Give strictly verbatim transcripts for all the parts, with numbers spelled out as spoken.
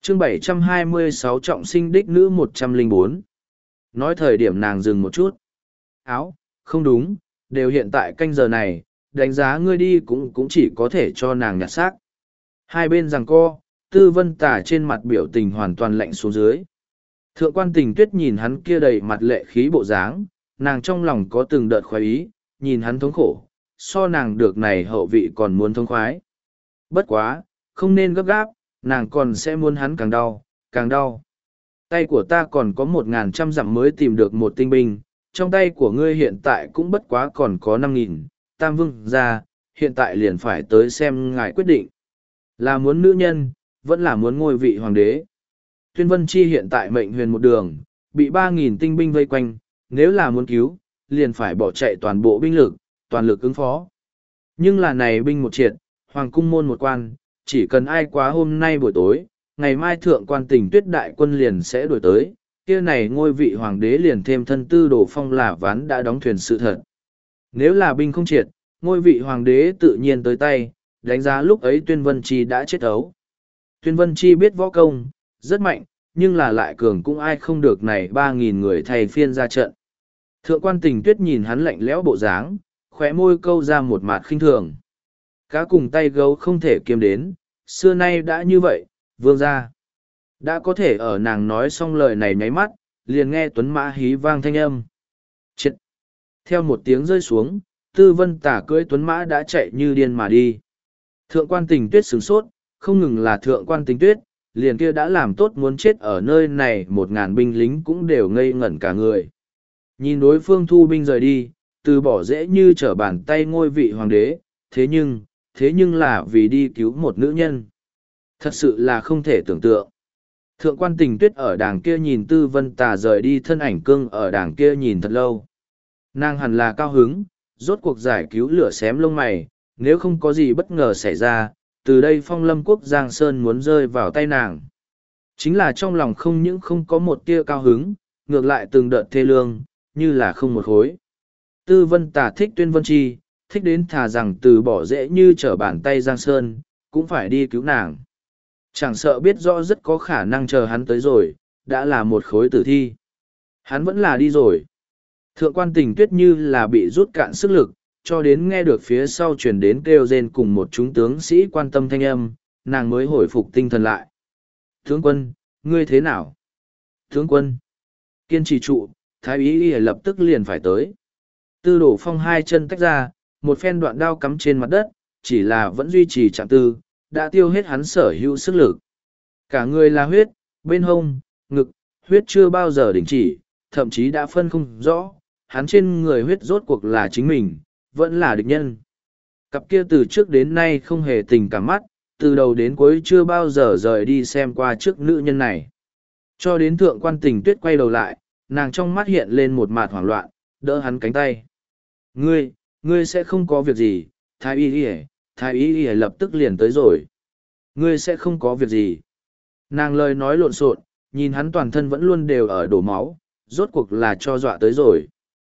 chương bảy trăm hai mươi sáu trọng sinh đích nữ một trăm lẻ bốn. Nói thời điểm nàng dừng một chút. Áo, không đúng, đều hiện tại canh giờ này, đánh giá ngươi đi cũng cũng chỉ có thể cho nàng nhặt xác. Hai bên giằng co, Tư Vân Tả trên mặt biểu tình hoàn toàn lạnh xuống dưới. Thượng quan Tình Tuyết nhìn hắn kia đầy mặt lệ khí bộ dáng, nàng trong lòng có từng đợt khoái ý, nhìn hắn thống khổ, so nàng được này hậu vị còn muốn thống khoái. Bất quá, không nên gấp gáp, nàng còn sẽ muốn hắn càng đau, càng đau. Tay của ta còn có một ngàn trăm dặm mới tìm được một tinh binh, trong tay của ngươi hiện tại cũng bất quá còn có năm nghìn, Tam Vương ra, hiện tại liền phải tới xem ngài quyết định. Là muốn nữ nhân, vẫn là muốn ngôi vị hoàng đế. Tuyên Vân Chi hiện tại mệnh huyền một đường, bị ba nghìn tinh binh vây quanh, nếu là muốn cứu, liền phải bỏ chạy toàn bộ binh lực, toàn lực ứng phó. Nhưng là này binh một triệt, hoàng cung môn một quan, chỉ cần ai quá hôm nay buổi tối, ngày mai thượng quan Tình Tuyết đại quân liền sẽ đổi tới, kia này ngôi vị hoàng đế liền thêm thân Tư Đồ Phong là ván đã đóng thuyền sự thật. Nếu là binh không triệt, ngôi vị hoàng đế tự nhiên tới tay, đánh giá lúc ấy Tuyên Vân Chi đã chết ấu. Tuyên Vân Chi biết võ công, rất mạnh, nhưng là lại cường cũng ai không được này ba nghìn người thay phiên ra trận. Thượng quan Tình Tuyết nhìn hắn lạnh lẽo bộ dáng, khóe môi câu ra một mặt khinh thường. Cá cùng tay gấu không thể kiềm đến, xưa nay đã như vậy, vương gia. Đã có thể ở nàng nói xong lời này nháy mắt, liền nghe tuấn mã hí vang thanh âm. Chết! Theo một tiếng rơi xuống, Tư Vân Tả cưỡi tuấn mã đã chạy như điên mà đi. Thượng quan Tình Tuyết sửng sốt, không ngừng là thượng quan Tình Tuyết, liền kia đã làm tốt muốn chết ở nơi này một ngàn binh lính cũng đều ngây ngẩn cả người. Nhìn đối phương thu binh rời đi, từ bỏ dễ như trở bàn tay ngôi vị hoàng đế, thế nhưng, thế nhưng là vì đi cứu một nữ nhân. Thật sự là không thể tưởng tượng. Thượng quan Tình Tuyết ở đàng kia nhìn Tư Vân Tà rời đi thân ảnh cương ở đàng kia nhìn thật lâu. Nàng hẳn là cao hứng, rốt cuộc giải cứu lửa xém lông mày, nếu không có gì bất ngờ xảy ra, từ đây Phong Lâm quốc Giang Sơn muốn rơi vào tay nàng. Chính là trong lòng không những không có một tia cao hứng, ngược lại từng đợt thê lương, như là không một khối. Tư Vân Tà thích Tuyên Vân Chi, thích đến thà rằng từ bỏ dễ như trở bàn tay Giang Sơn, cũng phải đi cứu nàng. Chẳng sợ biết rõ rất có khả năng chờ hắn tới rồi, đã là một khối tử thi. Hắn vẫn là đi rồi. Thượng quan Tình Tuyết như là bị rút cạn sức lực, cho đến nghe được phía sau truyền đến kêu rên cùng một chúng tướng sĩ quan tâm thanh âm, nàng mới hồi phục tinh thần lại. Tướng quân, ngươi thế nào? Tướng quân, kiên trì trụ, thái ý y lập tức liền phải tới. Tư Đồ Phong hai chân tách ra, một phen đoạn đao cắm trên mặt đất, chỉ là vẫn duy trì trạng tư, đã tiêu hết hắn sở hữu sức lực. Cả người là huyết, bên hông, ngực, huyết chưa bao giờ đình chỉ, thậm chí đã phân không rõ, hắn trên người huyết rốt cuộc là chính mình, vẫn là địch nhân. Cặp kia từ trước đến nay không hề tình cảm mắt, từ đầu đến cuối chưa bao giờ rời đi xem qua trước nữ nhân này. Cho đến thượng quan Tình Tuyết quay đầu lại, nàng trong mắt hiện lên một mạt hoảng loạn, đỡ hắn cánh tay. Ngươi, ngươi sẽ không có việc gì, thái y y thái y y lập tức liền tới rồi. Ngươi sẽ không có việc gì. Nàng lời nói lộn xộn, nhìn hắn toàn thân vẫn luôn đều ở đổ máu, rốt cuộc là cho dọa tới rồi.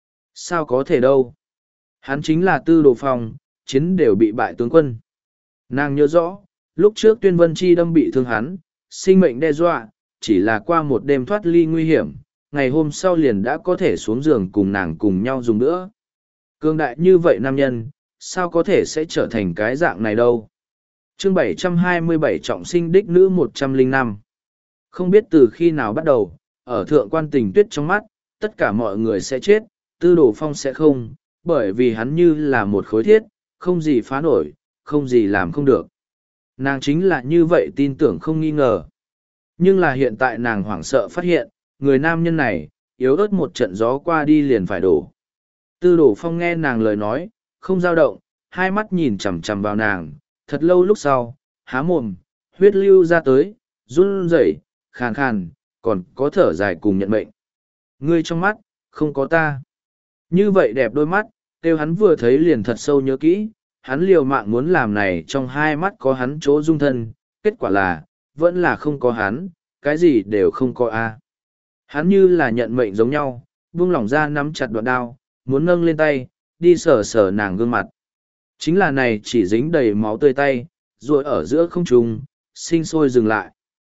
Sao có thể đâu. Hắn chính là Tư Đồ Phong, chiến đều bị bại tướng quân. Nàng nhớ rõ, lúc trước Tuyên Vân Chi đâm bị thương hắn, sinh mệnh đe dọa, chỉ là qua một đêm thoát ly nguy hiểm, ngày hôm sau liền đã có thể xuống giường cùng nàng cùng nhau dùng nữa. Cương đại như vậy nam nhân, sao có thể sẽ trở thành cái dạng này đâu. Chương bảy trăm hai mươi bảy trọng sinh đích nữ một trăm lẻ năm. Không biết từ khi nào bắt đầu, ở thượng quan Tình Tuyết trong mắt, tất cả mọi người sẽ chết, Tư Đồ Phong sẽ không, bởi vì hắn như là một khối thiết, không gì phá nổi, không gì làm không được. Nàng chính là như vậy tin tưởng không nghi ngờ. Nhưng là hiện tại nàng hoảng sợ phát hiện, người nam nhân này, yếu ớt một trận gió qua đi liền phải đổ. Tư Đồ Phong nghe nàng lời nói, không dao động, hai mắt nhìn chằm chằm vào nàng, thật lâu lúc sau, há mồm, huyết lưu ra tới, run rẩy, khàn khàn, còn có thở dài cùng nhận mệnh. Ngươi trong mắt, không có ta. Như vậy đẹp đôi mắt, kêu hắn vừa thấy liền thật sâu nhớ kỹ, hắn liều mạng muốn làm này trong hai mắt có hắn chỗ dung thân, kết quả là, vẫn là không có hắn, cái gì đều không có a. Hắn như là nhận mệnh giống nhau, buông lỏng ra nắm chặt đoạn đao, muốn nâng lên tay, đi sờ sờ nàng gương mặt. Chính là này chỉ dính đầy máu tươi tay, rồi ở giữa không trung, sinh sôi dừng lại.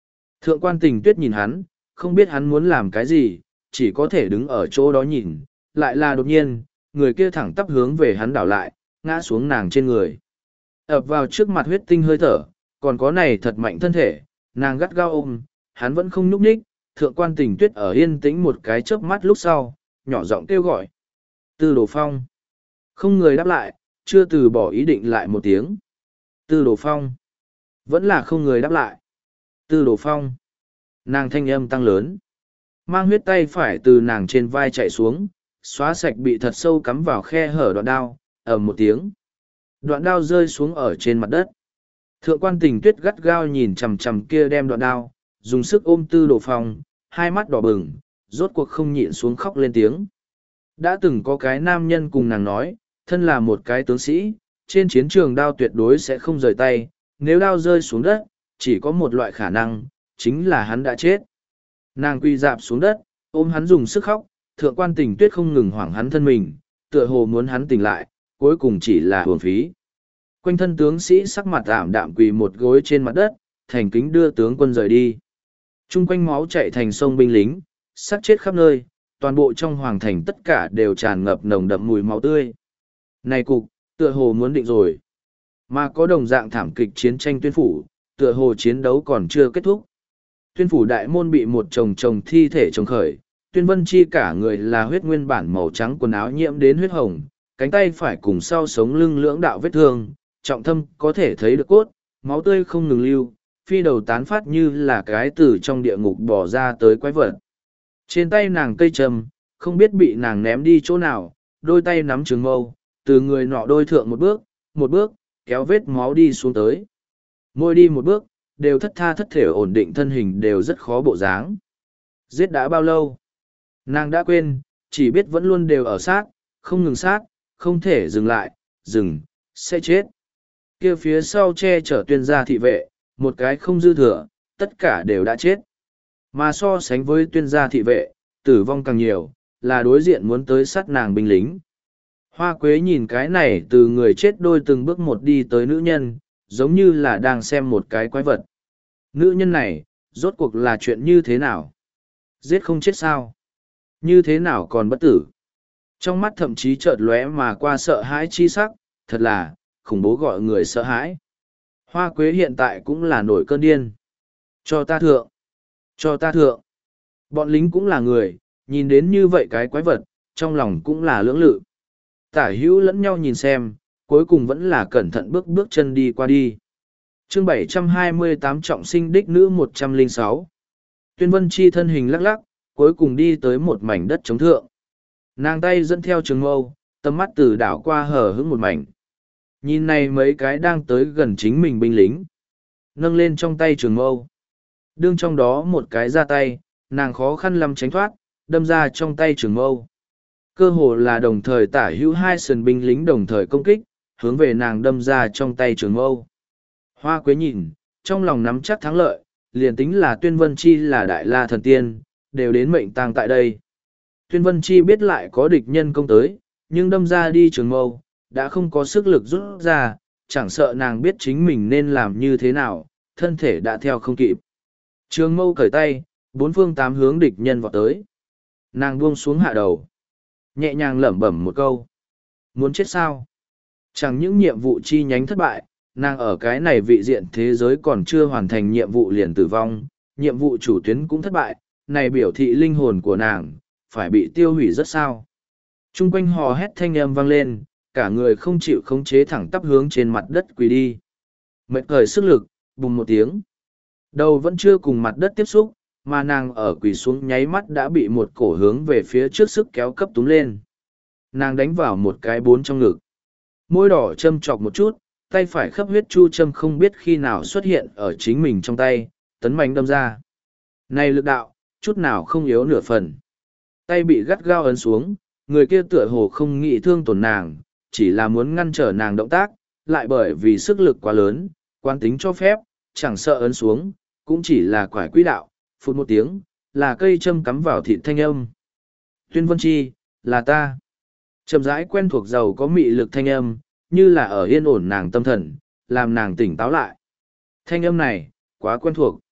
Thượng quan Tình Tuyết nhìn hắn, không biết hắn muốn làm cái gì, chỉ có thể đứng ở chỗ đó nhìn, lại là đột nhiên, người kia thẳng tắp hướng về hắn đảo lại, ngã xuống nàng trên người. Ập vào trước mặt huyết tinh hơi thở, còn có này thật mạnh thân thể, nàng gắt gao ôm, hắn vẫn không nhúc nhích. Thượng quan Tình Tuyết ở yên tĩnh một cái chớp mắt lúc sau, nhỏ giọng kêu gọi. Tư Đồ Phong. Không người đáp lại, chưa từ bỏ ý định lại một tiếng. Tư Đồ Phong. Vẫn là không người đáp lại. Tư Đồ Phong. Nàng thanh âm tăng lớn. Mang huyết tay phải từ nàng trên vai chạy xuống, xóa sạch bị thật sâu cắm vào khe hở đoạn đao, ầm một tiếng. Đoạn đao rơi xuống ở trên mặt đất. Thượng quan Tình Tuyết gắt gao nhìn chằm chằm kia đem đoạn đao, dùng sức ôm Tư Đồ Phong, hai mắt đỏ bừng, rốt cuộc không nhịn xuống khóc lên tiếng. Đã từng có cái nam nhân cùng nàng nói, thân là một cái tướng sĩ, trên chiến trường đao tuyệt đối sẽ không rời tay, nếu đao rơi xuống đất, chỉ có một loại khả năng, chính là hắn đã chết. Nàng quy dạp xuống đất, ôm hắn dùng sức khóc, Thượng quan Tình Tuyết không ngừng hoảng hắn thân mình, tựa hồ muốn hắn tỉnh lại, cuối cùng chỉ là hưởng phí. Quanh thân tướng sĩ sắc mặt ảm đạm quỳ một gối trên mặt đất, thành kính đưa tướng quân rời đi. Trung quanh máu chạy thành sông binh lính, xác chết khắp nơi, toàn bộ trong hoàng thành tất cả đều tràn ngập nồng đậm mùi máu tươi. Này cục, tựa hồ muốn định rồi. Mà có đồng dạng thảm kịch chiến tranh tuyên phủ, tựa hồ chiến đấu còn chưa kết thúc. Tuyên phủ đại môn bị một chồng chồng thi thể trồng khởi, Tuyên Vân Chi cả người là huyết nguyên bản màu trắng, quần áo nhiễm đến huyết hồng, cánh tay phải cùng sau sống lưng lưỡng đạo vết thương, trọng thâm có thể thấy được cốt, máu tươi không ngừng lưu, phi đầu tán phát như là cái từ trong địa ngục bỏ ra tới quái vật. Trên tay nàng cây trầm, không biết bị nàng ném đi chỗ nào, đôi tay nắm trường mâu, từ người nọ đôi thượng một bước, một bước, kéo vết máu đi xuống tới. Môi đi một bước, đều thất tha thất thể ổn định thân hình đều rất khó bộ dáng. Giết đã bao lâu? Nàng đã quên, chỉ biết vẫn luôn đều ở sát, không ngừng sát, không thể dừng lại, dừng, sẽ chết. Kia phía sau che chở Tuyên gia thị vệ, một cái không dư thừa, tất cả đều đã chết. Mà so sánh với Tuyên gia thị vệ, tử vong càng nhiều, là đối diện muốn tới sát nàng binh lính. Hoa Quế nhìn cái này từ người chết đôi từng bước một đi tới nữ nhân, giống như là đang xem một cái quái vật. Nữ nhân này, rốt cuộc là chuyện như thế nào? Giết không chết sao? Như thế nào còn bất tử? Trong mắt thậm chí chợt lóe mà qua sợ hãi chi sắc, thật là, khủng bố gọi người sợ hãi. Hoa Quế hiện tại cũng là nổi cơn điên. Cho ta thượng! Cho ta thượng! Bọn lính cũng là người, nhìn đến như vậy cái quái vật, trong lòng cũng là lưỡng lự. Tả hữu lẫn nhau nhìn xem, cuối cùng vẫn là cẩn thận bước bước chân đi qua đi. Chương bảy trăm hai mươi tám trọng sinh đích nữ một trăm lẻ sáu. Tuyên Vân Chi thân hình lắc lắc, cuối cùng đi tới một mảnh đất chống thượng. Nàng tay dẫn theo trường mâu, tầm mắt từ đảo qua hở hững một mảnh. Nhìn này mấy cái đang tới gần chính mình binh lính. Nâng lên trong tay trường mâu. Đương trong đó một cái ra tay, nàng khó khăn lắm tránh thoát, đâm ra trong tay trường mâu. Cơ hồ là đồng thời tả hữu hai sườn binh lính đồng thời công kích, hướng về nàng đâm ra trong tay trường mâu. Hoa Quế nhìn, trong lòng nắm chắc thắng lợi, liền tính là Tuyên Vân Chi là đại la thần tiên, đều đến mệnh tang tại đây. Tuyên Vân Chi biết lại có địch nhân công tới, nhưng đâm ra đi trường mâu, đã không có sức lực rút ra, chẳng sợ nàng biết chính mình nên làm như thế nào, thân thể đã theo không kịp. Trường mâu cởi tay, bốn phương tám hướng địch nhân vọt tới. Nàng buông xuống hạ đầu, nhẹ nhàng lẩm bẩm một câu. Muốn chết sao? Chẳng những nhiệm vụ chi nhánh thất bại, nàng ở cái này vị diện thế giới còn chưa hoàn thành nhiệm vụ liền tử vong, nhiệm vụ chủ tuyến cũng thất bại, này biểu thị linh hồn của nàng, phải bị tiêu hủy rất sao. Trung quanh hò hét thanh âm vang lên, cả người không chịu khống chế thẳng tắp hướng trên mặt đất quỳ đi. Mệt thời sức lực, bùng một tiếng. Đầu vẫn chưa cùng mặt đất tiếp xúc, mà nàng ở quỳ xuống nháy mắt đã bị một cổ hướng về phía trước sức kéo cấp túm lên. Nàng đánh vào một cái bốn trong ngực. Môi đỏ châm chọc một chút, tay phải khắp huyết chu châm không biết khi nào xuất hiện ở chính mình trong tay, tấn mạnh đâm ra. Này lực đạo, chút nào không yếu nửa phần. Tay bị gắt gao ấn xuống, người kia tựa hồ không nghĩ thương tổn nàng, chỉ là muốn ngăn trở nàng động tác, lại bởi vì sức lực quá lớn, quán tính cho phép, chẳng sợ ấn xuống, cũng chỉ là quải quỹ đạo, phút một tiếng, là cây châm cắm vào thịt thanh âm. Tuyên Vân Chi, là ta. Chậm rãi quen thuộc giàu có mị lực thanh âm, như là ở yên ổn nàng tâm thần, làm nàng tỉnh táo lại. Thanh âm này, quá quen thuộc.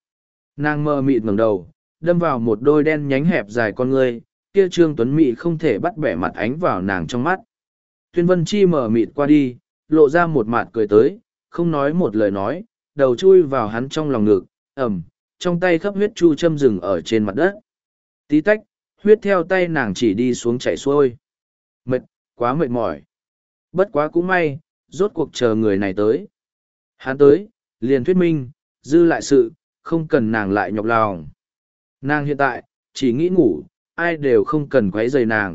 Nàng mơ mịt ngẩng đầu, đâm vào một đôi đen nhánh hẹp dài con ngươi, kia Trương Tuấn Mỹ không thể bắt bẻ mặt ánh vào nàng trong mắt. Tuyên Vân Chi mở mịt qua đi, lộ ra một mặt cười tới, không nói một lời nói, đầu chui vào hắn trong lòng ngực, ẩm, trong tay khắp huyết chu châm rừng ở trên mặt đất. Tí tách, huyết theo tay nàng chỉ đi xuống chảy xuôi. Mệt, quá mệt mỏi. Bất quá cũng may, rốt cuộc chờ người này tới. Hắn tới, liền thuyết minh, dư lại sự, không cần nàng lại nhọc lòng. Nàng hiện tại, chỉ nghĩ ngủ, ai đều không cần quấy rầy nàng.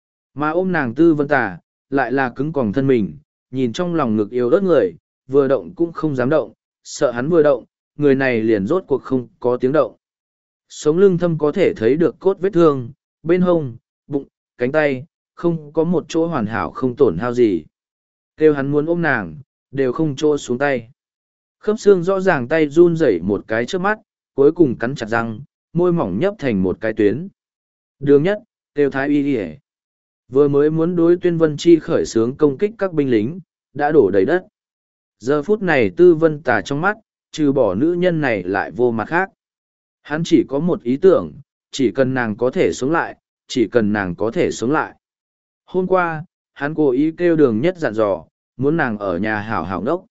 Mà ôm nàng Tư Vân Tà, lại là cứng còng thân mình, nhìn trong lòng ngực yếu ớt người, vừa động cũng không dám động, sợ hắn vừa động, người này liền rốt cuộc không có tiếng động. Sống lưng thâm có thể thấy được cốt vết thương, bên hông, bụng, cánh tay, không có một chỗ hoàn hảo không tổn hao gì. Kêu hắn muốn ôm nàng, đều không chỗ xuống tay. Khớp xương rõ ràng tay run rẩy một cái trước mắt, cuối cùng cắn chặt răng, môi mỏng nhấp thành một cái tuyến. Đường nhất, kêu thái y đi. Vừa mới muốn đối Tuyên Vân Chi khởi xướng công kích các binh lính, đã đổ đầy đất. Giờ phút này Tư Vân Tà trong mắt, trừ bỏ nữ nhân này lại vô mặt khác. Hắn chỉ có một ý tưởng, chỉ cần nàng có thể sống lại, chỉ cần nàng có thể sống lại. Hôm qua, hắn cố ý kêu đường nhất dặn dò, muốn nàng ở nhà hảo hảo đốc.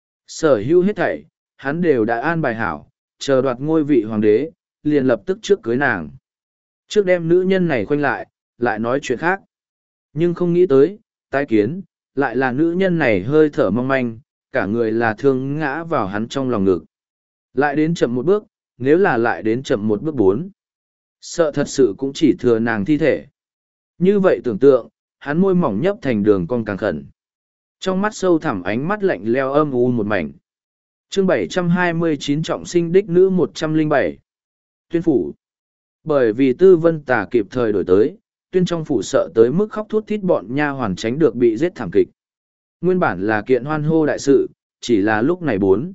Sở hữu hết thảy, hắn đều đã an bài hảo, chờ đoạt ngôi vị hoàng đế, liền lập tức trước cưới nàng. Trước đem nữ nhân này khoanh lại, lại nói chuyện khác. Nhưng không nghĩ tới, tái kiến, lại là nữ nhân này hơi thở mong manh, cả người là thương ngã vào hắn trong lòng ngực. Lại đến chậm một bước, nếu là lại đến chậm một bước bốn. Sợ thật sự cũng chỉ thừa nàng thi thể. Như vậy tưởng tượng, hắn môi mỏng nhấp thành đường cong càng khẩn. Trong mắt sâu thẳm ánh mắt lạnh leo âm u một mảnh. Chương bảy trăm hai mươi chín trọng sinh đích nữ một trăm lẻ bảy. Tuyên phủ. Bởi vì Tư Vân Tà kịp thời đổi tới, Tuyên trong phủ sợ tới mức khóc thút thít bọn nha hoàn tránh được bị giết thảm kịch. Nguyên bản là kiện hoan hô đại sự, chỉ là lúc này bốn.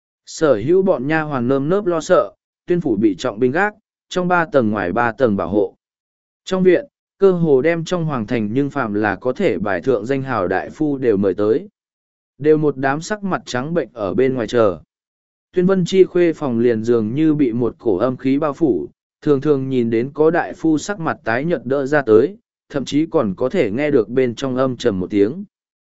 Sở hữu bọn nha hoàn nơm nớp lo sợ, Tuyên phủ bị trọng binh gác, trong ba tầng ngoài ba tầng bảo hộ. Trong viện, cơ hồ đem trong hoàng thành nhưng phạm là có thể bài thượng danh hào đại phu đều mời tới. Đều một đám sắc mặt trắng bệnh ở bên ngoài chờ. Tuyên Vân Chi khuê phòng liền dường như bị một cổ âm khí bao phủ, thường thường nhìn đến có đại phu sắc mặt tái nhợt đỡ ra tới, thậm chí còn có thể nghe được bên trong âm trầm một tiếng.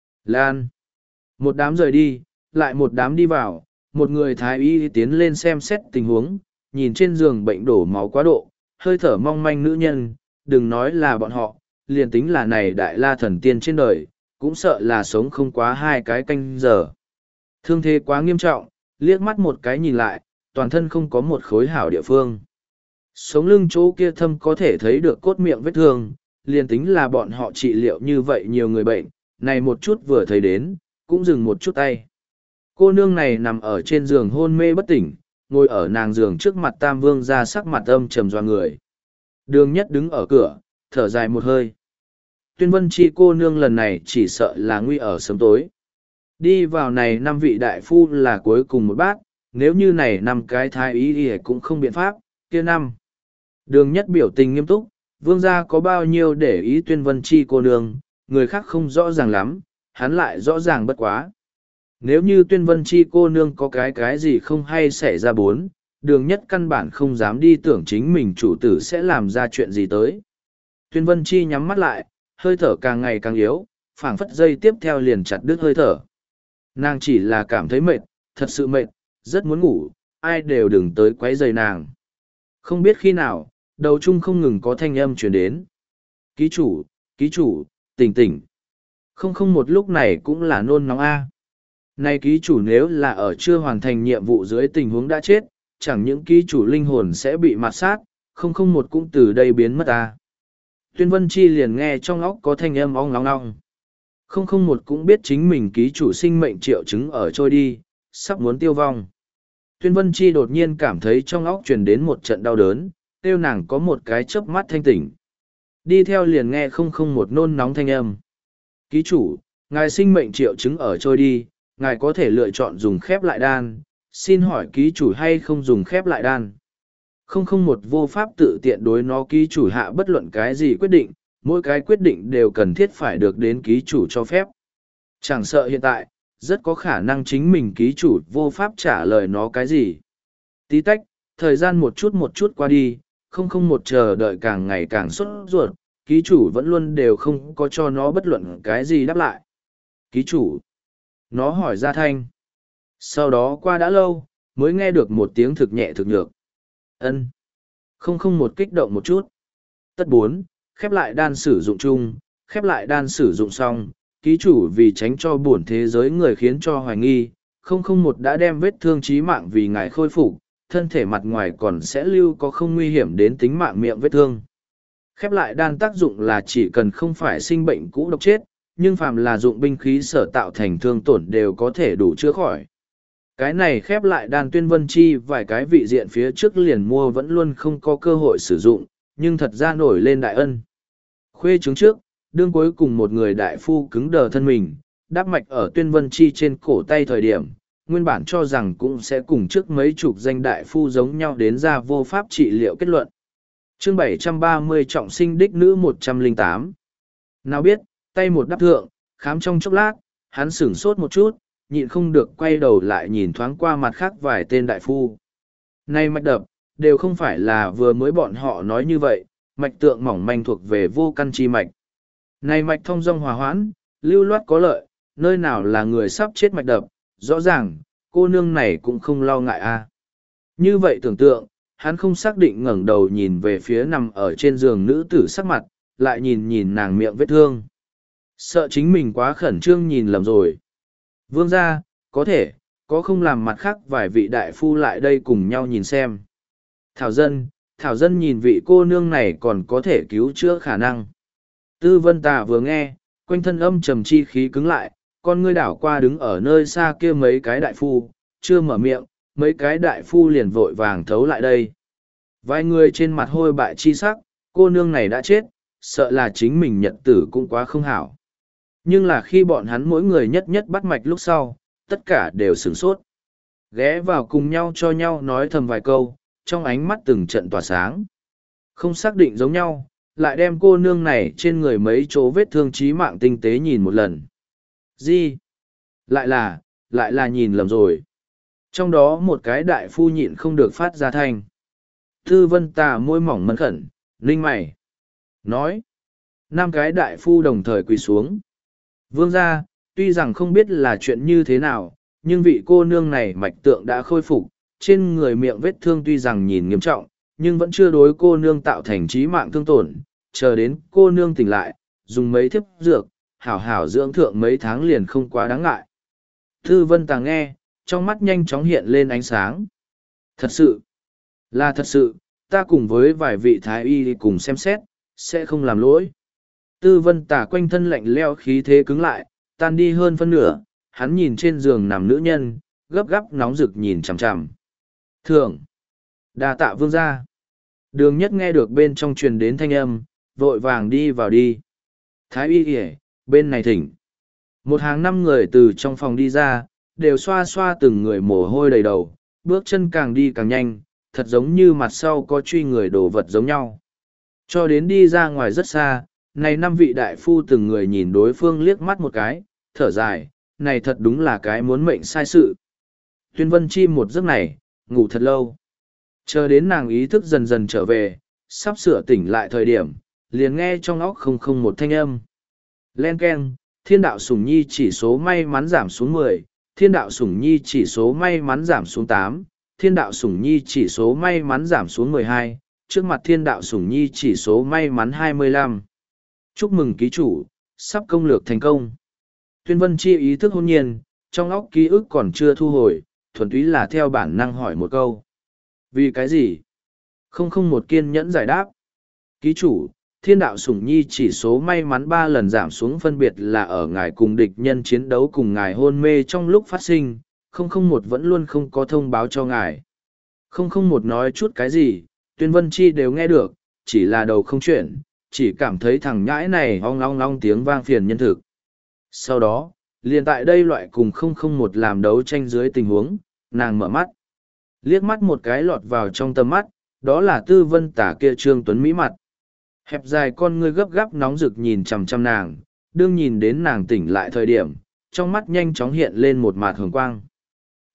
Lan. Một đám rời đi, lại một đám đi vào, một người thái y tiến lên xem xét tình huống, nhìn trên giường bệnh đổ máu quá độ, hơi thở mong manh nữ nhân, đừng nói là bọn họ, liền tính là này đại la thần tiên trên đời, cũng sợ là sống không quá hai cái canh giờ. Thương thế quá nghiêm trọng, liếc mắt một cái nhìn lại, toàn thân không có một khối hảo địa phương. Sống lưng chỗ kia thâm có thể thấy được cốt miệng vết thương, liền tính là bọn họ trị liệu như vậy nhiều người bệnh, này một chút vừa thấy đến, cũng dừng một chút tay. Cô nương này nằm ở trên giường hôn mê bất tỉnh, ngồi ở nàng giường trước mặt Tam Vương ra sắc mặt âm trầm doa người. Đường nhất đứng ở cửa, thở dài một hơi. Tuyên Vân Chi cô nương lần này chỉ sợ là nguy ở sớm tối. Đi vào này năm vị đại phu là cuối cùng một bát, nếu như này năm cái thái ý thì cũng không biện pháp, kia năm. Đường nhất biểu tình nghiêm túc, vương gia có bao nhiêu để ý Tuyên Vân Chi cô nương, người khác không rõ ràng lắm, hắn lại rõ ràng bất quá. Nếu như Tuyên Vân Chi cô nương có cái cái gì không hay xảy ra bốn, đường nhất căn bản không dám đi tưởng chính mình chủ tử sẽ làm ra chuyện gì tới. Tuyên Vân Chi nhắm mắt lại, hơi thở càng ngày càng yếu, phảng phất dây tiếp theo liền chặt đứt hơi thở. Nàng chỉ là cảm thấy mệt, thật sự mệt, rất muốn ngủ, ai đều đừng tới quấy rầy nàng. Không biết khi nào, đầu chung không ngừng có thanh âm truyền đến. Ký chủ, ký chủ, tỉnh tỉnh. Không không một lúc này cũng là nôn nóng a. Này ký chủ nếu là ở chưa hoàn thành nhiệm vụ dưới tình huống đã chết, chẳng những ký chủ linh hồn sẽ bị mạt sát, không không một cũng từ đây biến mất a. Tuyên Vân Chi liền nghe trong óc có thanh âm ong long long. Không không một cũng biết chính mình ký chủ sinh mệnh triệu chứng ở trôi đi, sắp muốn tiêu vong. Tuyên Vân Chi đột nhiên cảm thấy trong óc truyền đến một trận đau đớn, tiêu nàng có một cái chớp mắt thanh tỉnh. Đi theo liền nghe không không một nôn nóng thanh âm. Ký chủ, ngài sinh mệnh triệu chứng ở trôi đi, ngài có thể lựa chọn dùng khép lại đan, xin hỏi ký chủ hay không dùng khép lại đan. Không không một vô pháp tự tiện đối nó ký chủ hạ bất luận cái gì quyết định, mỗi cái quyết định đều cần thiết phải được đến ký chủ cho phép. Chẳng sợ hiện tại, rất có khả năng chính mình ký chủ vô pháp trả lời nó cái gì. Tí tách, Thời gian một chút một chút qua đi, không không một chờ đợi càng ngày càng sốt ruột, ký chủ vẫn luôn đều không có cho nó bất luận cái gì đáp lại. Ký chủ. Nó hỏi ra thanh. Sau đó qua đã lâu, mới nghe được một tiếng thực nhẹ thực nhược. Ân. Không không một kích động một chút. Tất bốn, khép lại đan sử dụng chung, khép lại đan sử dụng xong, ký chủ vì tránh cho buồn thế giới người khiến cho hoài nghi, không không một đã đem vết thương chí mạng vì ngài khôi phục, thân thể mặt ngoài còn sẽ lưu có không nguy hiểm đến tính mạng miệng vết thương. Khép lại đan tác dụng là chỉ cần không phải sinh bệnh cũ độc chết, nhưng phàm là dụng binh khí sở tạo thành thương tổn đều có thể đủ chữa khỏi. Cái này khép lại đan Tuyên Vân Chi vài cái vị diện phía trước liền mua vẫn luôn không có cơ hội sử dụng, nhưng thật ra nổi lên đại ân. Khuê trứng trước, đương cuối cùng một người đại phu cứng đờ thân mình, đáp mạch ở Tuyên Vân Chi trên cổ tay thời điểm, nguyên bản cho rằng cũng sẽ cùng trước mấy chục danh đại phu giống nhau đến ra vô pháp trị liệu kết luận. Chương bảy trăm ba mươi trọng sinh đích nữ một trăm lẻ tám. Nào biết, tay một đắp thượng, khám trong chốc lát, hắn sửng sốt một chút, nhịn không được quay đầu lại nhìn thoáng qua mặt khác vài tên đại phu. Này mạch đập, đều không phải là vừa mới bọn họ nói như vậy, mạch tượng mỏng manh thuộc về vô căn chi mạch. Này mạch thông dong hòa hoãn, lưu loát có lợi, nơi nào là người sắp chết mạch đập, rõ ràng, cô nương này cũng không lo ngại a. Như vậy tưởng tượng, hắn không xác định ngẩng đầu nhìn về phía nằm ở trên giường nữ tử sắc mặt, lại nhìn nhìn nàng miệng vết thương. Sợ chính mình quá khẩn trương nhìn lầm rồi. Vương gia, có thể, có không làm mặt khác vài vị đại phu lại đây cùng nhau nhìn xem. Thảo dân, Thảo dân nhìn vị cô nương này còn có thể cứu chữa khả năng. Tư Vân Tà vừa nghe, quanh thân âm trầm chi khí cứng lại, con ngươi đảo qua đứng ở nơi xa kia mấy cái đại phu, chưa mở miệng, mấy cái đại phu liền vội vàng thấu lại đây. Vài người trên mặt hôi bại chi sắc, cô nương này đã chết, sợ là chính mình nhật tử cũng quá không hảo. Nhưng là khi bọn hắn mỗi người nhất nhất bắt mạch lúc sau, tất cả đều sửng sốt. Ghé vào cùng nhau cho nhau nói thầm vài câu, trong ánh mắt từng trận tỏa sáng. Không xác định giống nhau, lại đem cô nương này trên người mấy chỗ vết thương chí mạng tinh tế nhìn một lần. Gì? Lại là, lại là nhìn lầm rồi. Trong đó một cái đại phu nhịn không được phát ra thanh. Tư Vân Tà môi mỏng mẫn khẩn, ninh mày. Nói. Năm cái đại phu đồng thời quỳ xuống. Vương gia, tuy rằng không biết là chuyện như thế nào, nhưng vị cô nương này mạch tượng đã khôi phục, trên người miệng vết thương tuy rằng nhìn nghiêm trọng, nhưng vẫn chưa đối cô nương tạo thành trí mạng thương tổn, chờ đến cô nương tỉnh lại, dùng mấy thiếp dược, hảo hảo dưỡng thượng mấy tháng liền không quá đáng ngại. Tư Vân Tà nghe, trong mắt nhanh chóng hiện lên ánh sáng. Thật sự, là thật sự, ta cùng với vài vị thái y cùng xem xét, sẽ không làm lỗi. Tư Vân Tà quanh thân lạnh leo khí thế cứng lại, tan đi hơn phân nửa, hắn nhìn trên giường nằm nữ nhân, gấp gáp nóng rực nhìn chằm chằm. Thượng! Đa tạ vương gia. Đường nhất nghe được bên trong truyền đến thanh âm, vội vàng đi vào đi. Thái y kìa, bên này thỉnh. Một hàng năm người từ trong phòng đi ra, đều xoa xoa từng người mồ hôi đầy đầu, bước chân càng đi càng nhanh, thật giống như mặt sau có truy người đồ vật giống nhau. Cho đến đi ra ngoài rất xa, này năm vị đại phu từng người nhìn đối phương liếc mắt một cái, thở dài, này thật đúng là cái muốn mệnh sai sự. Tuyên Vân Chi một giấc này, ngủ thật lâu. Chờ đến nàng ý thức dần dần trở về, sắp sửa tỉnh lại thời điểm, liền nghe trong óc không không một thanh âm. Len keng, thiên đạo sủng nhi chỉ số may mắn giảm xuống mười, thiên đạo sủng nhi chỉ số may mắn giảm xuống tám, thiên đạo sủng nhi chỉ số may mắn giảm xuống mười hai, trước mặt thiên đạo sủng nhi chỉ số may mắn hai mươi lăm. Chúc mừng ký chủ, sắp công lược thành công. Tuyên Vân Chi ý thức hôn nhiên, trong óc ký ức còn chưa thu hồi, thuần túy là theo bản năng hỏi một câu. Vì cái gì? Không không một kiên nhẫn giải đáp. Ký chủ, thiên đạo sủng nhi chỉ số may mắn ba lần giảm xuống phân biệt là ở ngài cùng địch nhân chiến đấu cùng ngài hôn mê trong lúc phát sinh, không không một vẫn luôn không có thông báo cho ngài. Không không một nói chút cái gì, Tuyên Vân Chi đều nghe được, chỉ là đầu không chuyển, chỉ cảm thấy thằng nhãi này ong long long tiếng vang phiền nhân thực. Sau đó, liền tại đây loại cùng không không một làm đấu tranh dưới tình huống, nàng mở mắt. Liếc mắt một cái lọt vào trong tầm mắt, đó là Tư Vân Tả kia Trương Tuấn Mỹ mặt. Hẹp dài con ngươi gấp gáp nóng rực nhìn chằm chằm nàng, đương nhìn đến nàng tỉnh lại thời điểm, trong mắt nhanh chóng hiện lên một mạt hường quang.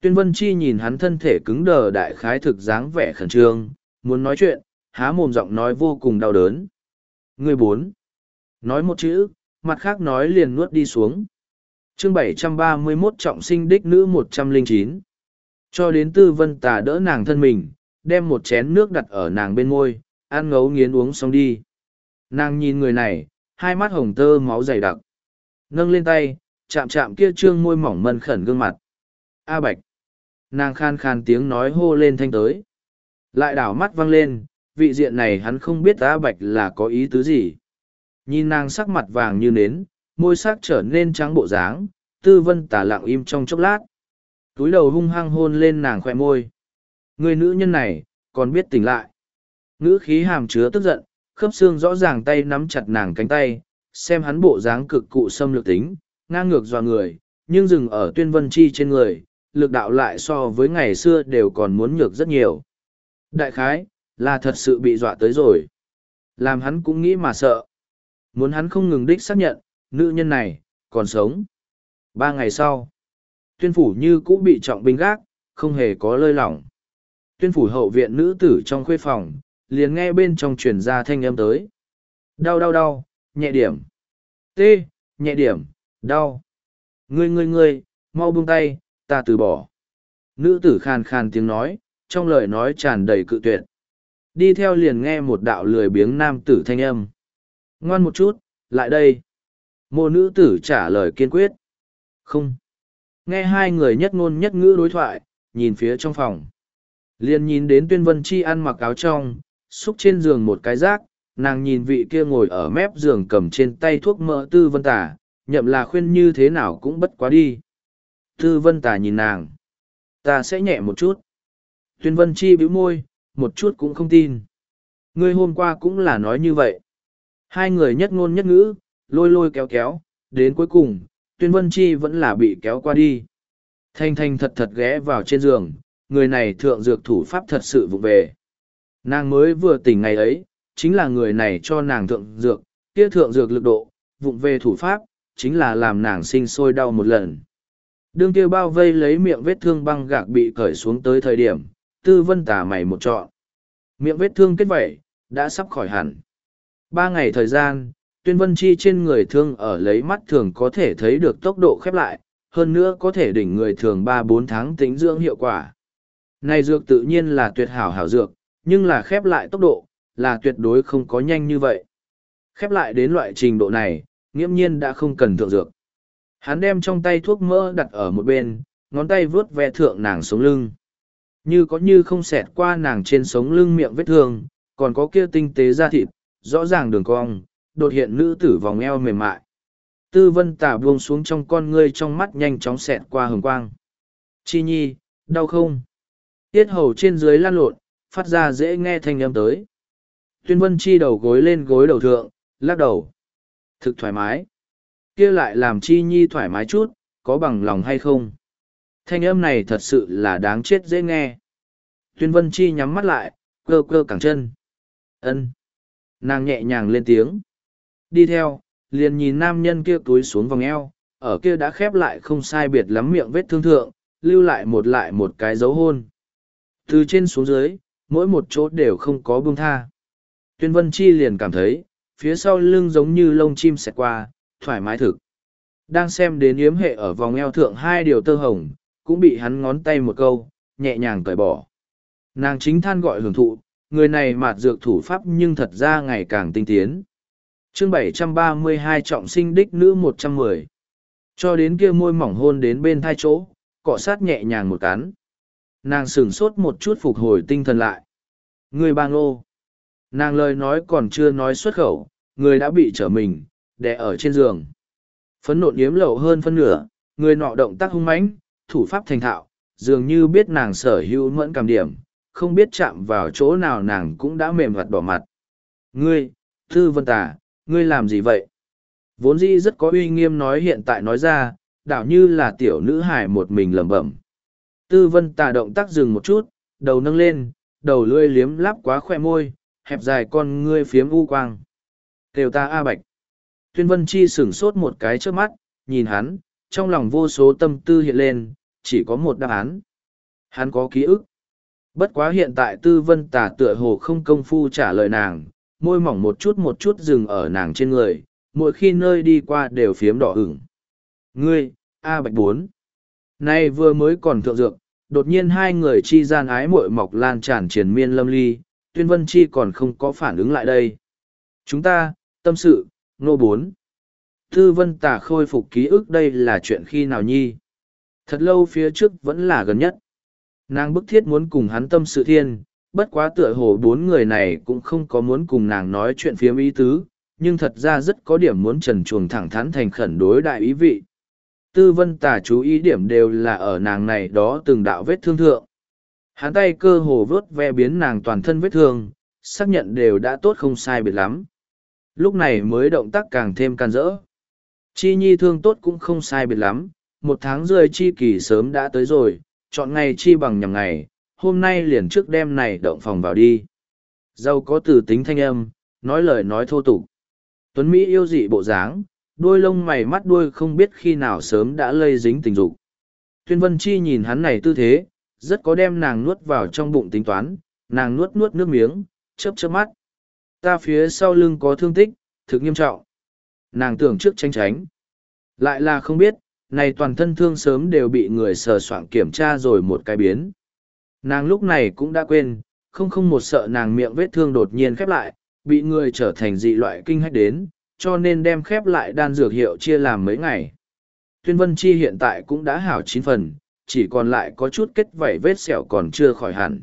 Tuyên Vân Chi nhìn hắn thân thể cứng đờ đại khái thực dáng vẻ khẩn trương, muốn nói chuyện, há mồm giọng nói vô cùng đau đớn. Người bốn. Nói một chữ, mặt khác nói liền nuốt đi xuống. Chương bảy trăm ba mươi mốt trọng sinh đích nữ một trăm lẻ chín. Cho đến Tư Vân Tà đỡ nàng thân mình, đem một chén nước đặt ở nàng bên môi, ăn ngấu nghiến uống xong đi. Nàng nhìn người này, hai mắt hồng tơ máu dày đặc. Nâng lên tay, chạm chạm kia trương môi mỏng mân khẩn gương mặt. A Bạch. Nàng khan khan tiếng nói hô lên thanh tới. Lại đảo mắt văng lên, vị diện này hắn không biết A Bạch là có ý tứ gì. Nhìn nàng sắc mặt vàng như nến, môi sắc trở nên trắng bộ dáng, Tư Vân Tà lặng im trong chốc lát. Túi đầu hung hăng hôn lên nàng khoe môi. Người nữ nhân này, còn biết tỉnh lại. Ngữ khí hàm chứa tức giận, khớp xương rõ ràng tay nắm chặt nàng cánh tay, xem hắn bộ dáng cực cụ xâm lược tính, ngang ngược dọa người, nhưng dừng ở Tuyên Vân Chi trên người, lực đạo lại so với ngày xưa đều còn muốn nhược rất nhiều. Đại khái, là thật sự bị dọa tới rồi. Làm hắn cũng nghĩ mà sợ. Muốn hắn không ngừng đích xác nhận, nữ nhân này, còn sống. Ba ngày sau, Tuyên phủ như cũ bị trọng binh gác, không hề có lơi lỏng. Tuyên phủ hậu viện nữ tử trong khuê phòng, liền nghe bên trong truyền ra thanh âm tới. Đau đau đau, nhẹ điểm. Tê, nhẹ điểm, đau. Ngươi ngươi ngươi, mau buông tay, ta từ bỏ. Nữ tử khàn khàn tiếng nói, trong lời nói tràn đầy cự tuyệt. Đi theo liền nghe một đạo lười biếng nam tử thanh âm. Ngoan một chút, lại đây. Mô nữ tử trả lời kiên quyết. Không. Nghe hai người nhất ngôn nhất ngữ đối thoại, nhìn phía trong phòng. Liền nhìn đến Tuyên Vân Chi ăn mặc áo trong, xúc trên giường một cái rác, nàng nhìn vị kia ngồi ở mép giường cầm trên tay thuốc mỡ Tư Vân Tà, nhậm là khuyên như thế nào cũng bất quá đi. Tư Vân Tà nhìn nàng. Ta sẽ nhẹ một chút. Tuyên Vân Chi bĩu môi, một chút cũng không tin. Ngươi hôm qua cũng là nói như vậy. Hai người nhất ngôn nhất ngữ, lôi lôi kéo kéo, đến cuối cùng, Tuyên Vân Chi vẫn là bị kéo qua đi. Thanh thanh thật thật ghé vào trên giường, người này thượng dược thủ pháp thật sự vụ về. Nàng mới vừa tỉnh ngày ấy, chính là người này cho nàng thượng dược, kia thượng dược lực độ, vụng về thủ pháp, chính là làm nàng sinh sôi đau một lần. Đương kia bao vây lấy miệng vết thương băng gạc bị cởi xuống tới thời điểm, Tư Vân Tà mày một trọn. Miệng vết thương kết vẩy, đã sắp khỏi hẳn. Ba ngày thời gian, Tuyên Vân Chi trên người thương ở lấy mắt thường có thể thấy được tốc độ khép lại, hơn nữa có thể đỉnh người thường ba bốn tháng tính dưỡng hiệu quả. Này dược tự nhiên là tuyệt hảo hảo dược, nhưng là khép lại tốc độ, là tuyệt đối không có nhanh như vậy. Khép lại đến loại trình độ này, nghiễm nhiên đã không cần thượng dược. Hắn đem trong tay thuốc mỡ đặt ở một bên, ngón tay vướt ve thượng nàng sống lưng. Như có như không xẹt qua nàng trên sống lưng miệng vết thương, còn có kia tinh tế da thịt, rõ ràng đường cong, đột hiện nữ tử vòng eo mềm mại. Tư Vân Tà buông xuống trong con ngươi trong mắt nhanh chóng xẹt qua hồng quang. Chi nhi, đau không? Tiết hầu trên dưới lan lộn, phát ra dễ nghe thanh âm tới. Tuyên Vân Chi đầu gối lên gối đầu thượng, lắc đầu. Thực thoải mái. Kia lại làm Chi nhi thoải mái chút, có bằng lòng hay không? Thanh âm này thật sự là đáng chết dễ nghe. Tuyên Vân Chi nhắm mắt lại, cơ cơ cẳng chân. Ân. Nàng nhẹ nhàng lên tiếng. Đi theo, liền nhìn nam nhân kia túi xuống vòng eo, ở kia đã khép lại không sai biệt lắm miệng vết thương thượng, lưu lại một lại một cái dấu hôn. Từ trên xuống dưới, mỗi một chỗ đều không có buông tha. Tuyên Vân Chi liền cảm thấy, phía sau lưng giống như lông chim xẹt qua, thoải mái thực. Đang xem đến yếm hệ ở vòng eo thượng hai điều tơ hồng, cũng bị hắn ngón tay một câu, nhẹ nhàng cởi bỏ. Nàng chính than gọi hưởng thụ, người này mạt dược thủ pháp nhưng thật ra ngày càng tinh tiến. Chương bảy trăm ba mươi hai trọng sinh đích nữ một trăm mười. Cho đến kia môi mỏng hôn đến bên thai chỗ, cọ sát nhẹ nhàng một cắn. Nàng sửng sốt một chút phục hồi tinh thần lại. Người bang lô. Nàng lời nói còn chưa nói xuất khẩu, người đã bị trở mình, đè ở trên giường. Phấn nộn yếm lậu hơn phân nửa, người nọ động tác hung mãnh, thủ pháp thành thạo, dường như biết nàng sở hữu mẫn cảm điểm, không biết chạm vào chỗ nào nàng cũng đã mềm mặt đỏ mặt. Ngươi, Tư Vân Tà, ngươi làm gì vậy? Vốn dĩ rất có uy nghiêm nói hiện tại nói ra, đảo như là tiểu nữ hài một mình lẩm bẩm. Tư Vân Tà động tác dừng một chút, đầu nâng lên, đầu lưỡi liếm láp quá khoe môi, hẹp dài con ngươi phiếm u quang. Kêu ta A Bạch. Tuyên Vân Chi sửng sốt một cái trước mắt, nhìn hắn, trong lòng vô số tâm tư hiện lên, chỉ có một đáp án. Hắn có ký ức. Bất quá hiện tại Tư Vân Tà tựa hồ không công phu trả lời nàng, môi mỏng một chút một chút dừng ở nàng trên người, mỗi khi nơi đi qua đều phiếm đỏ ửng. Ngươi, A Bạch bốn. Nay vừa mới còn thượng dược, đột nhiên hai người chi gian ái muội mọc lan tràn triền miên lâm ly, Tuyên Vân Chi còn không có phản ứng lại đây. Chúng ta, tâm sự, nô bốn. Tư Vân Tà khôi phục ký ức đây là chuyện khi nào nhi. Thật lâu phía trước vẫn là gần nhất. Nàng bức thiết muốn cùng hắn tâm sự thiên, bất quá tựa hồ bốn người này cũng không có muốn cùng nàng nói chuyện phiếm ý tứ, nhưng thật ra rất có điểm muốn trần chuồng thẳng thắn thành khẩn đối đại ý vị. Tư Vân Tà chú ý điểm đều là ở nàng này đó từng đạo vết thương thượng. Hắn tay cơ hồ vớt ve biến nàng toàn thân vết thương, xác nhận đều đã tốt không sai biệt lắm. Lúc này mới động tác càng thêm can rỡ. Chi nhi thương tốt cũng không sai biệt lắm, một tháng rưỡi chi kỳ sớm đã tới rồi, chọn ngày chi bằng nhằm ngày, hôm nay liền trước đêm này động phòng vào đi. Giàu có từ tính thanh âm, nói lời nói thô tục. Tuấn Mỹ yêu dị bộ dáng, đôi lông mày mắt đuôi không biết khi nào sớm đã lây dính tình dục. Tuyên Vân Chi nhìn hắn này tư thế, rất có đem nàng nuốt vào trong bụng tính toán, nàng nuốt nuốt nước miếng, chớp chớp mắt. Ta phía sau lưng có thương tích, thực nghiêm trọng. Nàng tưởng trước tránh tránh. Lại là không biết, này toàn thân thương sớm đều bị người sờ soạng kiểm tra rồi một cái biến. Nàng lúc này cũng đã quên, không không một sợ nàng miệng vết thương đột nhiên khép lại, bị người trở thành dị loại kinh hách đến, cho nên đem khép lại đan dược hiệu chia làm mấy ngày. Tuyên Vân Chi hiện tại cũng đã hảo chín phần, chỉ còn lại có chút kết vảy vết sẹo còn chưa khỏi hẳn.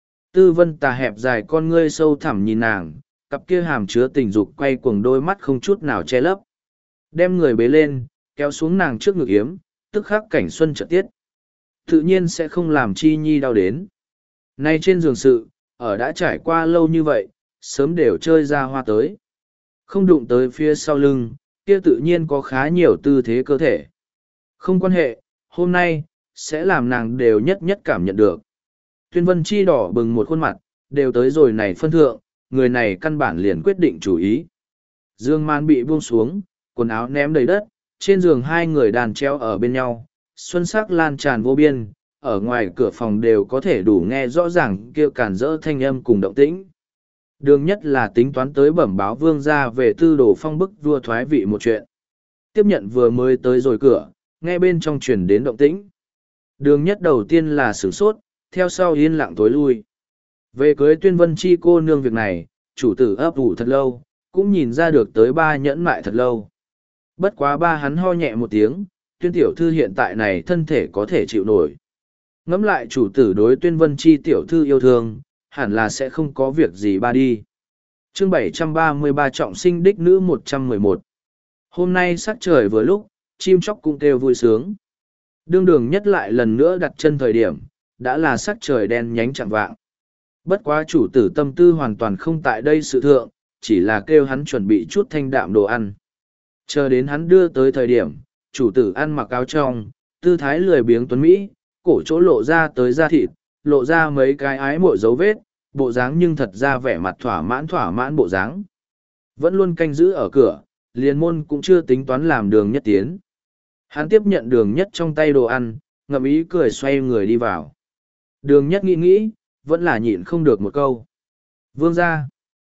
Tư Vân Tà hẹp dài con ngươi sâu thẳm nhìn nàng, cặp kia hàm chứa tình dục quay cuồng đôi mắt không chút nào che lấp. Đem người bế lên, kéo xuống nàng trước ngực yếm, tức khắc cảnh xuân trợ tiết. Tự nhiên sẽ không làm Chi Nhi đau đến. Nay trên giường sự, ở đã trải qua lâu như vậy, sớm đều chơi ra hoa tới. Không đụng tới phía sau lưng, kia tự nhiên có khá nhiều tư thế cơ thể. Không quan hệ, hôm nay, sẽ làm nàng đều nhất nhất cảm nhận được. Tuyên Vân Chi đỏ bừng một khuôn mặt, đều tới rồi này phân thượng, người này căn bản liền quyết định chủ ý. Dương man bị buông xuống, quần áo ném đầy đất, trên giường hai người đàn treo ở bên nhau, xuân sắc lan tràn vô biên, ở ngoài cửa phòng đều có thể đủ nghe rõ ràng kêu cản rỡ thanh âm cùng động tĩnh. Đường nhất là tính toán tới bẩm báo vương ra về tư đồ phong bức vua thoái vị một chuyện. Tiếp nhận vừa mới tới rồi cửa, nghe bên trong truyền đến động tĩnh. Đường nhất đầu tiên là sửng sốt, theo sau yên lặng tối lui. Về cưới Tuyên Vân Chi cô nương việc này, chủ tử ấp ủ thật lâu, cũng nhìn ra được tới ba nhẫn mại thật lâu. Bất quá ba hắn ho nhẹ một tiếng, Tuyên tiểu thư hiện tại này thân thể có thể chịu nổi. Ngẫm lại chủ tử đối Tuyên Vân Chi tiểu thư yêu thương, hẳn là sẽ không có việc gì ba đi. Chương bảy trăm ba mươi ba trọng sinh đích nữ một trăm mười một. Hôm nay sắc trời vừa lúc, chim chóc cũng kêu vui sướng. Đương đường nhất lại lần nữa đặt chân thời điểm, đã là sắc trời đen nhánh chẳng vạng. Bất quá chủ tử tâm tư hoàn toàn không tại đây sự thượng, chỉ là kêu hắn chuẩn bị chút thanh đạm đồ ăn. Chờ đến hắn đưa tới thời điểm, chủ tử ăn mặc áo trong, tư thái lười biếng tuấn Mỹ, cổ chỗ lộ ra tới da thịt, lộ ra mấy cái ái mội dấu vết, bộ dáng nhưng thật ra vẻ mặt thỏa mãn thỏa mãn bộ dáng. Vẫn luôn canh giữ ở cửa, liền môn cũng chưa tính toán làm đường nhất tiến. Hắn tiếp nhận đường nhất trong tay đồ ăn, ngậm ý cười xoay người đi vào. Đường nhất nghĩ nghĩ, vẫn là nhịn không được một câu. Vương ra.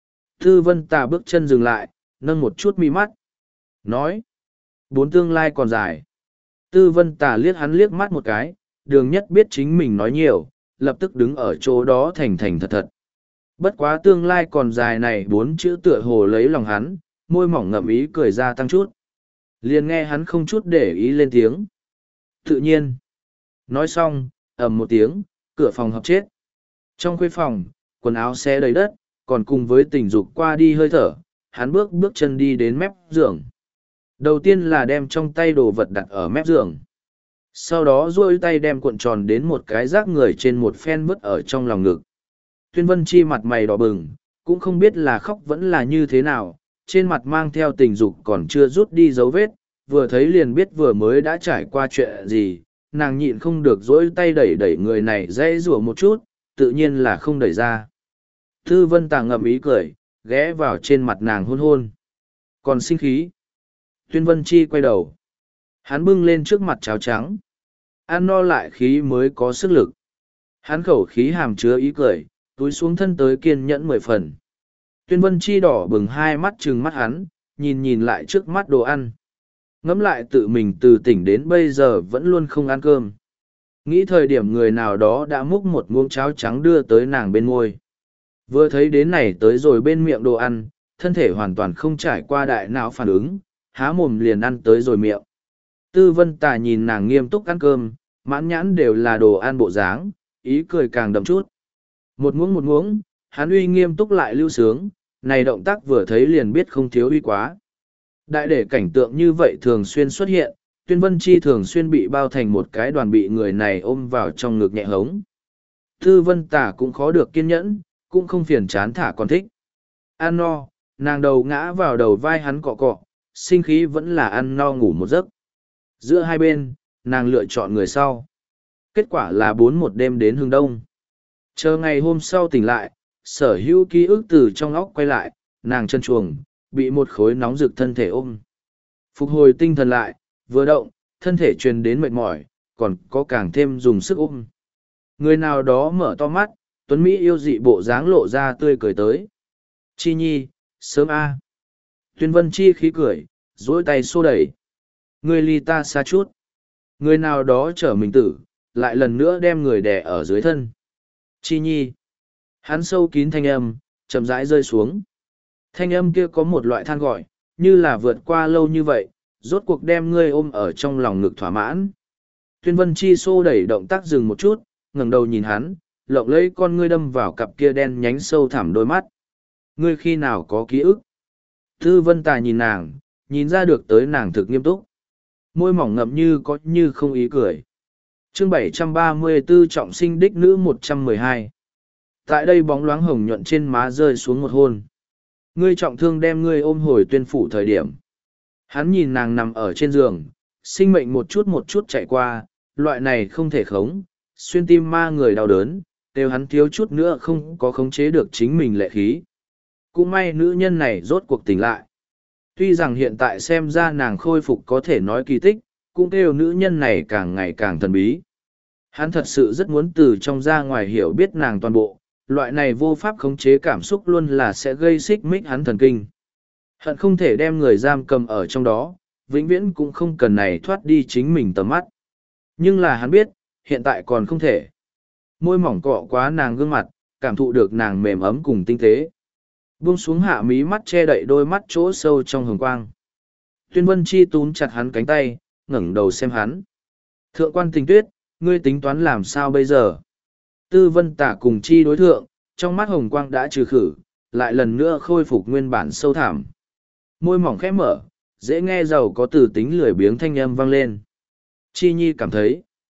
Tư Vân Tà bước chân dừng lại, nâng một chút mi mắt. Nói. Bốn tương lai còn dài. Tư Vân Tà liếc hắn liếc mắt một cái, đường nhất biết chính mình nói nhiều, lập tức đứng ở chỗ đó thành thành thật thật. Bất quá tương lai còn dài này bốn chữ tựa hồ lấy lòng hắn, môi mỏng ngậm ý cười ra tăng chút. Liền nghe hắn không chút để ý lên tiếng. Tự nhiên. Nói xong, ầm một tiếng, cửa phòng hợp chết. Trong khuê phòng, quần áo xé đầy đất, còn cùng với tình dục qua đi hơi thở, hắn bước bước chân đi đến mép giường. Đầu tiên là đem trong tay đồ vật đặt ở mép giường. Sau đó duỗi tay đem cuộn tròn đến một cái rác người trên một phen vứt ở trong lòng ngực. Tuyên Vân Chi mặt mày đỏ bừng, cũng không biết là khóc vẫn là như thế nào, trên mặt mang theo tình dục còn chưa rút đi dấu vết, vừa thấy liền biết vừa mới đã trải qua chuyện gì, nàng nhịn không được dỗi tay đẩy đẩy người này dễ rủa một chút, tự nhiên là không đẩy ra. Tư Vân Tà ngậm ý cười, ghé vào trên mặt nàng hôn hôn. Còn sinh khí. Tuyên Vân Chi quay đầu. Hắn bưng lên trước mặt cháo trắng. Ăn no lại khí mới có sức lực. Hắn khẩu khí hàm chứa ý cười, túi xuống thân tới kiên nhẫn mười phần. Tuyên Vân Chi đỏ bừng hai mắt trừng mắt hắn, nhìn nhìn lại trước mắt đồ ăn. Ngẫm lại tự mình từ tỉnh đến bây giờ vẫn luôn không ăn cơm. Nghĩ thời điểm người nào đó đã múc một muỗng cháo trắng đưa tới nàng bên môi. Vừa thấy đến này tới rồi bên miệng đồ ăn, thân thể hoàn toàn không trải qua đại não phản ứng, há mồm liền ăn tới rồi miệng. Tư Vân Tà nhìn nàng nghiêm túc ăn cơm, mãn nhãn đều là đồ ăn bộ dáng, ý cười càng đậm chút. Một muỗng một muỗng, hắn uy nghiêm túc lại lưu sướng, này động tác vừa thấy liền biết không thiếu uy quá. Đại để cảnh tượng như vậy thường xuyên xuất hiện, Tuyên Vân Chi thường xuyên bị bao thành một cái đoàn bị người này ôm vào trong ngực nhẹ hống. Tư Vân Tà cũng khó được kiên nhẫn, cũng không phiền chán thả còn thích. Ăn no, nàng đầu ngã vào đầu vai hắn cọ cọ, sinh khí vẫn là ăn no ngủ một giấc. Giữa hai bên, nàng lựa chọn người sau. Kết quả là bốn một đêm đến hương đông. Chờ ngày hôm sau tỉnh lại, sở hữu ký ức từ trong óc quay lại, nàng chân chuồng, bị một khối nóng rực thân thể ôm. Phục hồi tinh thần lại, vừa động, thân thể truyền đến mệt mỏi, còn có càng thêm dùng sức ôm. Người nào đó mở to mắt, Tuấn Mỹ yêu dị bộ dáng lộ ra tươi cười tới. Chi nhi, sớm a. Tuyên Vân Chi khí cười, dối tay xô đẩy. Người ly ta xa chút. Người nào đó trở mình tử, lại lần nữa đem người đè ở dưới thân. Chi nhi. Hắn sâu kín thanh âm, chậm rãi rơi xuống. Thanh âm kia có một loại than gọi, như là vượt qua lâu như vậy, rốt cuộc đem ngươi ôm ở trong lòng ngực thỏa mãn. Tuyên Vân Chi xô đẩy động tác dừng một chút, ngẩng đầu nhìn hắn, lộng lấy con ngươi đâm vào cặp kia đen nhánh sâu thẳm đôi mắt. Ngươi khi nào có ký ức? Tư Vân Tà nhìn nàng, nhìn ra được tới nàng thực nghiêm túc. Môi mỏng ngậm như có như không ý cười. Chương bảy trăm ba mươi tư trọng sinh đích nữ một trăm mười hai. Tại đây bóng loáng hồng nhuận trên má rơi xuống một hôn. Ngươi trọng thương đem ngươi ôm hồi tuyên phủ thời điểm. Hắn nhìn nàng nằm ở trên giường, sinh mệnh một chút một chút chạy qua, loại này không thể khống, xuyên tim ma người đau đớn, đều hắn thiếu chút nữa không có khống chế được chính mình lệ khí. Cũng may nữ nhân này rốt cuộc tỉnh lại. Tuy rằng hiện tại xem ra nàng khôi phục có thể nói kỳ tích, cũng kêu nữ nhân này càng ngày càng thần bí. Hắn thật sự rất muốn từ trong ra ngoài hiểu biết nàng toàn bộ, loại này vô pháp khống chế cảm xúc luôn là sẽ gây xích mích hắn thần kinh. Hận không thể đem người giam cầm ở trong đó, vĩnh viễn cũng không cần này thoát đi chính mình tầm mắt. Nhưng là hắn biết, hiện tại còn không thể. Môi mỏng cọ quá nàng gương mặt, cảm thụ được nàng mềm ấm cùng tinh tế. Buông xuống hạ mí mắt che đậy đôi mắt chỗ sâu trong hồng quang. Tuyên Vân Chi túm chặt hắn cánh tay, ngẩng đầu xem hắn. Thượng quan Tình Tuyết, ngươi tính toán làm sao bây giờ? Tư Vân Tả cùng Chi đối thượng, trong mắt hồng quang đã trừ khử, lại lần nữa khôi phục nguyên bản sâu thẳm. Môi mỏng khẽ mở, dễ nghe giàu có từ tính lười biếng thanh âm vang lên. Chi Nhi cảm thấy,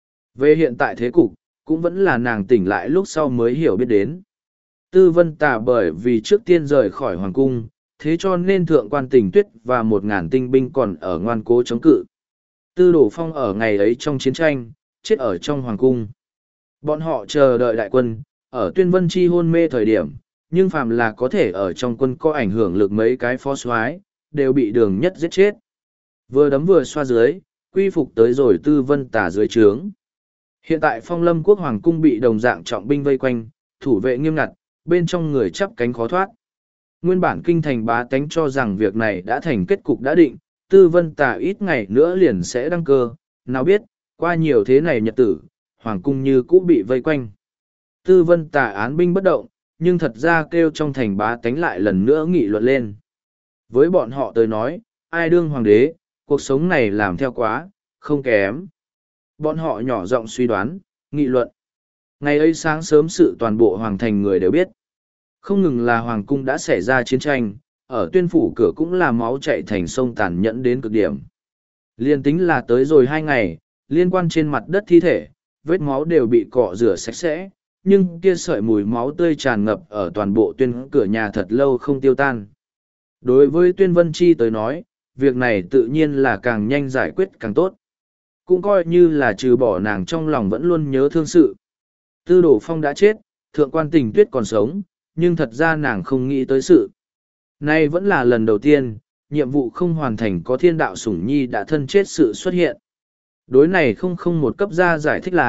về hiện tại thế cục, cũng vẫn là nàng tỉnh lại lúc sau mới hiểu biết đến. Tư Vân Tà bởi vì trước tiên rời khỏi hoàng cung, thế cho nên thượng quan Tình Tuyết và một ngàn tinh binh còn ở ngoan cố chống cự. Tư Đổ Phong ở ngày ấy trong chiến tranh, chết ở trong hoàng cung. Bọn họ chờ đợi đại quân, ở Tuyên Vân Chi hôn mê thời điểm, nhưng phàm là có thể ở trong quân có ảnh hưởng lực mấy cái phó soái đều bị đường nhất giết chết. Vừa đấm vừa xoa dưới, quy phục tới rồi Tư Vân Tà dưới trướng. Hiện tại Phong Lâm quốc hoàng cung bị đồng dạng trọng binh vây quanh, thủ vệ nghiêm ngặt, bên trong người chắp cánh khó thoát. Nguyên bản kinh thành bá tánh cho rằng việc này đã thành kết cục đã định, Tư Vân Tà ít ngày nữa liền sẽ đăng cơ, nào biết, qua nhiều thế này nhật tử, hoàng cung như cũ bị vây quanh. Tư Vân Tà án binh bất động, nhưng thật ra kêu trong thành bá tánh lại lần nữa nghị luận lên. Với bọn họ tới nói, ai đương hoàng đế, cuộc sống này làm theo quá, không kém. Bọn họ nhỏ giọng suy đoán, nghị luận. Ngày ấy sáng sớm sự toàn bộ hoàng thành người đều biết. Không ngừng là hoàng cung đã xảy ra chiến tranh, ở tuyên phủ cửa cũng là máu chạy thành sông tàn nhẫn đến cực điểm. Liên tính là tới rồi hai ngày, liên quan trên mặt đất thi thể, vết máu đều bị cọ rửa sạch sẽ, nhưng kia sợi mùi máu tươi tràn ngập ở toàn bộ tuyên cửa nhà thật lâu không tiêu tan. Đối với Tuyên Vân Chi tới nói, việc này tự nhiên là càng nhanh giải quyết càng tốt. Cũng coi như là trừ bỏ nàng trong lòng vẫn luôn nhớ thương sự. Tư Đổ Phong đã chết, thượng quan Tình Tuyết còn sống, nhưng thật ra nàng không nghĩ tới sự. Nay vẫn là lần đầu tiên, nhiệm vụ không hoàn thành có thiên đạo sủng nhi đã thân chết sự xuất hiện. Đối này không không một cấp gia giải thích là,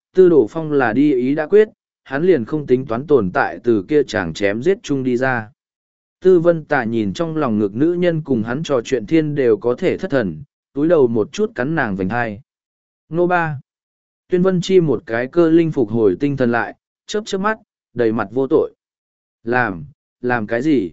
Tư Đồ Phong là đi ý đã quyết, hắn liền không tính toán tồn tại từ kia chàng chém giết chung đi ra. Tư Vân Tà nhìn trong lòng ngực nữ nhân cùng hắn trò chuyện thiên đều có thể thất thần, túi đầu một chút cắn nàng vành hai. Nô ba. Tuyên Vân Chi một cái cơ linh phục hồi tinh thần lại, chớp chớp mắt, đầy mặt vô tội. Làm, làm cái gì?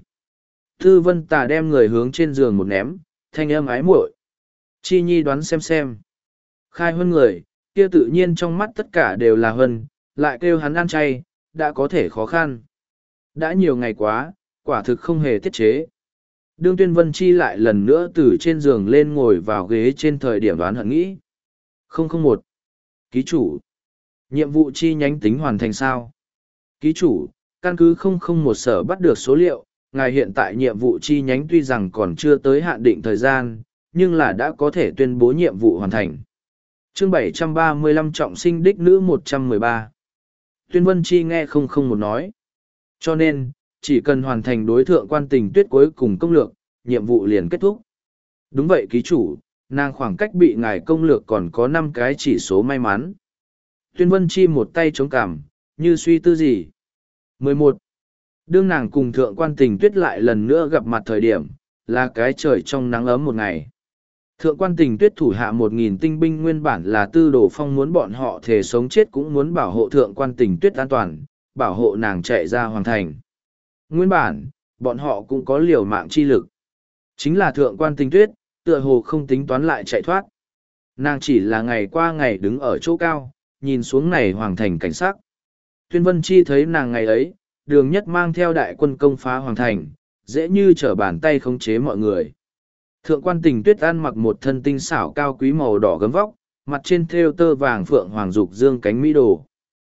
Tư Vân Tà đem người hướng trên giường một ném, thanh âm ái muội. Chi Nhi đoán xem xem. Khai Huân người, kia tự nhiên trong mắt tất cả đều là Huân, lại kêu hắn ăn chay, đã có thể khó khăn. Đã nhiều ngày quá, quả thực không hề tiết chế. Đương Tuyên Vân Chi lại lần nữa từ trên giường lên ngồi vào ghế trên thời điểm đoán hận nghĩ. không không một. Ký chủ. Nhiệm vụ chi nhánh tính hoàn thành sao? Ký chủ, căn cứ không không một sở bắt được số liệu, ngài hiện tại nhiệm vụ chi nhánh tuy rằng còn chưa tới hạn định thời gian, nhưng là đã có thể tuyên bố nhiệm vụ hoàn thành. Chương bảy trăm ba mươi lăm trọng sinh đích nữ một trăm mười ba. Tuyên Vân Chi nghe không không một nói. Cho nên, chỉ cần hoàn thành đối thượng quan tình tuyết cuối cùng công lược, nhiệm vụ liền kết thúc. Đúng vậy ký chủ, nàng khoảng cách bị ngài công lược còn có năm cái chỉ số may mắn. Tuyên Vân Chi một tay chống cằm, như suy tư gì. mười một. Đương nàng cùng thượng quan tình tuyết lại lần nữa gặp mặt thời điểm, là cái trời trong nắng ấm một ngày. Thượng quan tình tuyết thủ hạ một nghìn tinh binh nguyên bản là Tư Đồ Phong muốn bọn họ thể sống chết cũng muốn bảo hộ thượng quan tình tuyết an toàn, bảo hộ nàng chạy ra hoàng thành. Nguyên bản, bọn họ cũng có liều mạng chi lực. Chính là thượng quan tình tuyết, tựa hồ không tính toán lại chạy thoát. Nàng chỉ là ngày qua ngày đứng ở chỗ cao, nhìn xuống này hoàng thành cảnh sắc. Tuyên Vân Chi thấy nàng ngày ấy, đường nhất mang theo đại quân công phá hoàng thành, dễ như trở bàn tay khống chế mọi người. Thượng quan tình tuyết ăn mặc một thân tinh xảo cao quý màu đỏ gấm vóc, mặt trên thêu tơ vàng phượng hoàng dục dương cánh mỹ đồ.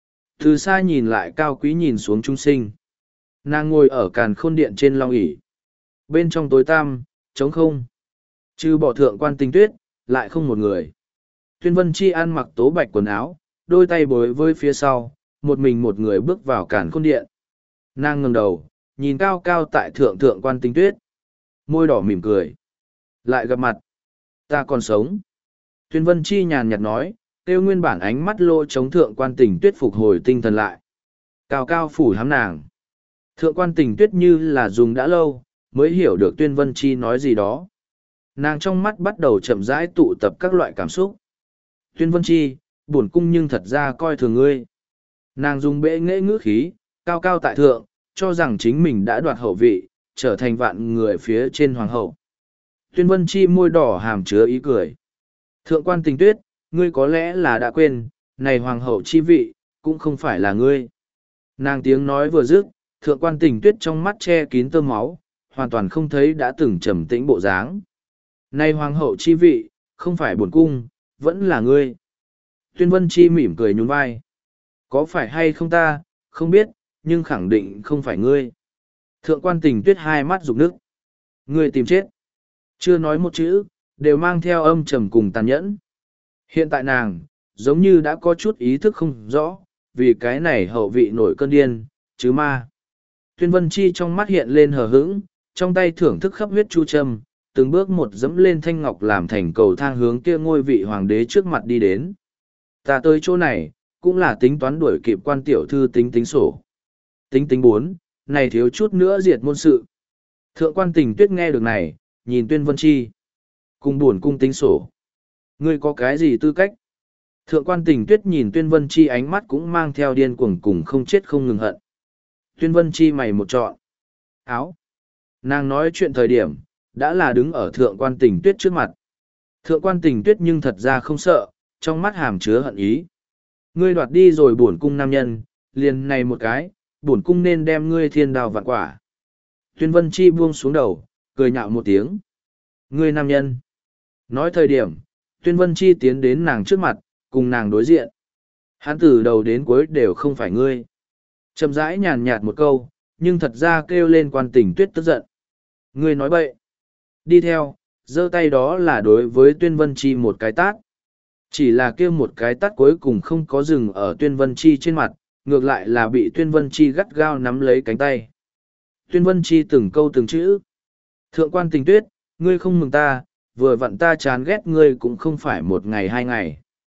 Từ xa nhìn lại cao quý nhìn xuống trung sinh. Nàng ngồi ở càn khôn điện trên long ỷ. Bên trong tối tăm, trống không. Trừ bỏ thượng quan tình tuyết, lại không một người. Tuyên Vân Chi ăn mặc tố bạch quần áo, đôi tay bối với phía sau, một mình một người bước vào càn khôn điện. Nàng ngẩng đầu, nhìn cao cao tại thượng thượng quan tình tuyết. Môi đỏ mỉm cười. Lại gặp mặt. Ta còn sống. Tuyên Vân Chi nhàn nhạt nói, tiêu nguyên bản ánh mắt lô chống thượng quan tình tuyết phục hồi tinh thần lại. Cao cao phủ hám nàng. Thượng quan tình tuyết như là dùng đã lâu, mới hiểu được Tuyên Vân Chi nói gì đó. Nàng trong mắt bắt đầu chậm rãi tụ tập các loại cảm xúc. Tuyên Vân Chi, buồn cung nhưng thật ra coi thường ngươi. Nàng dùng bệ nghệ ngữ khí, cao cao tại thượng, cho rằng chính mình đã đoạt hậu vị, trở thành vạn người phía trên hoàng hậu. Tuyên Vân Chi môi đỏ hàm chứa ý cười. Thượng quan tình tuyết, ngươi có lẽ là đã quên, này hoàng hậu chi vị, cũng không phải là ngươi. Nàng tiếng nói vừa dứt, thượng quan tình tuyết trong mắt che kín tơ máu, hoàn toàn không thấy đã từng trầm tĩnh bộ dáng. Này hoàng hậu chi vị, không phải bổn cung, vẫn là ngươi. Tuyên Vân Chi mỉm cười nhún vai. Có phải hay không ta, không biết, nhưng khẳng định không phải ngươi. Thượng quan tình tuyết hai mắt rục nước. Ngươi tìm chết. Chưa nói một chữ, đều mang theo âm trầm cùng tàn nhẫn. Hiện tại nàng, giống như đã có chút ý thức không rõ, vì cái này hậu vị nổi cơn điên, chứ ma. Tuyên Vân Chi trong mắt hiện lên hờ hững, trong tay thưởng thức khắp huyết chu châm, từng bước một dẫm lên thanh ngọc làm thành cầu thang hướng kia ngôi vị hoàng đế trước mặt đi đến. Ta tới chỗ này, cũng là tính toán đuổi kịp quan tiểu thư tính tính sổ. Tính tính bốn, này thiếu chút nữa diệt môn sự. Thượng quan tình tuyết nghe được này, nhìn Tuyên Vân Chi. Cùng buồn cung tính sổ. Ngươi có cái gì tư cách? Thượng quan tình tuyết nhìn Tuyên Vân Chi ánh mắt cũng mang theo điên cuồng cùng không chết không ngừng hận. Tuyên Vân Chi mày một trọn. Áo. Nàng nói chuyện thời điểm, đã là đứng ở thượng quan tình tuyết trước mặt. Thượng quan tình tuyết nhưng thật ra không sợ, trong mắt hàm chứa hận ý. Ngươi đoạt đi rồi bổn cung nam nhân, liền này một cái, bổn cung nên đem ngươi thiên đào vạn quả. Tuyên Vân Chi buông xuống đầu, cười nhạo một tiếng. Ngươi nam nhân. Nói thời điểm, Tuyên Vân Chi tiến đến nàng trước mặt, cùng nàng đối diện. Hắn từ đầu đến cuối đều không phải ngươi. Chậm rãi nhàn nhạt một câu, nhưng thật ra kêu lên quan tình tuyết tức giận. Ngươi nói bậy. Đi theo, giơ tay đó là đối với Tuyên Vân Chi một cái tát. Chỉ là kêu một cái tát cuối cùng không có dừng ở Tuyên Vân Chi trên mặt, ngược lại là bị Tuyên Vân Chi gắt gao nắm lấy cánh tay. Tuyên Vân Chi từng câu từng chữ. Thượng quan tình tuyết, ngươi không mừng ta, vừa vặn ta chán ghét ngươi cũng không phải một ngày hai ngày.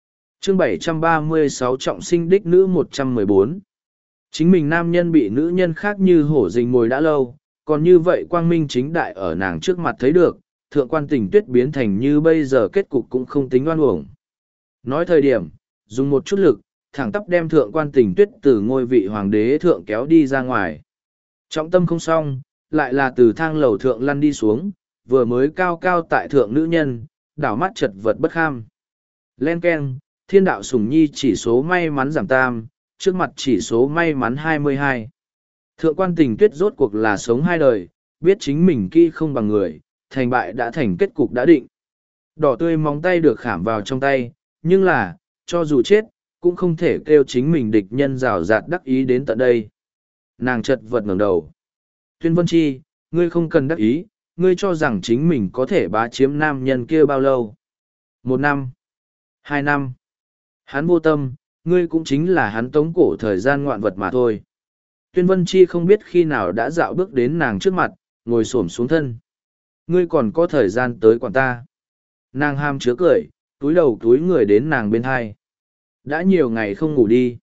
Chương bảy trăm ba mươi sáu trọng sinh đích nữ một trăm mười bốn. Chính mình nam nhân bị nữ nhân khác như hổ rình mồi đã lâu, còn như vậy quang minh chính đại ở nàng trước mặt thấy được, thượng quan tình tuyết biến thành như bây giờ kết cục cũng không tính oan uổng. Nói thời điểm, dùng một chút lực, thẳng tắp đem thượng quan tình tuyết từ ngôi vị hoàng đế thượng kéo đi ra ngoài. Trọng tâm không xong, lại là từ thang lầu thượng lăn đi xuống, vừa mới cao cao tại thượng nữ nhân, đảo mắt chật vật bất kham. Len keng, thiên đạo sủng nhi chỉ số may mắn giảm tam, trước mặt chỉ số may mắn hai mươi hai. Thượng quan tình tuyết rốt cuộc là sống hai đời, biết chính mình kỹ không bằng người, thành bại đã thành kết cục đã định. Đỏ tươi móng tay được khảm vào trong tay, nhưng là, cho dù chết, cũng không thể kêu chính mình địch nhân rào rạt đắc ý đến tận đây. Nàng chật vật ngẩng đầu. Tuyên Vân Chi, ngươi không cần đắc ý, ngươi cho rằng chính mình có thể bá chiếm nam nhân kia bao lâu. Một năm. Hai năm. Hắn vô tâm, ngươi cũng chính là hắn tống cổ thời gian ngoạn vật mà thôi. Tuyên Vân Chi không biết khi nào đã dạo bước đến nàng trước mặt, ngồi xổm xuống thân. Ngươi còn có thời gian tới quản ta. Nàng ham chứa cười, túi đầu túi người đến nàng bên hai. Đã nhiều ngày không ngủ đi.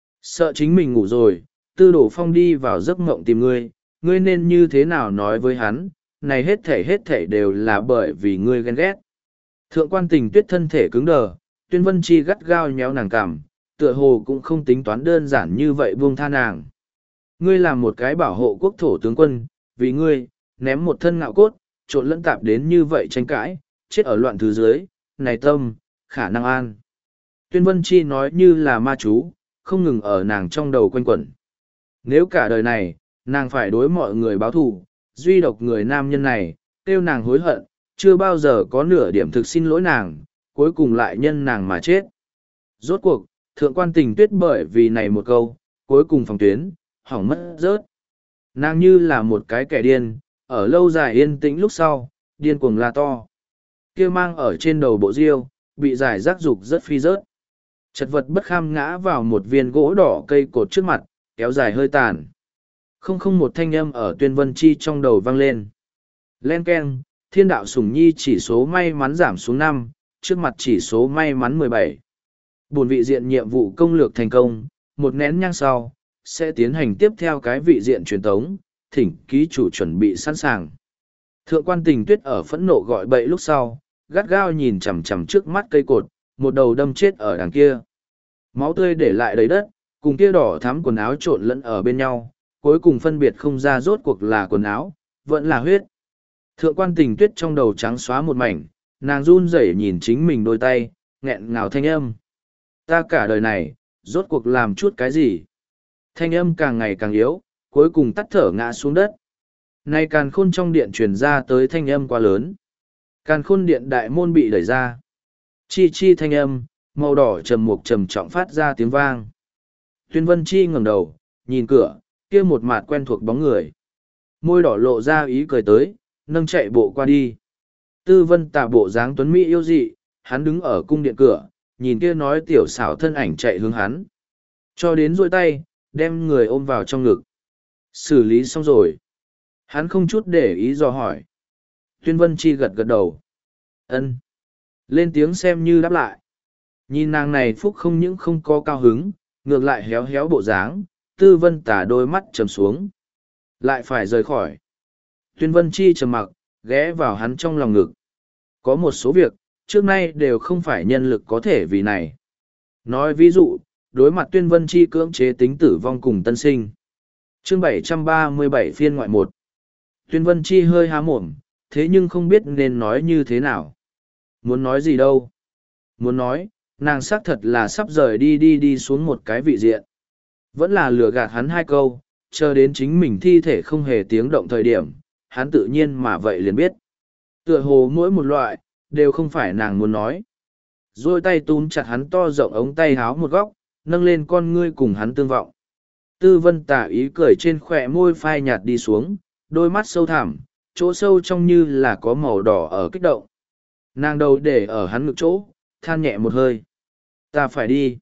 Sợ chính mình ngủ rồi, Tư Đổ Phong đi vào giấc mộng tìm ngươi, ngươi nên như thế nào nói với hắn, này hết thể hết thể đều là bởi vì ngươi ghen ghét. Thượng quan tình tuyết thân thể cứng đờ, Tuyên Vân Chi gắt gao nhéo nàng cằm, tựa hồ cũng không tính toán đơn giản như vậy buông tha nàng. Ngươi làm một cái bảo hộ quốc thổ tướng quân, vì ngươi, ném một thân ngạo cốt, trộn lẫn tạp đến như vậy tranh cãi, chết ở loạn thứ dưới, này tâm, khả năng an. Tuyên Vân Chi nói như là ma chú, không ngừng ở nàng trong đầu quanh quẩn. Nếu cả đời này, nàng phải đối mọi người báo thù, duy độc người nam nhân này, kêu nàng hối hận, chưa bao giờ có nửa điểm thực xin lỗi nàng, cuối cùng lại nhân nàng mà chết. Rốt cuộc, thượng quan tình tuyết bởi vì này một câu, cuối cùng phòng tuyến, hỏng mất rớt. Nàng như là một cái kẻ điên, ở lâu dài yên tĩnh lúc sau, điên cuồng la to. Kia mang ở trên đầu bộ diêu, bị giải rác dục rất phi rớt. Chật vật bất kham ngã vào một viên gỗ đỏ cây cột trước mặt, kéo dài hơi tàn. Không không một thanh âm ở Tuyên Vân Chi trong đầu vang lên. Len keng, thiên đạo sủng nhi chỉ số may mắn giảm xuống năm, trước mặt chỉ số may mắn mười bảy. Bổn vị diện nhiệm vụ công lược thành công, một nén nhang sau, sẽ tiến hành tiếp theo cái vị diện truyền tống, thỉnh ký chủ chuẩn bị sẵn sàng. Thượng quan tình tuyết ở phẫn nộ gọi bậy lúc sau, gắt gao nhìn chằm chằm trước mắt cây cột, một đầu đâm chết ở đằng kia. Máu tươi để lại đầy đất, cùng kia đỏ thắm quần áo trộn lẫn ở bên nhau, cuối cùng phân biệt không ra rốt cuộc là quần áo, vẫn là huyết. Thượng quan tình tuyết trong đầu trắng xóa một mảnh, nàng run rẩy nhìn chính mình đôi tay, nghẹn ngào thanh âm. Ta cả đời này, rốt cuộc làm chút cái gì? Thanh âm càng ngày càng yếu, cuối cùng tắt thở ngã xuống đất. Nay càn khôn trong điện truyền ra tới thanh âm quá lớn. Càn khôn điện đại môn bị đẩy ra. Chi chi thanh âm, màu đỏ trầm mục trầm trọng phát ra tiếng vang. Tuyên Vân Chi ngẩng đầu, nhìn cửa, kia một mặt quen thuộc bóng người. Môi đỏ lộ ra ý cười tới, nâng chạy bộ qua đi. Tư Vân Tà bộ dáng tuấn mỹ yêu dị, hắn đứng ở cung điện cửa, nhìn kia nói tiểu xảo thân ảnh chạy hướng hắn. Cho đến duỗi tay, đem người ôm vào trong ngực. Xử lý xong rồi. Hắn không chút để ý dò hỏi. Tuyên Vân Chi gật gật đầu. Ân. Lên tiếng xem như đáp lại. Nhìn nàng này phúc không những không có cao hứng, ngược lại héo héo bộ dáng, Tư Vân Tà đôi mắt trầm xuống. Lại phải rời khỏi. Tuyên Vân Chi trầm mặc, ghé vào hắn trong lòng ngực. Có một số việc, trước nay đều không phải nhân lực có thể vì này. Nói ví dụ, đối mặt Tuyên Vân Chi cưỡng chế tính tử vong cùng tân sinh. Chương bảy trăm ba mươi bảy phiên ngoại một. Tuyên Vân Chi hơi há mồm, thế nhưng không biết nên nói như thế nào. Muốn nói gì đâu. Muốn nói, nàng xác thật là sắp rời đi đi đi xuống một cái vị diện. Vẫn là lừa gạt hắn hai câu, chờ đến chính mình thi thể không hề tiếng động thời điểm, hắn tự nhiên mà vậy liền biết. Tựa hồ mỗi một loại, đều không phải nàng muốn nói. Rồi tay túm chặt hắn to rộng ống tay háo một góc, nâng lên con ngươi cùng hắn tương vọng. Tư Vân Tà ý cười trên khỏe môi phai nhạt đi xuống, đôi mắt sâu thẳm, chỗ sâu trong như là có màu đỏ ở kích động. Nàng đầu để ở hắn ngực chỗ, than nhẹ một hơi. Ta phải đi.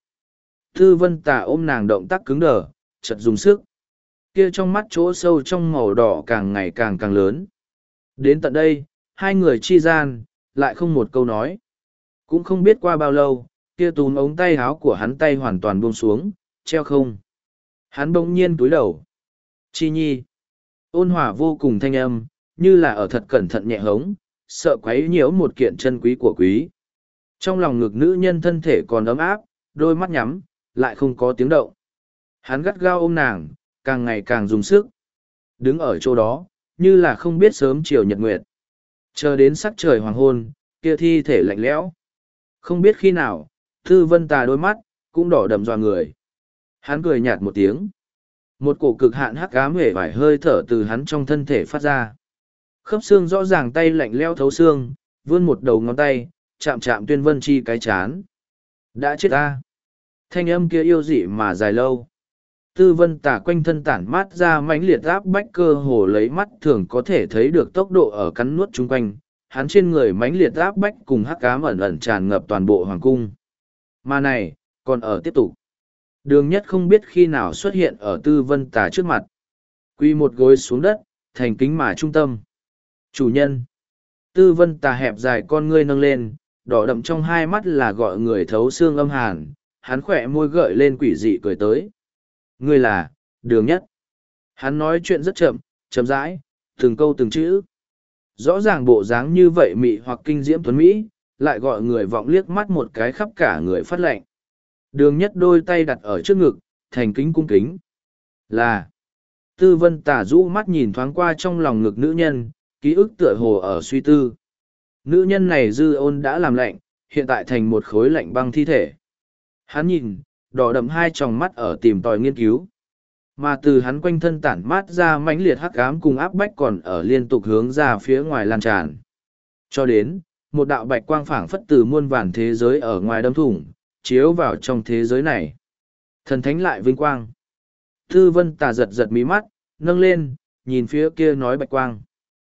Tư Vân Tà ôm nàng động tác cứng đờ, chật dùng sức. Kia trong mắt chỗ sâu trong màu đỏ càng ngày càng càng lớn. Đến tận đây, hai người chi gian, lại không một câu nói. Cũng không biết qua bao lâu, kia túm ống tay áo của hắn tay hoàn toàn buông xuống, treo không. Hắn bỗng nhiên túi đầu. Chi nhi. Ôn hòa vô cùng thanh âm, như là ở thật cẩn thận nhẹ hống, sợ quấy nhiễu một kiện chân quý của quý. Trong lòng ngực nữ nhân thân thể còn ấm áp, đôi mắt nhắm, lại không có tiếng động. Hắn gắt gao ôm nàng, càng ngày càng dùng sức. Đứng ở chỗ đó, như là không biết sớm chiều nhật nguyệt. Chờ đến sắc trời hoàng hôn, kia thi thể lạnh lẽo. Không biết khi nào, Tư Vân Tà đôi mắt, cũng đỏ đậm dọa người. Hắn cười nhạt một tiếng. Một cổ cực hạn hắc ám hể vải hơi thở từ hắn trong thân thể phát ra. Khớp xương rõ ràng tay lạnh lẽo thấu xương, vươn một đầu ngón tay, chạm chạm Tuyên Vân Chi cái chán. Đã chết ta. Thanh âm kia yêu dị mà dài lâu. Tư Vân Tà quanh thân tản mát ra mãnh liệt áp bách, cơ hồ lấy mắt thường có thể thấy được tốc độ ở cắn nuốt chung quanh. Hắn trên người mãnh liệt áp bách cùng hắc ám ẩn ẩn tràn ngập toàn bộ hoàng cung. Mà này, còn ở tiếp tục. Đường Nhất không biết khi nào xuất hiện ở Tư Vân Tà trước mặt. Quy một gối xuống đất, thành kính mà trung tâm. Chủ nhân. Tư Vân Tà hẹp dài con ngươi nâng lên, đỏ đậm trong hai mắt là gọi người thấu xương âm hàn. Hắn khỏe môi gợi lên quỷ dị cười tới. Ngươi là, Đường Nhất. Hắn nói chuyện rất chậm, chậm rãi, từng câu từng chữ. Rõ ràng bộ dáng như vậy mị hoặc kinh diễm tuấn Mỹ, lại gọi người vọng liếc mắt một cái khắp cả người phát lệnh. Đường Nhất đôi tay đặt ở trước ngực, thành kính cung kính. Là. Tư Vân Tà rũ mắt nhìn thoáng qua trong lòng ngực nữ nhân, ký ức tựa hồ ở suy tư. Nữ nhân này dư ôn đã làm lạnh, hiện tại thành một khối lạnh băng thi thể. Hắn nhìn, đỏ đậm hai tròng mắt ở tìm tòi nghiên cứu. Mà từ hắn quanh thân tản mát ra mãnh liệt hắc ám cùng áp bách còn ở liên tục hướng ra phía ngoài lan tràn. Cho đến, một đạo bạch quang phảng phất từ muôn vàn thế giới ở ngoài đâm thủng, chiếu vào trong thế giới này. Thần thánh lại vinh quang. Tư Vân Tà giật giật mí mắt, nâng lên, nhìn phía kia nói bạch quang.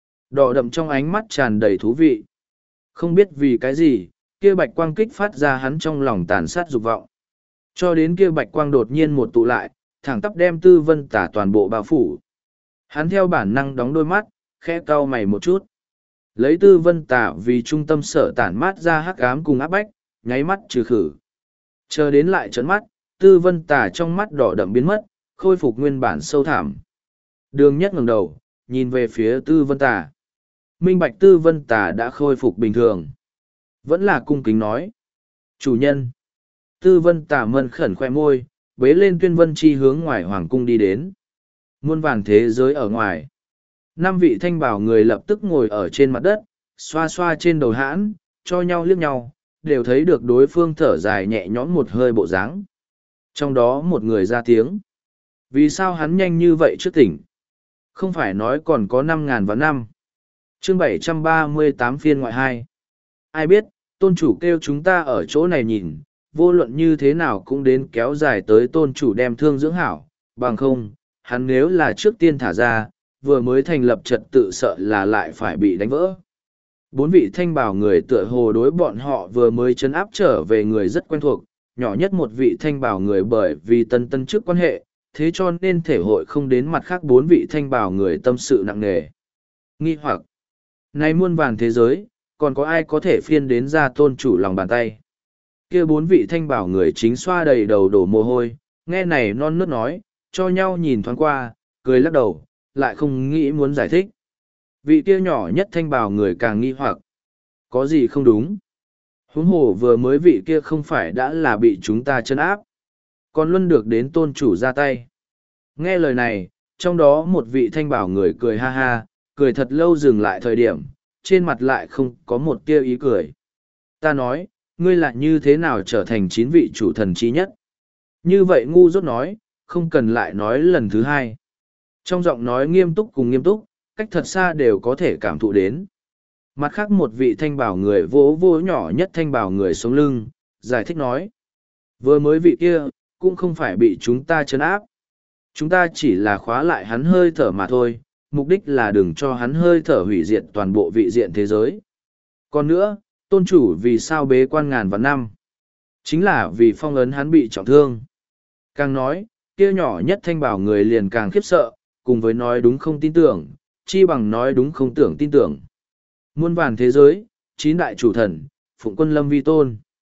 Đỏ đậm trong ánh mắt tràn đầy thú vị. Không biết vì cái gì, kia bạch quang kích phát ra hắn trong lòng tàn sát dục vọng. Cho đến kia bạch quang đột nhiên một tụ lại, thẳng tắp đem Tư Vân Tà toàn bộ bao phủ. Hắn theo bản năng đóng đôi mắt, khẽ cau mày một chút. Lấy Tư Vân Tà vì trung tâm sở tản mát ra hắc ám cùng áp bách, nháy mắt trừ khử. Chờ đến lại trấn mắt, Tư Vân Tà trong mắt đỏ đậm biến mất, khôi phục nguyên bản sâu thẳm. Đường Nhất ngẩng đầu, nhìn về phía Tư Vân Tà. Minh bạch Tư Vân Tà đã khôi phục bình thường. Vẫn là cung kính nói. Chủ nhân. Tư Vân Tà mân khẩn khoe môi, bế lên Tuyên Vân Chi hướng ngoài hoàng cung đi đến. Muôn vàn thế giới ở ngoài. Năm vị thanh bảo người lập tức ngồi ở trên mặt đất, xoa xoa trên đầu hãn, cho nhau liếc nhau, đều thấy được đối phương thở dài nhẹ nhõm một hơi bộ dáng. Trong đó một người ra tiếng. Vì sao hắn nhanh như vậy trước tỉnh? Không phải nói còn có năm ngàn vạn năm. Chương bảy trăm ba mươi tám phiên ngoại hai. Ai biết, tôn chủ kêu chúng ta ở chỗ này nhìn, vô luận như thế nào cũng đến kéo dài tới tôn chủ đem thương dưỡng hảo, bằng không, hắn nếu là trước tiên thả ra, vừa mới thành lập trật tự sợ là lại phải bị đánh vỡ. Bốn vị thanh bảo người tựa hồ đối bọn họ vừa mới chấn áp trở về người rất quen thuộc, nhỏ nhất một vị thanh bảo người bởi vì tân tân trước quan hệ, thế cho nên thể hội không đến mặt khác bốn vị thanh bảo người tâm sự nặng nề. Nghi hoặc, nay muôn vàn thế giới, còn có ai có thể phiên đến ra tôn chủ lòng bàn tay? Kia bốn vị thanh bảo người chính xoa đầy đầu đổ mồ hôi, nghe này non nớt nói, cho nhau nhìn thoáng qua, cười lắc đầu, lại không nghĩ muốn giải thích. Vị kia nhỏ nhất thanh bảo người càng nghi hoặc, có gì không đúng? Huống hồ vừa mới vị kia không phải đã là bị chúng ta chân áp, còn luôn được đến tôn chủ ra tay. Nghe lời này, trong đó một vị thanh bảo người cười ha ha, cười thật lâu dừng lại thời điểm, trên mặt lại không có một tia ý cười. Ta nói, ngươi lại như thế nào trở thành chín vị chủ thần trí nhất? Như vậy ngu dốt nói, không cần lại nói lần thứ hai. Trong giọng nói nghiêm túc cùng nghiêm túc, cách thật xa đều có thể cảm thụ đến. Mặt khác một vị thanh bảo người vỗ vỗ nhỏ nhất thanh bảo người sống lưng, giải thích nói. Vừa mới vị kia, cũng không phải bị chúng ta trấn áp. Chúng ta chỉ là khóa lại hắn hơi thở mà thôi, mục đích là đừng cho hắn hơi thở hủy diệt toàn bộ vị diện thế giới. Còn nữa, tôn chủ vì sao bế quan ngàn vạn năm? Chính là vì phong ấn hắn bị trọng thương. Càng nói, kia nhỏ nhất thanh bảo người liền càng khiếp sợ, cùng với nói đúng không tin tưởng, chi bằng nói đúng không tưởng tin tưởng. Muôn vàn thế giới, chín đại chủ thần, phụng quân lâm vi tôn.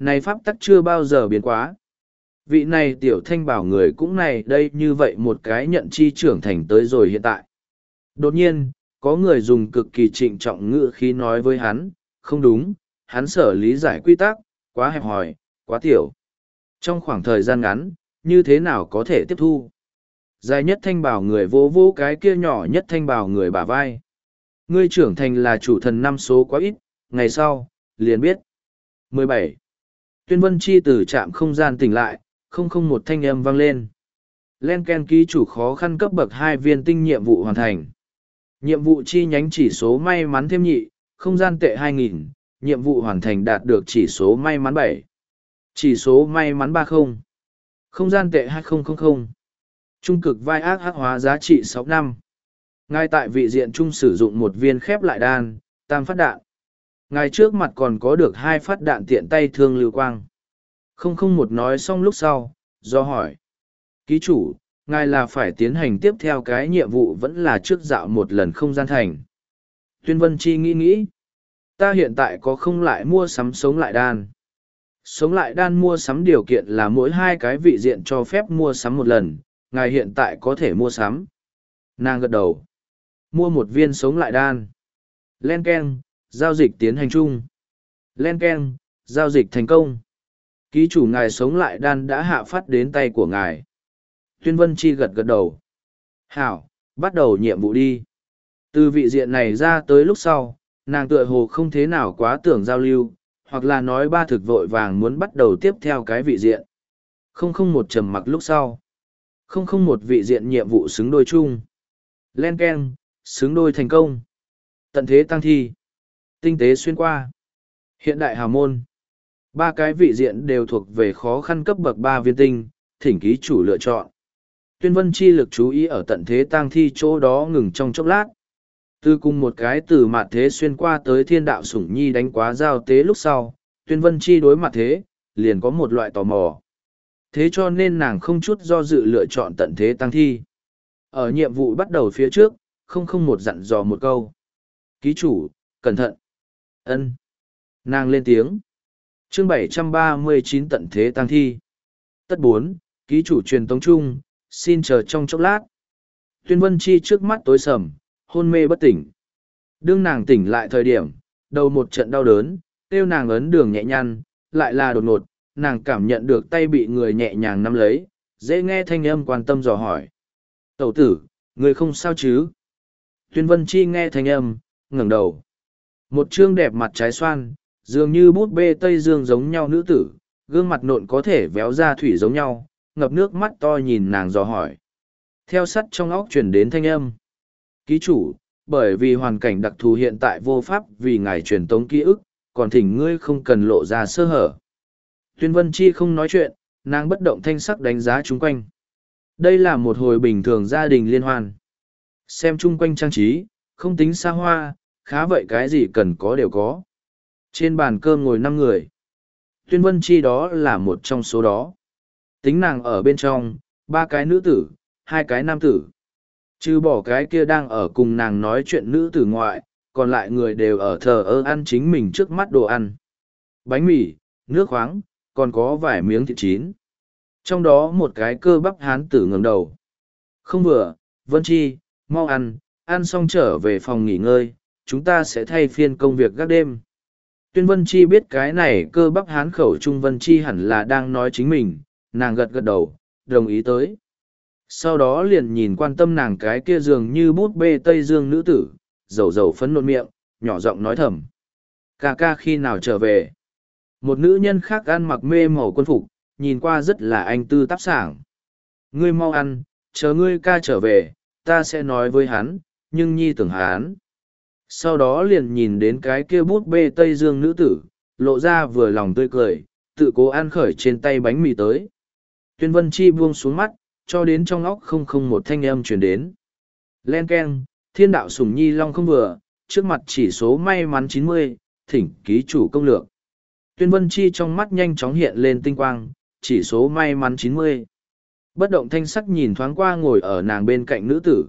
Này pháp tắc chưa bao giờ biến quá. Vị này tiểu thanh bảo người cũng này đây như vậy một cái nhận chi trưởng thành tới rồi hiện tại. Đột nhiên, có người dùng cực kỳ trịnh trọng ngữ khí nói với hắn, không đúng, hắn sở lý giải quy tắc, quá hẹp hòi, quá tiểu. Trong khoảng thời gian ngắn, như thế nào có thể tiếp thu? Dài nhất thanh bảo người vô vô cái kia nhỏ nhất thanh bảo người bả vai. Ngươi trưởng thành là chủ thần năm số quá ít, ngày sau, liền biết. mười bảy. Tuyên Vân Chi từ trạm không gian tỉnh lại, không không một thanh âm vang lên. Len Ken ký chủ khó khăn cấp bậc hai viên tinh nhiệm vụ hoàn thành. Nhiệm vụ chi nhánh chỉ số may mắn thêm nhị, không gian tệ hai nghìn, nhiệm vụ hoàn thành đạt được chỉ số may mắn bảy. Chỉ số may mắn ba mươi. Không gian tệ hai nghìn. Trung cực vai ác hắc hóa giá trị sáu năm. Ngay tại vị diện trung sử dụng một viên khép lại đan, tam phát đạn. Ngài trước mặt còn có được hai phát đạn tiện tay thương lưu quang. Không không một nói xong lúc sau, do hỏi. Ký chủ, ngài là phải tiến hành tiếp theo cái nhiệm vụ vẫn là trước dạo một lần không gian thành. Tuyên Vân Chi nghĩ nghĩ. Ta hiện tại có không lại mua sắm sống lại đan. Sống lại đan mua sắm điều kiện là mỗi hai cái vị diện cho phép mua sắm một lần, ngài hiện tại có thể mua sắm. Nàng gật đầu. Mua một viên sống lại đan. Len Ken, giao dịch tiến hành chung. Len Ken, giao dịch thành công. Ký chủ ngài sống lại đan đã hạ phát đến tay của ngài. Tuyên Vân Chi gật gật đầu. Hảo, bắt đầu nhiệm vụ đi. Từ vị diện này ra tới lúc sau, nàng tựa hồ không thế nào quá tưởng giao lưu, hoặc là nói ba thực vội vàng muốn bắt đầu tiếp theo cái vị diện. Không không một trầm mặc lúc sau. Không không một vị diện nhiệm vụ xứng đôi chung. Len Ken, xứng đôi thành công. Tận thế tăng thi. Tinh tế xuyên qua. Hiện đại hào môn. Ba cái vị diện đều thuộc về khó khăn cấp bậc ba viên tinh, thỉnh ký chủ lựa chọn. Tuyên Vân Chi lực chú ý ở tận thế tang thi chỗ đó ngừng trong chốc lát. Từ cùng một cái từ mặt thế xuyên qua tới thiên đạo sủng nhi đánh quá giao tế lúc sau, Tuyên Vân Chi đối mặt thế, liền có một loại tò mò. Thế cho nên nàng không chút do dự lựa chọn tận thế tang thi. Ở nhiệm vụ bắt đầu phía trước, không không một dặn dò một câu. Ký chủ, cẩn thận. Ân. Nàng lên tiếng. Chương bảy trăm ba mươi chín tận thế tang thi. Tất bốn, ký chủ truyền tống chung, xin chờ trong chốc lát. Tuyên Vân Chi trước mắt tối sầm, hôn mê bất tỉnh. Đương nàng tỉnh lại thời điểm, đầu một trận đau đớn, tiêu nàng ấn đường nhẹ nhăn, lại là đột ngột, nàng cảm nhận được tay bị người nhẹ nhàng nắm lấy, dễ nghe thanh âm quan tâm dò hỏi. Tẩu tử, người không sao chứ? Tuyên Vân Chi nghe thanh âm, ngẩng đầu. Một trương đẹp mặt trái xoan, dường như bút bê Tây Dương giống nhau nữ tử, gương mặt nộn có thể véo ra thủy giống nhau, ngập nước mắt to nhìn nàng dò hỏi. Theo sắt trong óc chuyển đến thanh âm. Ký chủ, bởi vì hoàn cảnh đặc thù hiện tại vô pháp vì ngài truyền tống ký ức, còn thỉnh ngươi không cần lộ ra sơ hở. Tuyên Vân Chi không nói chuyện, nàng bất động thanh sắc đánh giá chung quanh. Đây là một hồi bình thường gia đình liên hoan. Xem chung quanh trang trí, không tính xa hoa, khá vậy cái gì cần có đều có. Trên bàn cơm ngồi năm người. Tuyên Vân Chi đó là một trong số đó. Tính nàng ở bên trong, ba cái nữ tử, hai cái nam tử. Chứ bỏ cái kia đang ở cùng nàng nói chuyện nữ tử ngoại, còn lại người đều ở thờ ơ ăn chính mình trước mắt đồ ăn. Bánh mì, nước khoáng, còn có vài miếng thịt chín. Trong đó một cái cơ bắp hán tử ngẩng đầu. Không vừa, Vân Chi, mau ăn, ăn xong trở về phòng nghỉ ngơi, chúng ta sẽ thay phiên công việc gác đêm. Tuyên Vân Chi biết cái này cơ bắp hán khẩu Trung Vân Chi hẳn là đang nói chính mình, nàng gật gật đầu, đồng ý tới. Sau đó liền nhìn quan tâm nàng cái kia dường như bút bê Tây Dương nữ tử, dầu dầu phấn nộn miệng, nhỏ giọng nói thầm. Ca ca khi nào trở về? Một nữ nhân khác ăn mặc mê màu quân phục, nhìn qua rất là anh tư táp sảng. Ngươi mau ăn, chờ ngươi ca trở về, ta sẽ nói với hắn, nhưng nhi tưởng hắn. Sau đó liền nhìn đến cái kia bút bê Tây Dương nữ tử, lộ ra vừa lòng tươi cười, tự cố ăn khởi trên tay bánh mì tới. Tuyên Vân Chi buông xuống mắt, cho đến trong óc không không một thanh âm chuyển đến. Len Ken, thiên đạo sủng nhi long không vừa, trước mặt chỉ số may mắn chín mươi, thỉnh ký chủ công lược. Tuyên Vân Chi trong mắt nhanh chóng hiện lên tinh quang, chỉ số may mắn chín mươi. Bất động thanh sắc nhìn thoáng qua ngồi ở nàng bên cạnh nữ tử.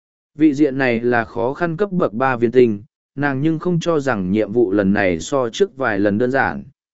Vị diện này là khó khăn cấp bậc ba viên tinh, nàng nhưng không cho rằng nhiệm vụ lần này so trước vài lần đơn giản.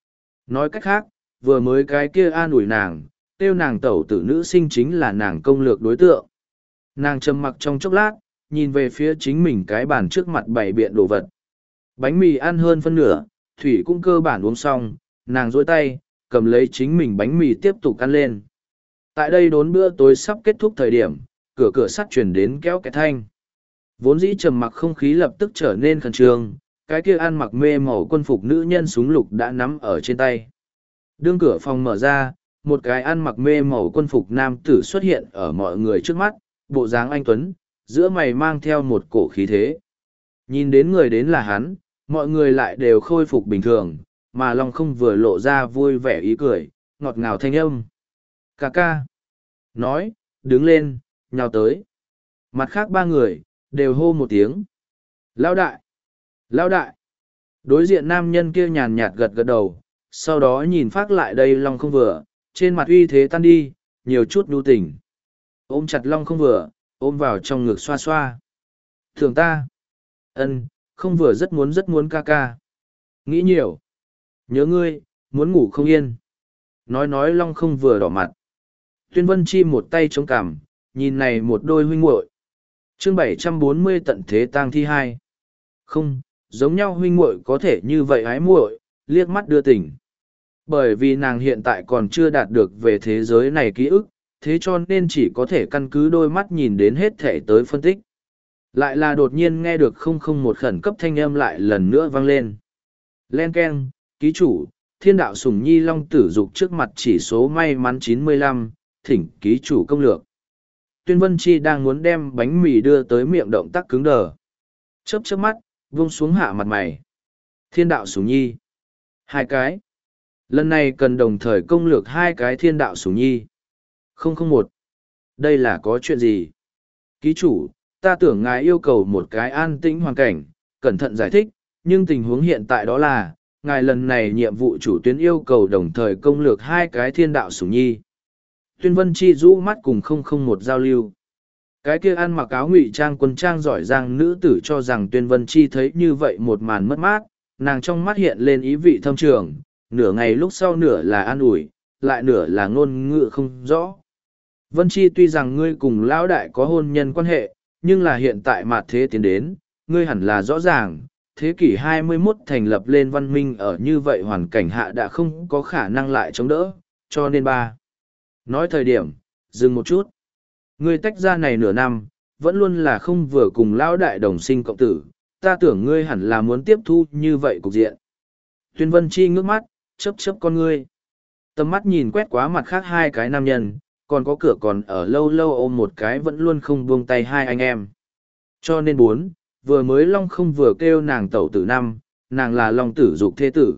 Nói cách khác, vừa mới cái kia an ủi nàng, tiêu nàng tẩu tử nữ sinh chính là nàng công lược đối tượng. Nàng trầm mặc trong chốc lát, nhìn về phía chính mình cái bàn trước mặt bày biện đồ vật. Bánh mì ăn hơn phân nửa, thủy cũng cơ bản uống xong, nàng dối tay, cầm lấy chính mình bánh mì tiếp tục ăn lên. Tại đây đốn bữa tối sắp kết thúc thời điểm, cửa cửa sắt chuyển đến kéo cái thanh. Vốn dĩ trầm mặc không khí lập tức trở nên khẩn trương, cái kia ăn mặc mê màu quân phục nữ nhân súng lục đã nắm ở trên tay. Đương cửa phòng mở ra, một cái ăn mặc mê màu quân phục nam tử xuất hiện ở mọi người trước mắt, bộ dáng anh tuấn, giữa mày mang theo một cổ khí thế. Nhìn đến người đến là hắn, mọi người lại đều khôi phục bình thường, mà Long không vừa lộ ra vui vẻ ý cười, ngọt ngào thanh âm. Ca ca. Nói, đứng lên, nhào tới. Mặt khác ba người, đều hô một tiếng. Lao đại. Lao đại. Đối diện nam nhân kia nhàn nhạt gật gật đầu, sau đó nhìn phát lại đây Long không vừa, trên mặt uy thế tan đi, nhiều chút nhu tình. Ôm chặt Long không vừa, ôm vào trong ngực xoa xoa. Thường ta. Ân, không vừa rất muốn rất muốn ca ca. Nghĩ nhiều. Nhớ ngươi, muốn ngủ không yên. Nói nói Long không vừa đỏ mặt. Tuyên Vân Chi một tay chống cằm, nhìn này một đôi huynh muội. Chương bảy trăm bốn mươi tận thế tang thi hai. Không, giống nhau huynh muội có thể như vậy ái muội, liếc mắt đưa tình. Bởi vì nàng hiện tại còn chưa đạt được về thế giới này ký ức, thế cho nên chỉ có thể căn cứ đôi mắt nhìn đến hết thể tới phân tích. Lại là đột nhiên nghe được không không một khẩn cấp thanh âm lại lần nữa vang lên. Len keng, ký chủ, thiên đạo sủng nhi long tử dục trước mặt chỉ số may mắn chín mươi lăm, thỉnh ký chủ công lược. Tuyên Vân Chi đang muốn đem bánh mì đưa tới miệng động tác cứng đờ. Chớp chớp mắt, vung xuống hạ mặt mày. Thiên đạo sủng nhi. Hai cái. Lần này cần đồng thời công lược hai cái thiên đạo sủng nhi. Không không một. Đây là có chuyện gì? Ký chủ, ta tưởng ngài yêu cầu một cái an tĩnh hoàn cảnh, cẩn thận giải thích, nhưng tình huống hiện tại đó là, ngài lần này nhiệm vụ chủ tuyến yêu cầu đồng thời công lược hai cái thiên đạo sủng nhi. Tuyên Vân Chi rũ mắt cùng không không một giao lưu. Cái kia ăn mặc áo ngụy trang quân trang giỏi giang nữ tử cho rằng Tuyên Vân Chi thấy như vậy một màn mất mát, nàng trong mắt hiện lên ý vị thâm trường, nửa ngày lúc sau nửa là an ủi, lại nửa là ngôn ngữ không rõ. Vân Chi tuy rằng ngươi cùng lão đại có hôn nhân quan hệ, nhưng là hiện tại mạt thế tiến đến, ngươi hẳn là rõ ràng, thế kỷ hai mươi mốt thành lập lên văn minh ở như vậy hoàn cảnh hạ đã không có khả năng lại chống đỡ, cho nên ba. Nói thời điểm, dừng một chút. Ngươi tách ra này nửa năm, vẫn luôn là không vừa cùng lão đại đồng sinh cộng tử, ta tưởng ngươi hẳn là muốn tiếp thu như vậy cục diện. Tuyên Vân Chi ngước mắt, chớp chớp con ngươi. Tầm mắt nhìn quét quá mặt khác hai cái nam nhân, còn có cửa còn ở lâu lâu ôm một cái vẫn luôn không buông tay hai anh em. Cho nên bốn, vừa mới Long không vừa kêu nàng tẩu tử năm, nàng là Long tử dục thế tử.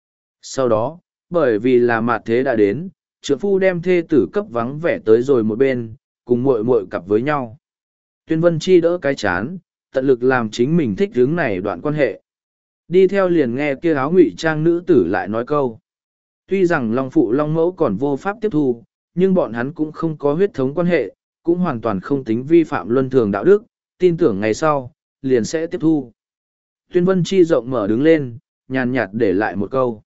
Sau đó, bởi vì là mạt thế đã đến, trượng phu đem thê tử cấp vắng vẻ tới rồi một bên, cùng muội muội cặp với nhau. Tuyên Vân Chi đỡ cái chán, tận lực làm chính mình thích hướng này đoạn quan hệ. Đi theo liền nghe kia áo ngụy trang nữ tử lại nói câu. Tuy rằng Long phụ Long mẫu còn vô pháp tiếp thu, nhưng bọn hắn cũng không có huyết thống quan hệ, cũng hoàn toàn không tính vi phạm luân thường đạo đức, tin tưởng ngày sau, liền sẽ tiếp thu. Tuyên Vân Chi rộng mở đứng lên, nhàn nhạt để lại một câu.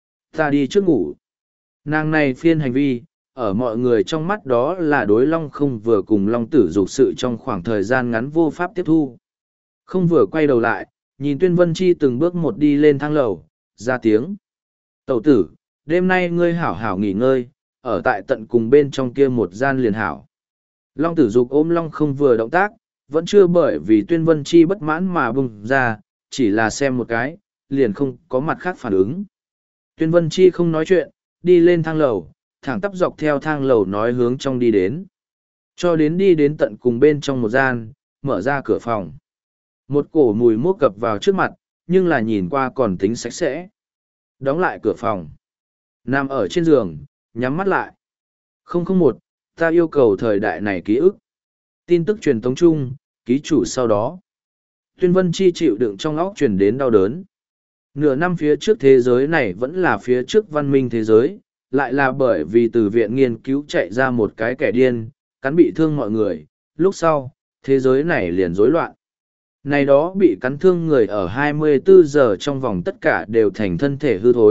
Ta đi trước ngủ. Nàng này phiên hành vi, ở mọi người trong mắt đó là đối Long không vừa cùng Long tử dục sự trong khoảng thời gian ngắn vô pháp tiếp thu. Không vừa quay đầu lại, nhìn Tuyên Vân Chi từng bước một đi lên thang lầu, ra tiếng. Tẩu tử, đêm nay ngươi hảo hảo nghỉ ngơi, ở tại tận cùng bên trong kia một gian liền hảo. Long tử dục ôm Long không vừa động tác, vẫn chưa bởi vì Tuyên Vân Chi bất mãn mà bùng ra, chỉ là xem một cái, liền không có mặt khác phản ứng. Tuyên Vân Chi không nói chuyện, đi lên thang lầu, thẳng tắp dọc theo thang lầu nói hướng trong đi đến. Cho đến đi đến tận cùng bên trong một gian, mở ra cửa phòng. Một cổ mùi mốc cập vào trước mặt, nhưng là nhìn qua còn tính sạch sẽ. Đóng lại cửa phòng. Nằm ở trên giường, nhắm mắt lại. Không không một, ta yêu cầu thời đại này ký ức. Tin tức truyền tống chung, ký chủ sau đó. Tuyên Vân Chi chịu đựng trong óc truyền đến đau đớn. Nửa năm phía trước thế giới này vẫn là phía trước văn minh thế giới, lại là bởi vì từ viện nghiên cứu chạy ra một cái kẻ điên, cắn bị thương mọi người, lúc sau, thế giới này liền rối loạn. Này đó bị cắn thương người ở hai mươi bốn giờ trong vòng tất cả đều thành thân thể hư thối,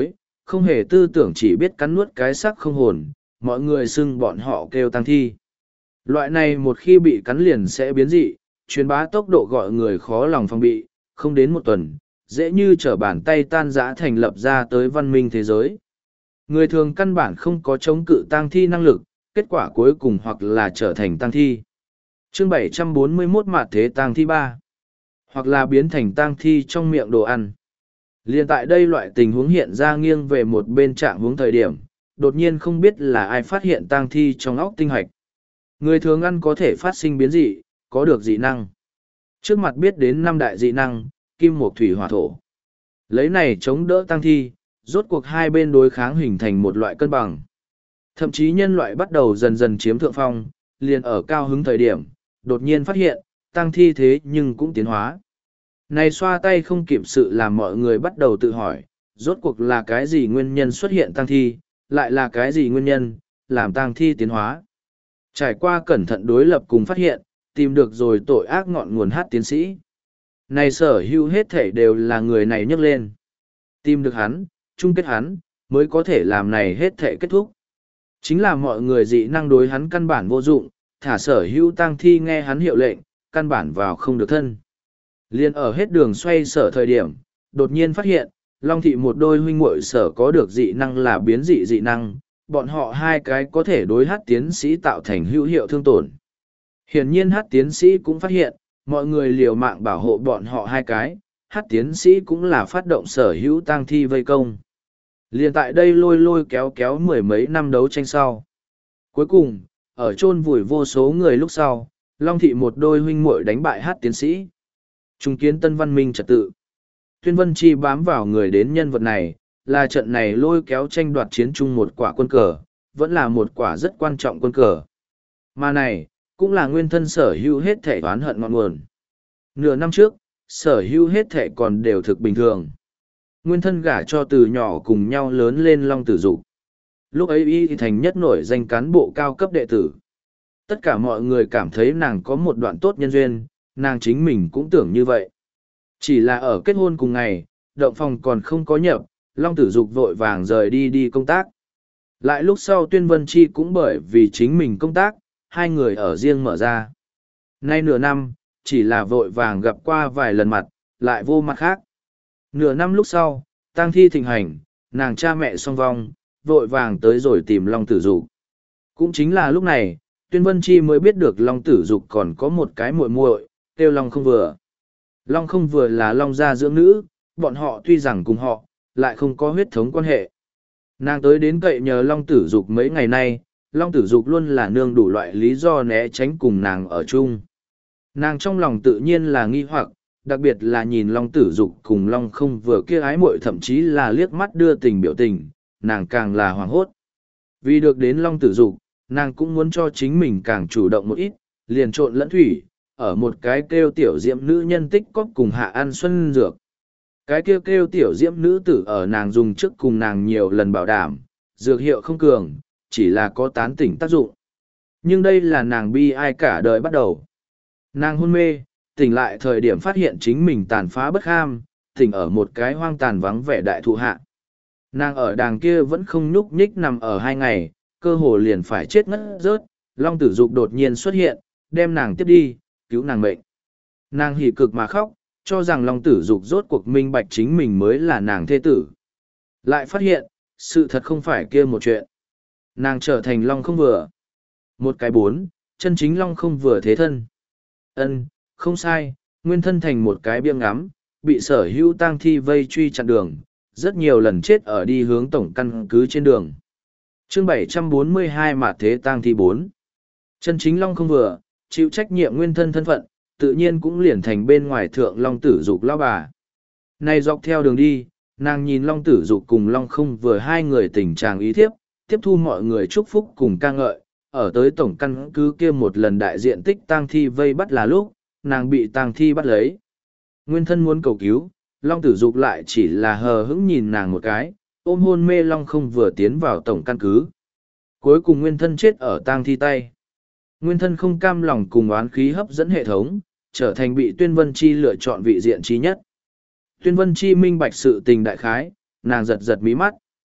không hề tư tưởng chỉ biết cắn nuốt cái xác không hồn, mọi người xưng bọn họ kêu tang thi. Loại này một khi bị cắn liền sẽ biến dị, truyền bá tốc độ gọi người khó lòng phòng bị, không đến một tuần, dễ như trở bàn tay tan rã thành lập ra tới văn minh thế giới. Người thường căn bản không có chống cự tang thi năng lực, kết quả cuối cùng hoặc là trở thành tang thi. Chương bảy trăm bốn mươi mốt Mạt thế tang thi ba, hoặc là biến thành tang thi trong miệng đồ ăn. Liên tại đây loại tình huống hiện ra nghiêng về một bên trạng hướng thời điểm, đột nhiên không biết là ai phát hiện tang thi trong óc tinh hạch. Người thường ăn có thể phát sinh biến dị, có được dị năng. Trước mặt biết đến năm đại dị năng, kim mộc thủy hỏa thổ. Lấy này chống đỡ tang thi, rốt cuộc hai bên đối kháng hình thành một loại cân bằng. Thậm chí nhân loại bắt đầu dần dần chiếm thượng phong, liền ở cao hứng thời điểm, đột nhiên phát hiện, tang thi thế nhưng cũng tiến hóa. Này xoa tay không kịp sự làm mọi người bắt đầu tự hỏi, rốt cuộc là cái gì nguyên nhân xuất hiện tang thi, lại là cái gì nguyên nhân, làm tang thi tiến hóa. Trải qua cẩn thận đối lập cùng phát hiện, tìm được rồi tội ác ngọn nguồn hát tiến sĩ. Này sở hữu hết thể đều là người này nhấc lên. Tìm được hắn, chung kết hắn, mới có thể làm này hết thể kết thúc. Chính là mọi người dị năng đối hắn căn bản vô dụng, thả sở hữu tang thi nghe hắn hiệu lệnh, căn bản vào không được thân. Liên ở hết đường xoay sở thời điểm, đột nhiên phát hiện, Long Thị một đôi huynh muội sở có được dị năng là biến dị dị năng, bọn họ hai cái có thể đối hát tiến sĩ tạo thành hữu hiệu thương tổn. Hiển nhiên hát tiến sĩ cũng phát hiện, mọi người liều mạng bảo hộ bọn họ hai cái, hát tiến sĩ cũng là phát động sở hữu tang thi vây công. Liên tại đây lôi lôi kéo kéo mười mấy năm đấu tranh sau. Cuối cùng, ở chôn vùi vô số người lúc sau, Long Thị một đôi huynh muội đánh bại hát tiến sĩ. Trung kiến tân văn minh trật tự. Tuyên Vân Chi bám vào người đến nhân vật này, là trận này lôi kéo tranh đoạt chiến chung một quả quân cờ, vẫn là một quả rất quan trọng quân cờ. Mà này, cũng là nguyên thân sở hữu hết thể oán hận ngọn nguồn. Nửa năm trước, sở hữu hết thể còn đều thực bình thường. Nguyên thân gả cho từ nhỏ cùng nhau lớn lên Long Tử Dục. Lúc ấy y thành nhất nổi danh cán bộ cao cấp đệ tử. Tất cả mọi người cảm thấy nàng có một đoạn tốt nhân duyên, nàng chính mình cũng tưởng như vậy. Chỉ là ở kết hôn cùng ngày, động phòng còn không có nhập, Long Tử Dục vội vàng rời đi đi công tác. Lại lúc sau Tuyên Vân Chi cũng bởi vì chính mình công tác, hai người ở riêng mở ra. Nay nửa năm, chỉ là vội vàng gặp qua vài lần mặt, lại vô mặt khác. Nửa năm lúc sau, tang thi thịnh hành, nàng cha mẹ song vong, vội vàng tới rồi tìm Long Tử Dục. Cũng chính là lúc này, Tuyên Vân Chi mới biết được Long Tử Dục còn có một cái muội muội, kêu Long Không Vừa. Long Không Vừa là Long gia dưỡng nữ, bọn họ tuy rằng cùng họ, lại không có huyết thống quan hệ. Nàng tới đến cậy nhờ Long Tử Dục mấy ngày nay, Long Tử Dục luôn là nương đủ loại lý do né tránh cùng nàng ở chung. Nàng trong lòng tự nhiên là nghi hoặc, đặc biệt là nhìn Long Tử Dục cùng Long Không Vừa kia ái muội thậm chí là liếc mắt đưa tình biểu tình, nàng càng là hoảng hốt. Vì được đến Long Tử Dục, nàng cũng muốn cho chính mình càng chủ động một ít, liền trộn lẫn thủy, ở một cái kêu tiểu diễm nữ nhân tích cóp cùng hạ ăn xuân dược. Cái kêu kêu tiểu diễm nữ tử ở nàng dùng trước cùng nàng nhiều lần bảo đảm, dược hiệu không cường, chỉ là có tán tỉnh tác dụng. Nhưng đây là nàng bi ai cả đời bắt đầu. Nàng hôn mê, tỉnh lại thời điểm phát hiện chính mình tàn phá bất kham, tỉnh ở một cái hoang tàn vắng vẻ đại thụ hạ. Nàng ở đàng kia vẫn không nhúc nhích nằm ở hai ngày, cơ hồ liền phải chết ngất rớt, Long Tử Dục đột nhiên xuất hiện, đem nàng tiếp đi, cứu nàng mệnh. Nàng hỉ cực mà khóc, cho rằng Long Tử Dục rốt cuộc minh bạch chính mình mới là nàng thê tử. Lại phát hiện, sự thật không phải kia một chuyện. Nàng trở thành Long Không Vừa. Một cái bốn, chân chính Long Không Vừa thế thân. Ân, không sai, nguyên thân thành một cái biếng ngắm, bị sở hữu tang thi vây truy chặn đường, rất nhiều lần chết ở đi hướng tổng căn cứ trên đường. Chương bảy trăm bốn mươi hai Mạt thế tang thi bốn. Chân chính Long Không Vừa, chịu trách nhiệm nguyên thân thân phận, tự nhiên cũng liền thành bên ngoài thượng Long Tử Dục lão bà. Này dọc theo đường đi, nàng nhìn Long Tử Dục cùng Long Không Vừa hai người tình trạng ý thiếp, tiếp thu mọi người chúc phúc cùng ca ngợi, ở tới tổng căn cứ kia một lần đại diện tích tang thi vây bắt là lúc, nàng bị tang thi bắt lấy. Nguyên thân muốn cầu cứu, Long Tử Dục lại chỉ là hờ hững nhìn nàng một cái, ôm hôn mê Long Không Vừa tiến vào tổng căn cứ. Cuối cùng nguyên thân chết ở tang thi tay. Nguyên thân không cam lòng cùng oán khí hấp dẫn hệ thống, trở thành bị Tuyên Vân Chi lựa chọn vị diện trí nhất. Tuyên Vân Chi minh bạch sự tình đại khái, nàng giật giật mí mắt.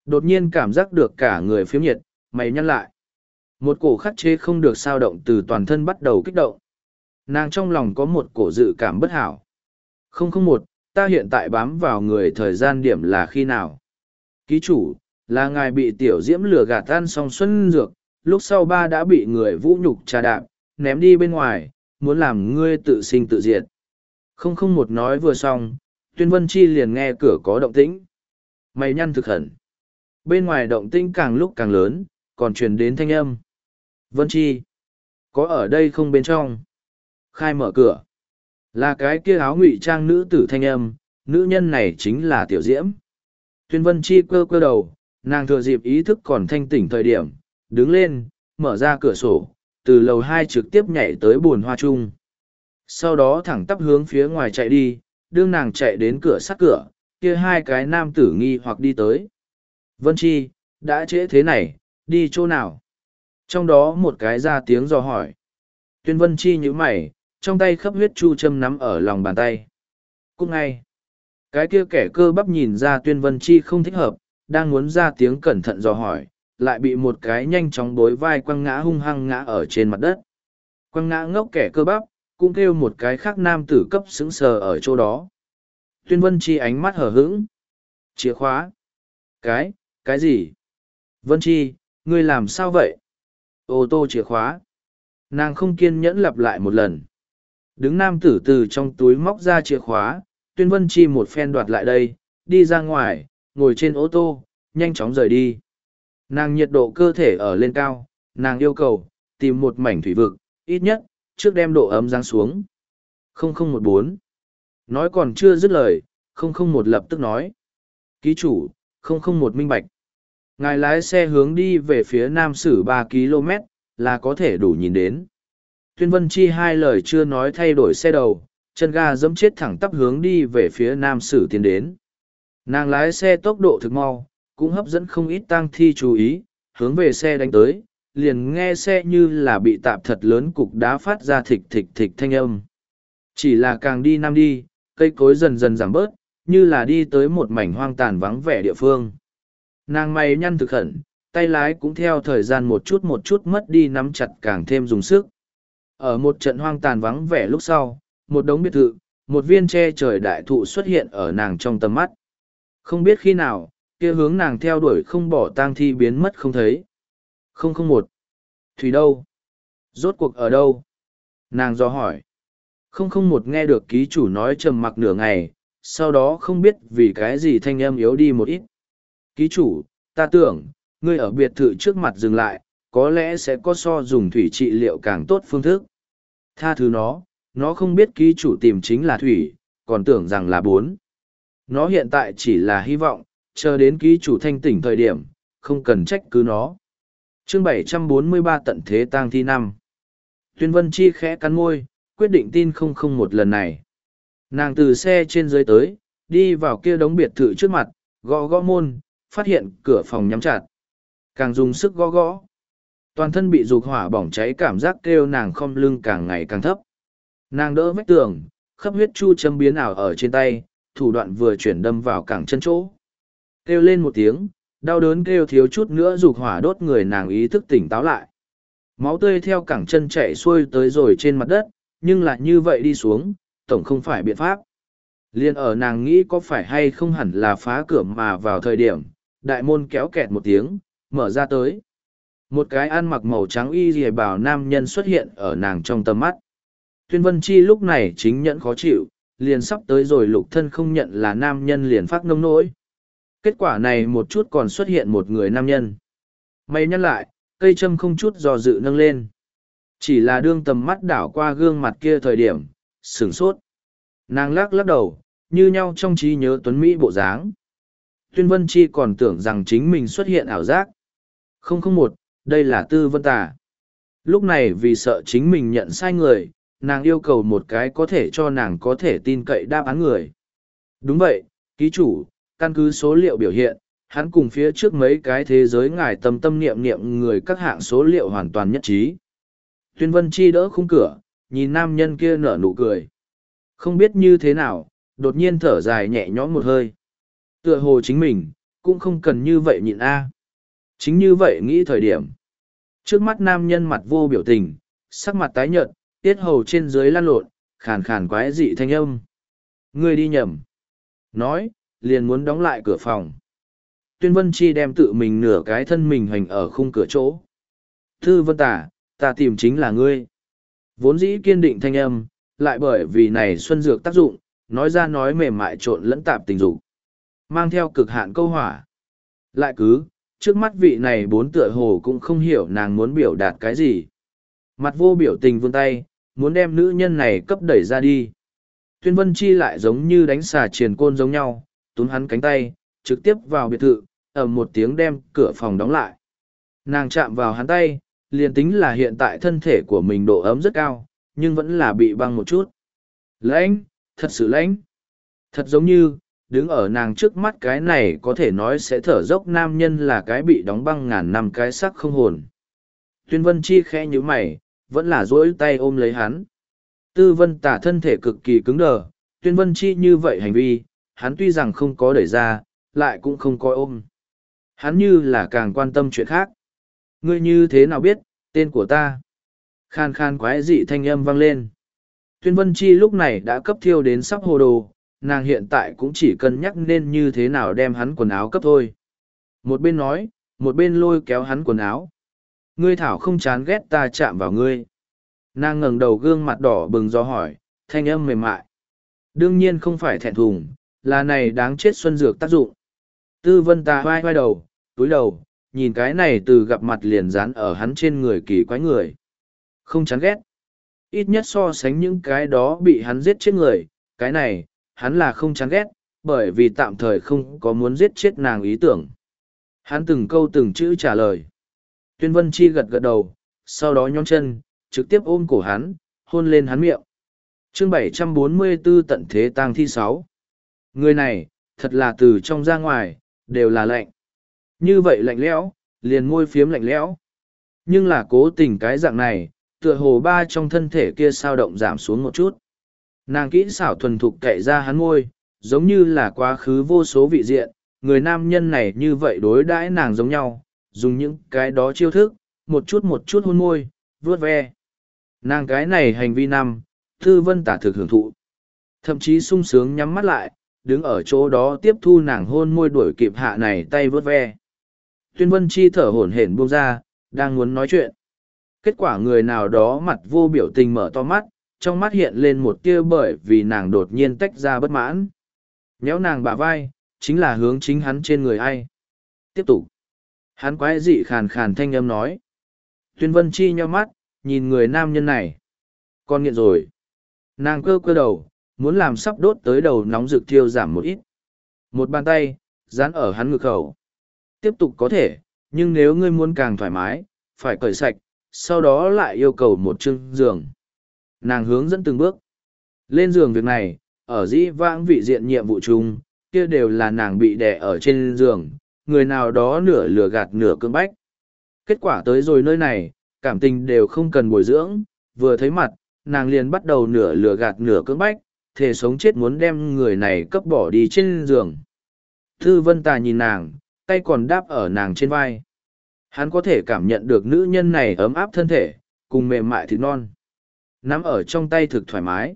Đột nhiên cảm giác được cả người phiếm nhiệt, mày nhăn lại. Một cổ khắc chế không được sao động từ toàn thân bắt đầu kích động. Nàng trong lòng có một cổ dự cảm bất hảo. Không không một, ta hiện tại bám vào người thời gian điểm là khi nào? Ký chủ, là ngài bị tiểu diễm lừa gạt tan xong xuân dược, lúc sau ba đã bị người vũ nhục trà đạp, ném đi bên ngoài, muốn làm ngươi tự sinh tự diệt. Không không một nói vừa xong, Tuyên Vân Chi liền nghe cửa có động tĩnh. Mày nhăn thực hẳn. Bên ngoài động tĩnh càng lúc càng lớn, còn truyền đến thanh âm. Vân Chi, có ở đây không bên trong? Khai mở cửa. Là cái kia áo ngụy trang nữ tử thanh âm, nữ nhân này chính là Tiểu Diễm. Tuyên Vân Chi cơ cơ đầu, nàng thừa dịp ý thức còn thanh tỉnh thời điểm, đứng lên, mở ra cửa sổ, từ lầu hai trực tiếp nhảy tới buồn hoa chung. Sau đó thẳng tắp hướng phía ngoài chạy đi, đương nàng chạy đến cửa sắt cửa, kia hai cái nam tử nghi hoặc đi tới. Vân Chi, đã trễ thế này, đi chỗ nào? Trong đó một cái ra tiếng dò hỏi. Tuyên Vân Chi nhíu mày, trong tay khắp huyết chu châm nắm ở lòng bàn tay. Cút ngay. Cái kia kẻ cơ bắp nhìn ra Tuyên Vân Chi không thích hợp, đang muốn ra tiếng cẩn thận dò hỏi, lại bị một cái nhanh chóng bối vai quăng ngã hung hăng ngã ở trên mặt đất. Quăng ngã ngốc kẻ cơ bắp, cũng kêu một cái khác nam tử cấp sững sờ ở chỗ đó. Tuyên Vân Chi ánh mắt hở hững. Chìa khóa. Cái, cái gì? Vân Chi, ngươi làm sao vậy? Ô tô chìa khóa. Nàng không kiên nhẫn lặp lại một lần. Đứng nam tử từ trong túi móc ra chìa khóa, Tuyên Vân Chi một phen đoạt lại đây, đi ra ngoài, ngồi trên ô tô, nhanh chóng rời đi. Nàng nhiệt độ cơ thể ở lên cao, nàng yêu cầu, tìm một mảnh thủy vực, ít nhất, trước đem độ ấm giáng xuống. không không một bốn. Nói còn chưa dứt lời, không không một lập tức nói. Ký chủ, không không một minh bạch. Ngài lái xe hướng đi về phía nam sử ba ki lô mét, là có thể đủ nhìn đến. Tuyên Vân Chi hai lời chưa nói thay đổi xe đầu, chân ga dẫm chết thẳng tắp hướng đi về phía nam sử tiến đến. Nàng lái xe tốc độ thực mau, cũng hấp dẫn không ít tang thi chú ý, hướng về xe đánh tới, liền nghe xe như là bị tạp thật lớn cục đá phát ra thịch thịch thịch thanh âm. Chỉ là càng đi nam đi, cây cối dần dần giảm bớt, như là đi tới một mảnh hoang tàn vắng vẻ địa phương. Nàng mày nhăn thực hẳn, tay lái cũng theo thời gian một chút một chút mất đi nắm chặt càng thêm dùng sức. Ở một trận hoang tàn vắng vẻ lúc sau, một đống biệt thự, một viên tre trời đại thụ xuất hiện ở nàng trong tầm mắt. Không biết khi nào, kia hướng nàng theo đuổi không bỏ tang thi biến mất không thấy. không không một. Thủy đâu? Rốt cuộc ở đâu? Nàng do hỏi. không không một nghe được ký chủ nói trầm mặc nửa ngày, sau đó không biết vì cái gì thanh âm yếu đi một ít. Ký chủ, ta tưởng, ngươi ở biệt thự trước mặt dừng lại, có lẽ sẽ có so dùng thủy trị liệu càng tốt phương thức. Tha thứ nó, nó không biết ký chủ tìm chính là thủy, còn tưởng rằng là bốn. Nó hiện tại chỉ là hy vọng, chờ đến ký chủ thanh tỉnh thời điểm, không cần trách cứ nó. Chương bảy trăm bốn mươi ba tận thế tang thi năm. Tuyên Vân Chi khẽ cắn môi, quyết định tin không không một lần này. Nàng từ xe trên dưới tới, đi vào kia đống biệt thự trước mặt, gõ gõ môn, phát hiện cửa phòng nhắm chặt. Càng dùng sức gõ gõ. Toàn thân bị dục hỏa bỏng cháy, cảm giác kêu nàng khom lưng càng ngày càng thấp. Nàng đỡ vách tường, khắp huyết chu châm biến ảo ở trên tay, thủ đoạn vừa chuyển đâm vào cẳng chân chỗ. Kêu lên một tiếng, đau đớn kêu thiếu chút nữa dục hỏa đốt người, nàng ý thức tỉnh táo lại. Máu tươi theo cẳng chân chạy xuôi tới rồi trên mặt đất, nhưng lại như vậy đi xuống, tổng không phải biện pháp. Liên ở nàng nghĩ có phải hay không hẳn là phá cửa mà vào thời điểm, đại môn kéo kẹt một tiếng, mở ra tới. Một cái ăn mặc màu trắng y rìa bào nam nhân xuất hiện ở nàng trong tầm mắt. Tuyên Vân Chi lúc này chính nhẫn khó chịu, liền sắp tới rồi lục thân không nhận là nam nhân liền phát nông nỗi. Kết quả này một chút còn xuất hiện một người nam nhân. Mày nhắc lại, cây châm không chút do dự nâng lên. Chỉ là đương tầm mắt đảo qua gương mặt kia thời điểm, sửng sốt. Nàng lắc lắc đầu, như nhau trong trí nhớ tuấn Mỹ bộ dáng. Tuyên Vân Chi còn tưởng rằng chính mình xuất hiện ảo giác. không không một, đây là Tư Vân Tà. Lúc này vì sợ chính mình nhận sai người, nàng yêu cầu một cái có thể cho nàng có thể tin cậy đáp án người. Đúng vậy, ký chủ, căn cứ số liệu biểu hiện, hắn cùng phía trước mấy cái thế giới ngài tâm tâm niệm niệm người các hạng số liệu hoàn toàn nhất trí. Tuyên Vân Chi đỡ khung cửa, nhìn nam nhân kia nở nụ cười. Không biết như thế nào, đột nhiên thở dài nhẹ nhõm một hơi. Tựa hồ chính mình, cũng không cần như vậy nhịn a. Chính như vậy nghĩ thời điểm. Trước mắt nam nhân mặt vô biểu tình, sắc mặt tái nhợt, tiết hầu trên dưới lăn lộn, khàn khàn quái dị thanh âm. Ngươi đi nhầm. Nói, liền muốn đóng lại cửa phòng. Tuyên Vân Chi đem tự mình nửa cái thân mình hành ở khung cửa chỗ. Thư Vân Tả, ta tìm chính là ngươi. Vốn dĩ kiên định thanh âm, lại bởi vì này xuân dược tác dụng, nói ra nói mềm mại trộn lẫn tạp tình dục. Mang theo cực hạn câu hỏa. Lại cứ, trước mắt vị này bốn tựa hồ cũng không hiểu nàng muốn biểu đạt cái gì. Mặt vô biểu tình vươn tay, muốn đem nữ nhân này cấp đẩy ra đi. Tuyên Vân Chi lại giống như đánh xà triền côn giống nhau, túm hắn cánh tay, trực tiếp vào biệt thự, ầm một tiếng đem cửa phòng đóng lại. Nàng chạm vào hắn tay, liền tính là hiện tại thân thể của mình độ ấm rất cao, nhưng vẫn là bị băng một chút. Lãnh, thật sự lãnh. Thật giống như, đứng ở nàng trước mắt cái này có thể nói sẽ thở dốc nam nhân là cái bị đóng băng ngàn năm cái sắc không hồn. Tuyên Vân Chi khẽ như mày, vẫn là duỗi tay ôm lấy hắn. Tư Vân Tả thân thể cực kỳ cứng đờ, Tuyên Vân Chi như vậy hành vi, hắn tuy rằng không có đẩy ra, lại cũng không có ôm. Hắn như là càng quan tâm chuyện khác. Ngươi như thế nào biết, tên của ta? Khan khan quái dị thanh âm vang lên. Tuyên Vân Chi lúc này đã cấp thiêu đến sắp hồ đồ, nàng hiện tại cũng chỉ cân nhắc nên như thế nào đem hắn quần áo cấp thôi. Một bên nói, một bên lôi kéo hắn quần áo. Ngươi thảo không chán ghét ta chạm vào ngươi. Nàng ngẩng đầu gương mặt đỏ bừng do hỏi, thanh âm mềm mại. Đương nhiên không phải thẹn thùng, là này đáng chết xuân dược tác dụng. Tư Vân ta vai vai đầu, túi đầu, nhìn cái này từ gặp mặt liền dán ở hắn trên người kỳ quái người. Không chán ghét. Ít nhất so sánh những cái đó bị hắn giết chết người, cái này, hắn là không chán ghét, bởi vì tạm thời không có muốn giết chết nàng ý tưởng. Hắn từng câu từng chữ trả lời. Tuyên Vân Chi gật gật đầu, sau đó nhón chân, trực tiếp ôm cổ hắn, hôn lên hắn miệng. Chương bảy trăm bốn mươi tư tận thế tang thi sáu. Người này, thật là từ trong ra ngoài, đều là lạnh. Như vậy lạnh lẽo, liền môi phiếm lạnh lẽo. Nhưng là cố tình cái dạng này, tựa hồ ba trong thân thể kia sao động giảm xuống một chút. Nàng kỹ xảo thuần thục cậy ra hắn môi, giống như là quá khứ vô số vị diện, người nam nhân này như vậy đối đãi nàng giống nhau, dùng những cái đó chiêu thức, một chút một chút hôn môi, vuốt ve. Nàng cái này hành vi năm, Tư Vân Tả thực hưởng thụ. Thậm chí sung sướng nhắm mắt lại, đứng ở chỗ đó tiếp thu nàng hôn môi đuổi kịp hạ này tay vuốt ve. Tuyên Vân Chi thở hổn hển buông ra, đang muốn nói chuyện. Kết quả người nào đó mặt vô biểu tình mở to mắt, trong mắt hiện lên một tia bởi vì nàng đột nhiên tách ra bất mãn. Nhéo nàng bả vai, chính là hướng chính hắn trên người ai. Tiếp tục. Hắn quái dị khàn khàn thanh âm nói. Tuyên Vân Chi nheo mắt, nhìn người nam nhân này. Con nghiện rồi. Nàng cơ cơ đầu, muốn làm sắp đốt tới đầu nóng rực thiêu giảm một ít. Một bàn tay, dán ở hắn ngực khẩu. Tiếp tục có thể, nhưng nếu ngươi muốn càng thoải mái, phải cởi sạch, sau đó lại yêu cầu một chưng giường. Nàng hướng dẫn từng bước. Lên giường việc này, ở dĩ vãng vị diện nhiệm vụ chung, kia đều là nàng bị đè ở trên giường, người nào đó nửa lừa gạt nửa cưỡng bách. Kết quả tới rồi nơi này, cảm tình đều không cần bồi dưỡng, vừa thấy mặt, nàng liền bắt đầu nửa lừa gạt nửa cưỡng bách, thề sống chết muốn đem người này cấp bỏ đi trên giường. Thư Vân Tà nhìn nàng, tay còn đáp ở nàng trên vai. Hắn có thể cảm nhận được nữ nhân này ấm áp thân thể, cùng mềm mại thịt non. Nắm ở trong tay thực thoải mái.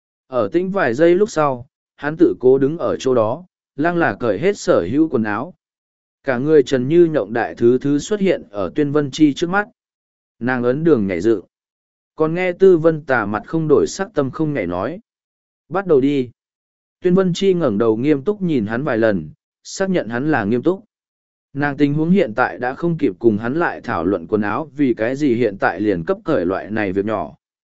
Ở tĩnh vài giây lúc sau, hắn tự cố đứng ở chỗ đó, lăng là cởi hết sở hữu quần áo. Cả người trần như nhộng đại thứ thứ xuất hiện ở Tuyên Vân Chi trước mắt. Nàng ấn đường nhảy dựng. Còn nghe Tư Vân Tà mặt không đổi sắc tâm không nhảy nói. Bắt đầu đi. Tuyên Vân Chi ngẩng đầu nghiêm túc nhìn hắn vài lần, xác nhận hắn là nghiêm túc. Nàng tình huống hiện tại đã không kịp cùng hắn lại thảo luận quần áo vì cái gì hiện tại liền cấp cởi loại này việc nhỏ.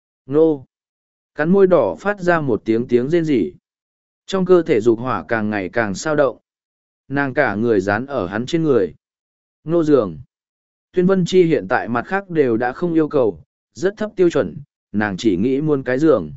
Nô! Cắn môi đỏ phát ra một tiếng tiếng rên rỉ. Trong cơ thể dục hỏa càng ngày càng sao động. Nàng cả người dán ở hắn trên người. Nô giường. Tuyên Vân Chi hiện tại mặt khác đều đã không yêu cầu, rất thấp tiêu chuẩn, nàng chỉ nghĩ muôn cái giường.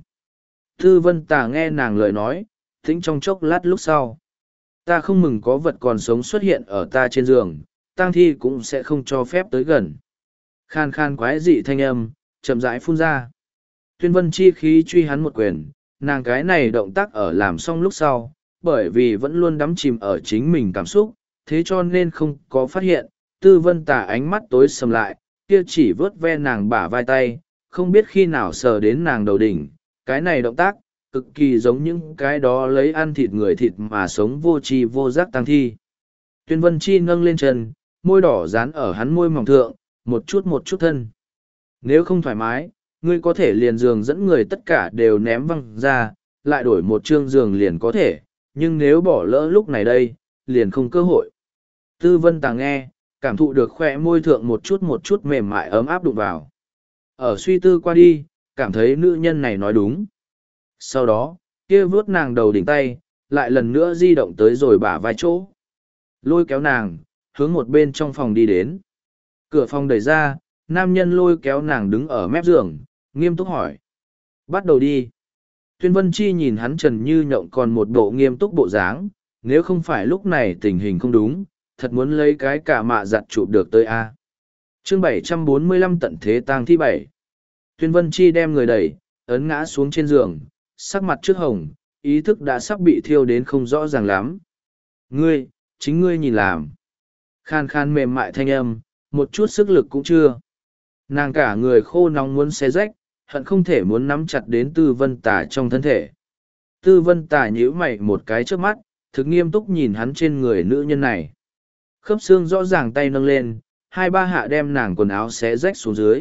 Tư Vân Tà nghe nàng lời nói, tĩnh trong chốc lát lúc sau. Ta không mừng có vật còn sống xuất hiện ở ta trên giường, tang thi cũng sẽ không cho phép tới gần. Khan khan quái dị thanh âm, chậm rãi phun ra. Tuyên Vân Chi khí truy hắn một quyền, nàng cái này động tác ở làm xong lúc sau, bởi vì vẫn luôn đắm chìm ở chính mình cảm xúc, thế cho nên không có phát hiện, tư vân tà ánh mắt tối sầm lại, kia chỉ vớt ve nàng bả vai tay, không biết khi nào sờ đến nàng đầu đỉnh, cái này động tác, cực kỳ giống những cái đó lấy ăn thịt người thịt mà sống vô tri vô giác tăng thi. Tuyên Vân Chi nâng lên chân, môi đỏ dán ở hắn môi mỏng thượng, một chút một chút thân. Nếu không thoải mái, ngươi có thể liền giường dẫn người tất cả đều ném văng ra, lại đổi một chương giường liền có thể, nhưng nếu bỏ lỡ lúc này đây, liền không cơ hội. Tư Vân Tà nghe, cảm thụ được khoe môi thượng một chút một chút mềm mại ấm áp đụng vào. Ở suy tư qua đi, cảm thấy nữ nhân này nói đúng. Sau đó, kia vuốt nàng đầu đỉnh tay, lại lần nữa di động tới rồi bả vai chỗ. Lôi kéo nàng, hướng một bên trong phòng đi đến. Cửa phòng đẩy ra, nam nhân lôi kéo nàng đứng ở mép giường, nghiêm túc hỏi. Bắt đầu đi. Tuyên Vân Chi nhìn hắn trần như nhộng còn một bộ nghiêm túc bộ dáng, nếu không phải lúc này tình hình không đúng, thật muốn lấy cái cả mạ giặt chụp được tới A. Chương bảy trăm bốn mươi lăm tận thế tang thi bảy. Tuyên Vân Chi đem người đẩy, ấn ngã xuống trên giường, sắc mặt trước hồng, ý thức đã sắp bị thiêu đến không rõ ràng lắm. Ngươi, chính ngươi nhìn làm. Khan khan mềm mại thanh âm, một chút sức lực cũng chưa. Nàng cả người khô nóng muốn xé rách, hận không thể muốn nắm chặt đến Tư Vân Tà trong thân thể. Tư Vân Tà nhíu mày một cái trước mắt, thực nghiêm túc nhìn hắn trên người nữ nhân này. Khớp xương rõ ràng tay nâng lên, hai ba hạ đem nàng quần áo xé rách xuống dưới.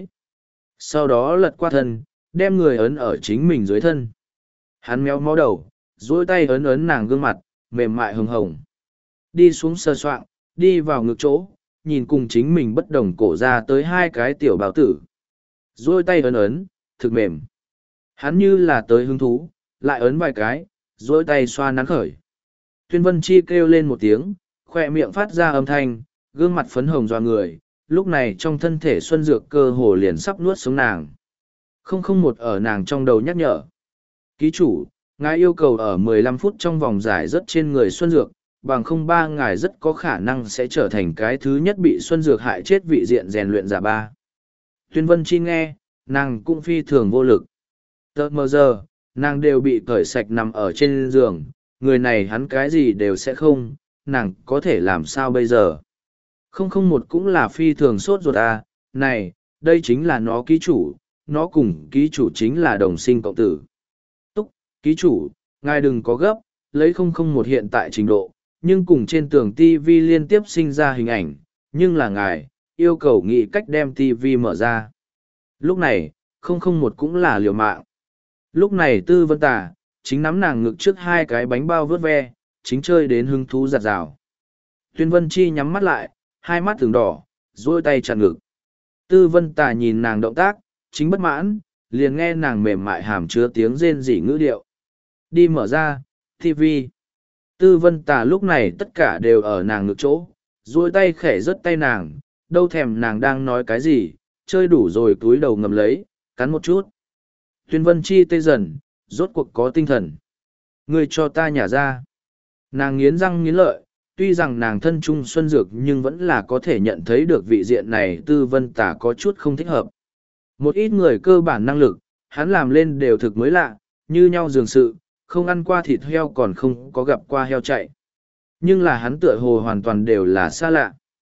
Sau đó lật qua thân, đem người ấn ở chính mình dưới thân. Hắn méo mó đầu, duỗi tay ấn ấn nàng gương mặt, mềm mại hồng hồng. Đi xuống sơ soạng, đi vào ngực chỗ, nhìn cùng chính mình bất đồng cổ ra tới hai cái tiểu bào tử. Duỗi tay ấn ấn, thực mềm. Hắn như là tới hứng thú, lại ấn vài cái, duỗi tay xoa nắn khởi. Tuyên Vân Chi kêu lên một tiếng, khoe miệng phát ra âm thanh, gương mặt phấn hồng doa người, lúc này trong thân thể Xuân Dược cơ hồ liền sắp nuốt sống nàng. Không không một ở nàng trong đầu nhắc nhở. Ký chủ, ngài yêu cầu ở mười lăm phút trong vòng giải rất trên người Xuân Dược, bằng không ba ngài rất có khả năng sẽ trở thành cái thứ nhất bị Xuân Dược hại chết vị diện rèn luyện giả ba. Tuyên Vân Chi nghe, nàng cũng phi thường vô lực. Tợt mờ giờ, nàng đều bị cởi sạch nằm ở trên giường, người này hắn cái gì đều sẽ không, nàng có thể làm sao bây giờ. Không không một cũng là phi thường sốt ruột à, này, đây chính là nó ký chủ, nó cùng ký chủ chính là đồng sinh cộng tử. Túc, ký chủ, ngài đừng có gấp, lấy không không một hiện tại trình độ, nhưng cùng trên tường ti vi liên tiếp sinh ra hình ảnh, nhưng là ngài, yêu cầu nghĩ cách đem ti vi mở ra. Lúc này, không không một cũng là liều mạng. Lúc này Tư Vân Tà, chính nắm nàng ngực trước hai cái bánh bao vớt ve, chính chơi đến hứng thú giặt rào. Tuyên Vân Chi nhắm mắt lại, hai mắt thường đỏ, duỗi tay chặn ngực. Tư Vân Tà nhìn nàng động tác, chính bất mãn, liền nghe nàng mềm mại hàm chứa tiếng rên rỉ ngữ điệu. Đi mở ra, ti vi. Tư Vân Tà lúc này tất cả đều ở nàng ngực chỗ, duỗi tay khẽ rớt tay nàng, đâu thèm nàng đang nói cái gì, chơi đủ rồi túi đầu ngầm lấy, cắn một chút. Tuyên Vân Chi tê dần, rốt cuộc có tinh thần. Ngươi cho ta nhả ra. Nàng nghiến răng nghiến lợi, tuy rằng nàng thân trung Xuân Dược nhưng vẫn là có thể nhận thấy được vị diện này Tư Vân Tà có chút không thích hợp. Một ít người cơ bản năng lực, hắn làm lên đều thực mới lạ, như nhau dường sự, không ăn qua thịt heo còn không có gặp qua heo chạy. Nhưng là hắn tựa hồ hoàn toàn đều là xa lạ.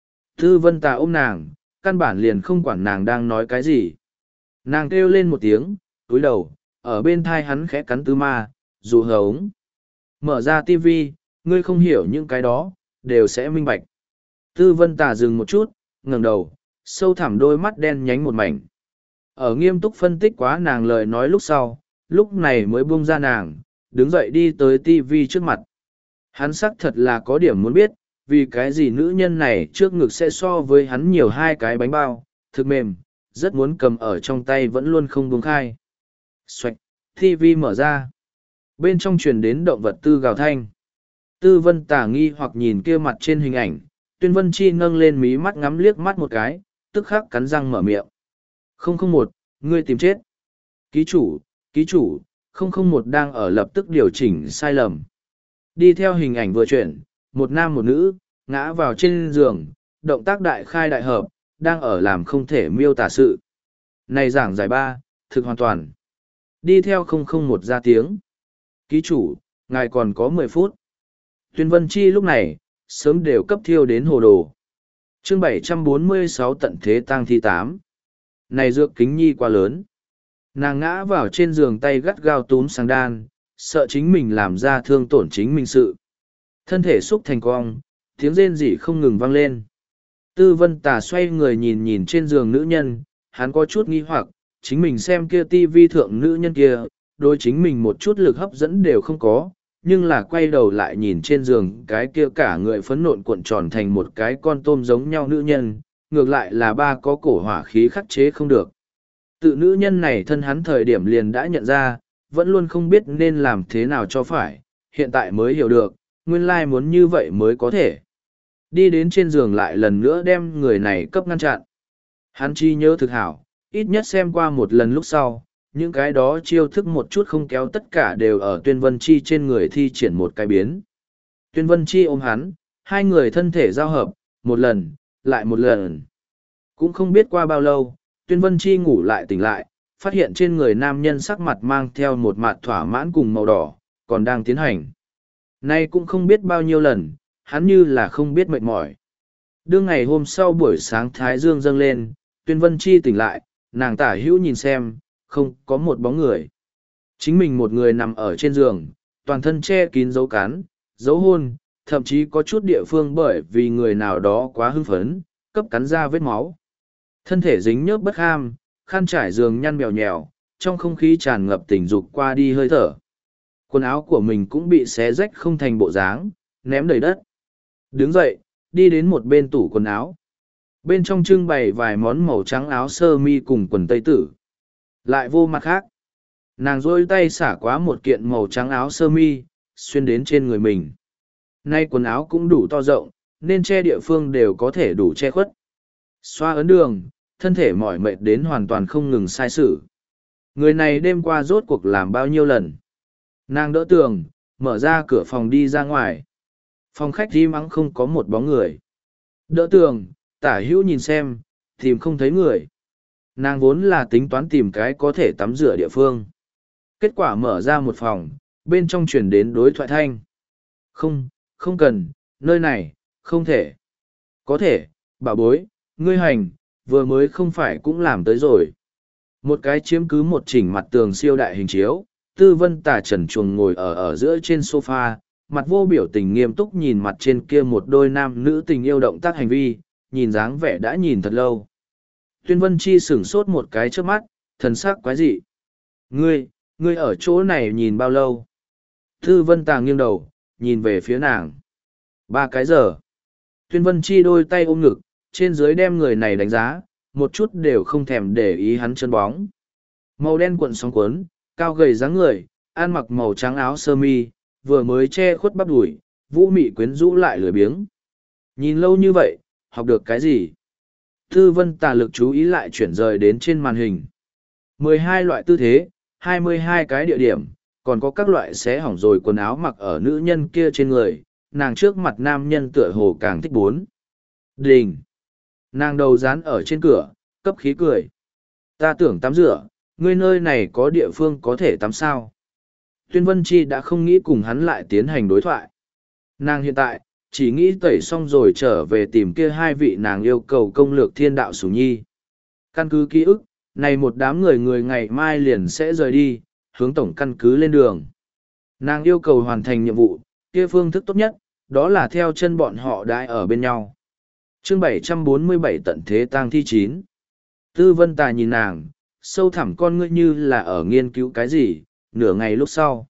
Tư Vân Tà ôm nàng, căn bản liền không quản nàng đang nói cái gì. Nàng kêu lên một tiếng, túi đầu, ở bên thai hắn khẽ cắn tư ma, dụ hống. Mở ra tivi, ngươi không hiểu những cái đó, đều sẽ minh bạch. Tư Vân Tà dừng một chút, ngẩng đầu, sâu thẳm đôi mắt đen nhánh một mảnh. Ở nghiêm túc phân tích quá nàng lời nói lúc sau, lúc này mới buông ra nàng, đứng dậy đi tới tivi trước mặt. Hắn xác thật là có điểm muốn biết, vì cái gì nữ nhân này trước ngực sẽ so với hắn nhiều hai cái bánh bao, thực mềm, rất muốn cầm ở trong tay vẫn luôn không buông khai. Xoạch, tivi mở ra. Bên trong truyền đến động vật tư gào thanh. Tư Vân Tà nghi hoặc nhìn kia mặt trên hình ảnh, Tuyên Vân Chi nâng lên mí mắt ngắm liếc mắt một cái, tức khắc cắn răng mở miệng. không không một, ngươi tìm chết. Ký chủ, ký chủ, không không một đang ở lập tức điều chỉnh sai lầm. Đi theo hình ảnh vừa chuyển, một nam một nữ, ngã vào trên giường, động tác đại khai đại hợp, đang ở làm không thể miêu tả sự. Này giảng giải ba, thực hoàn toàn. Đi theo không không một ra tiếng. Ký chủ, ngài còn có mười phút. Tuyên Vân Chi lúc này, sớm đều cấp thiêu đến hồ đồ. Chương bảy trăm bốn mươi sáu tận thế tang thi tám. Này dược kính nhi quá lớn. Nàng ngã vào trên giường tay gắt gao túm sang đan, sợ chính mình làm ra thương tổn chính mình sự. Thân thể xúc thành cong, tiếng rên rỉ không ngừng vang lên. Tư Vân Tà xoay người nhìn nhìn trên giường nữ nhân, hắn có chút nghi hoặc, chính mình xem kia tivi thượng nữ nhân kia, đối chính mình một chút lực hấp dẫn đều không có, nhưng là quay đầu lại nhìn trên giường cái kia cả người phấn nộn cuộn tròn thành một cái con tôm giống nhau nữ nhân, ngược lại là ba có cổ hỏa khí khắc chế không được. Tự nữ nhân này thân hắn thời điểm liền đã nhận ra, vẫn luôn không biết nên làm thế nào cho phải, hiện tại mới hiểu được, nguyên lai muốn như vậy mới có thể. Đi đến trên giường lại lần nữa đem người này cấp ngăn chặn. Hắn chi nhớ thực hảo, ít nhất xem qua một lần lúc sau, những cái đó chiêu thức một chút không kéo tất cả đều ở Tuyên Vân Chi trên người thi triển một cái biến. Tuyên Vân Chi ôm hắn, hai người thân thể giao hợp, một lần, lại một lần. Cũng không biết qua bao lâu, Tuyên Vân Chi ngủ lại tỉnh lại, phát hiện trên người nam nhân sắc mặt mang theo một mặt thỏa mãn cùng màu đỏ, còn đang tiến hành. Nay cũng không biết bao nhiêu lần, hắn như là không biết mệt mỏi. Đương ngày hôm sau buổi sáng Thái Dương dâng lên, Tuyên Vân Chi tỉnh lại, nàng tả hữu nhìn xem, không có một bóng người. Chính mình một người nằm ở trên giường, toàn thân che kín dấu cắn, dấu hôn, thậm chí có chút địa phương bởi vì người nào đó quá hưng phấn, cấp cắn ra vết máu. Thân thể dính nhớp bất ham, khăn trải giường nhăn mèo nhèo, trong không khí tràn ngập tình dục qua đi hơi thở. Quần áo của mình cũng bị xé rách không thành bộ dáng, ném đầy đất. Đứng dậy, đi đến một bên tủ quần áo. Bên trong trưng bày vài món màu trắng áo sơ mi cùng quần tây tử. Lại vô mặt khác. Nàng rôi tay xả quá một kiện màu trắng áo sơ mi, xuyên đến trên người mình. Nay quần áo cũng đủ to rộng, nên che địa phương đều có thể đủ che khuất. Xoa ấn đường, thân thể mỏi mệt đến hoàn toàn không ngừng sai sự. Người này đêm qua rốt cuộc làm bao nhiêu lần. Nàng đỡ tường, mở ra cửa phòng đi ra ngoài. Phòng khách im ắng không có một bóng người. Đỡ tường, tả hữu nhìn xem, tìm không thấy người. Nàng vốn là tính toán tìm cái có thể tắm rửa địa phương. Kết quả mở ra một phòng, bên trong chuyển đến đối thoại thanh. Không, không cần, nơi này, không thể. Có thể, bảo bối, ngươi hành, vừa mới không phải cũng làm tới rồi. Một cái chiếm cứ một chỉnh mặt tường siêu đại hình chiếu, Tư Vân Tà trần truồng ngồi ở ở giữa trên sofa, mặt vô biểu tình nghiêm túc nhìn mặt trên kia một đôi nam nữ tình yêu động tác hành vi, nhìn dáng vẻ đã nhìn thật lâu. Tuyên Vân Chi sửng sốt một cái trước mắt, thần sắc quái dị. Ngươi, ngươi ở chỗ này nhìn bao lâu? Tư Vân Tà nghiêng đầu, nhìn về phía nàng. Ba cái giờ. Tuyên Vân Chi đôi tay ôm ngực, trên dưới đem người này đánh giá, một chút đều không thèm để ý hắn chân bóng. Màu đen cuộn sóng cuốn, cao gầy dáng người, ăn mặc màu trắng áo sơ mi, vừa mới che khuất bắp đùi, vũ mị quyến rũ lại lười biếng. Nhìn lâu như vậy, học được cái gì? Tư Vân Tà lực chú ý lại chuyển rời đến trên màn hình. mười hai loại tư thế, hai mươi hai cái địa điểm, còn có các loại xé hỏng rồi quần áo mặc ở nữ nhân kia trên người, nàng trước mặt nam nhân tựa hồ càng thích bốn. Đình! Nàng đầu dán ở trên cửa, cấp khí cười. Ta tưởng tắm rửa, ngươi nơi này có địa phương có thể tắm sao? Tuyên Vân Chi đã không nghĩ cùng hắn lại tiến hành đối thoại. Nàng hiện tại, chỉ nghĩ tẩy xong rồi trở về tìm kia hai vị nàng yêu cầu công lược thiên đạo sủng nhi. Căn cứ ký ức, này một đám người người ngày mai liền sẽ rời đi, hướng tổng căn cứ lên đường. Nàng yêu cầu hoàn thành nhiệm vụ, kia phương thức tốt nhất, đó là theo chân bọn họ đãi ở bên nhau. Chương bảy trăm bốn mươi bảy tận thế tang thi chín. Tư Vân Tà nhìn nàng, sâu thẳm con ngươi như là ở nghiên cứu cái gì, nửa ngày lúc sau.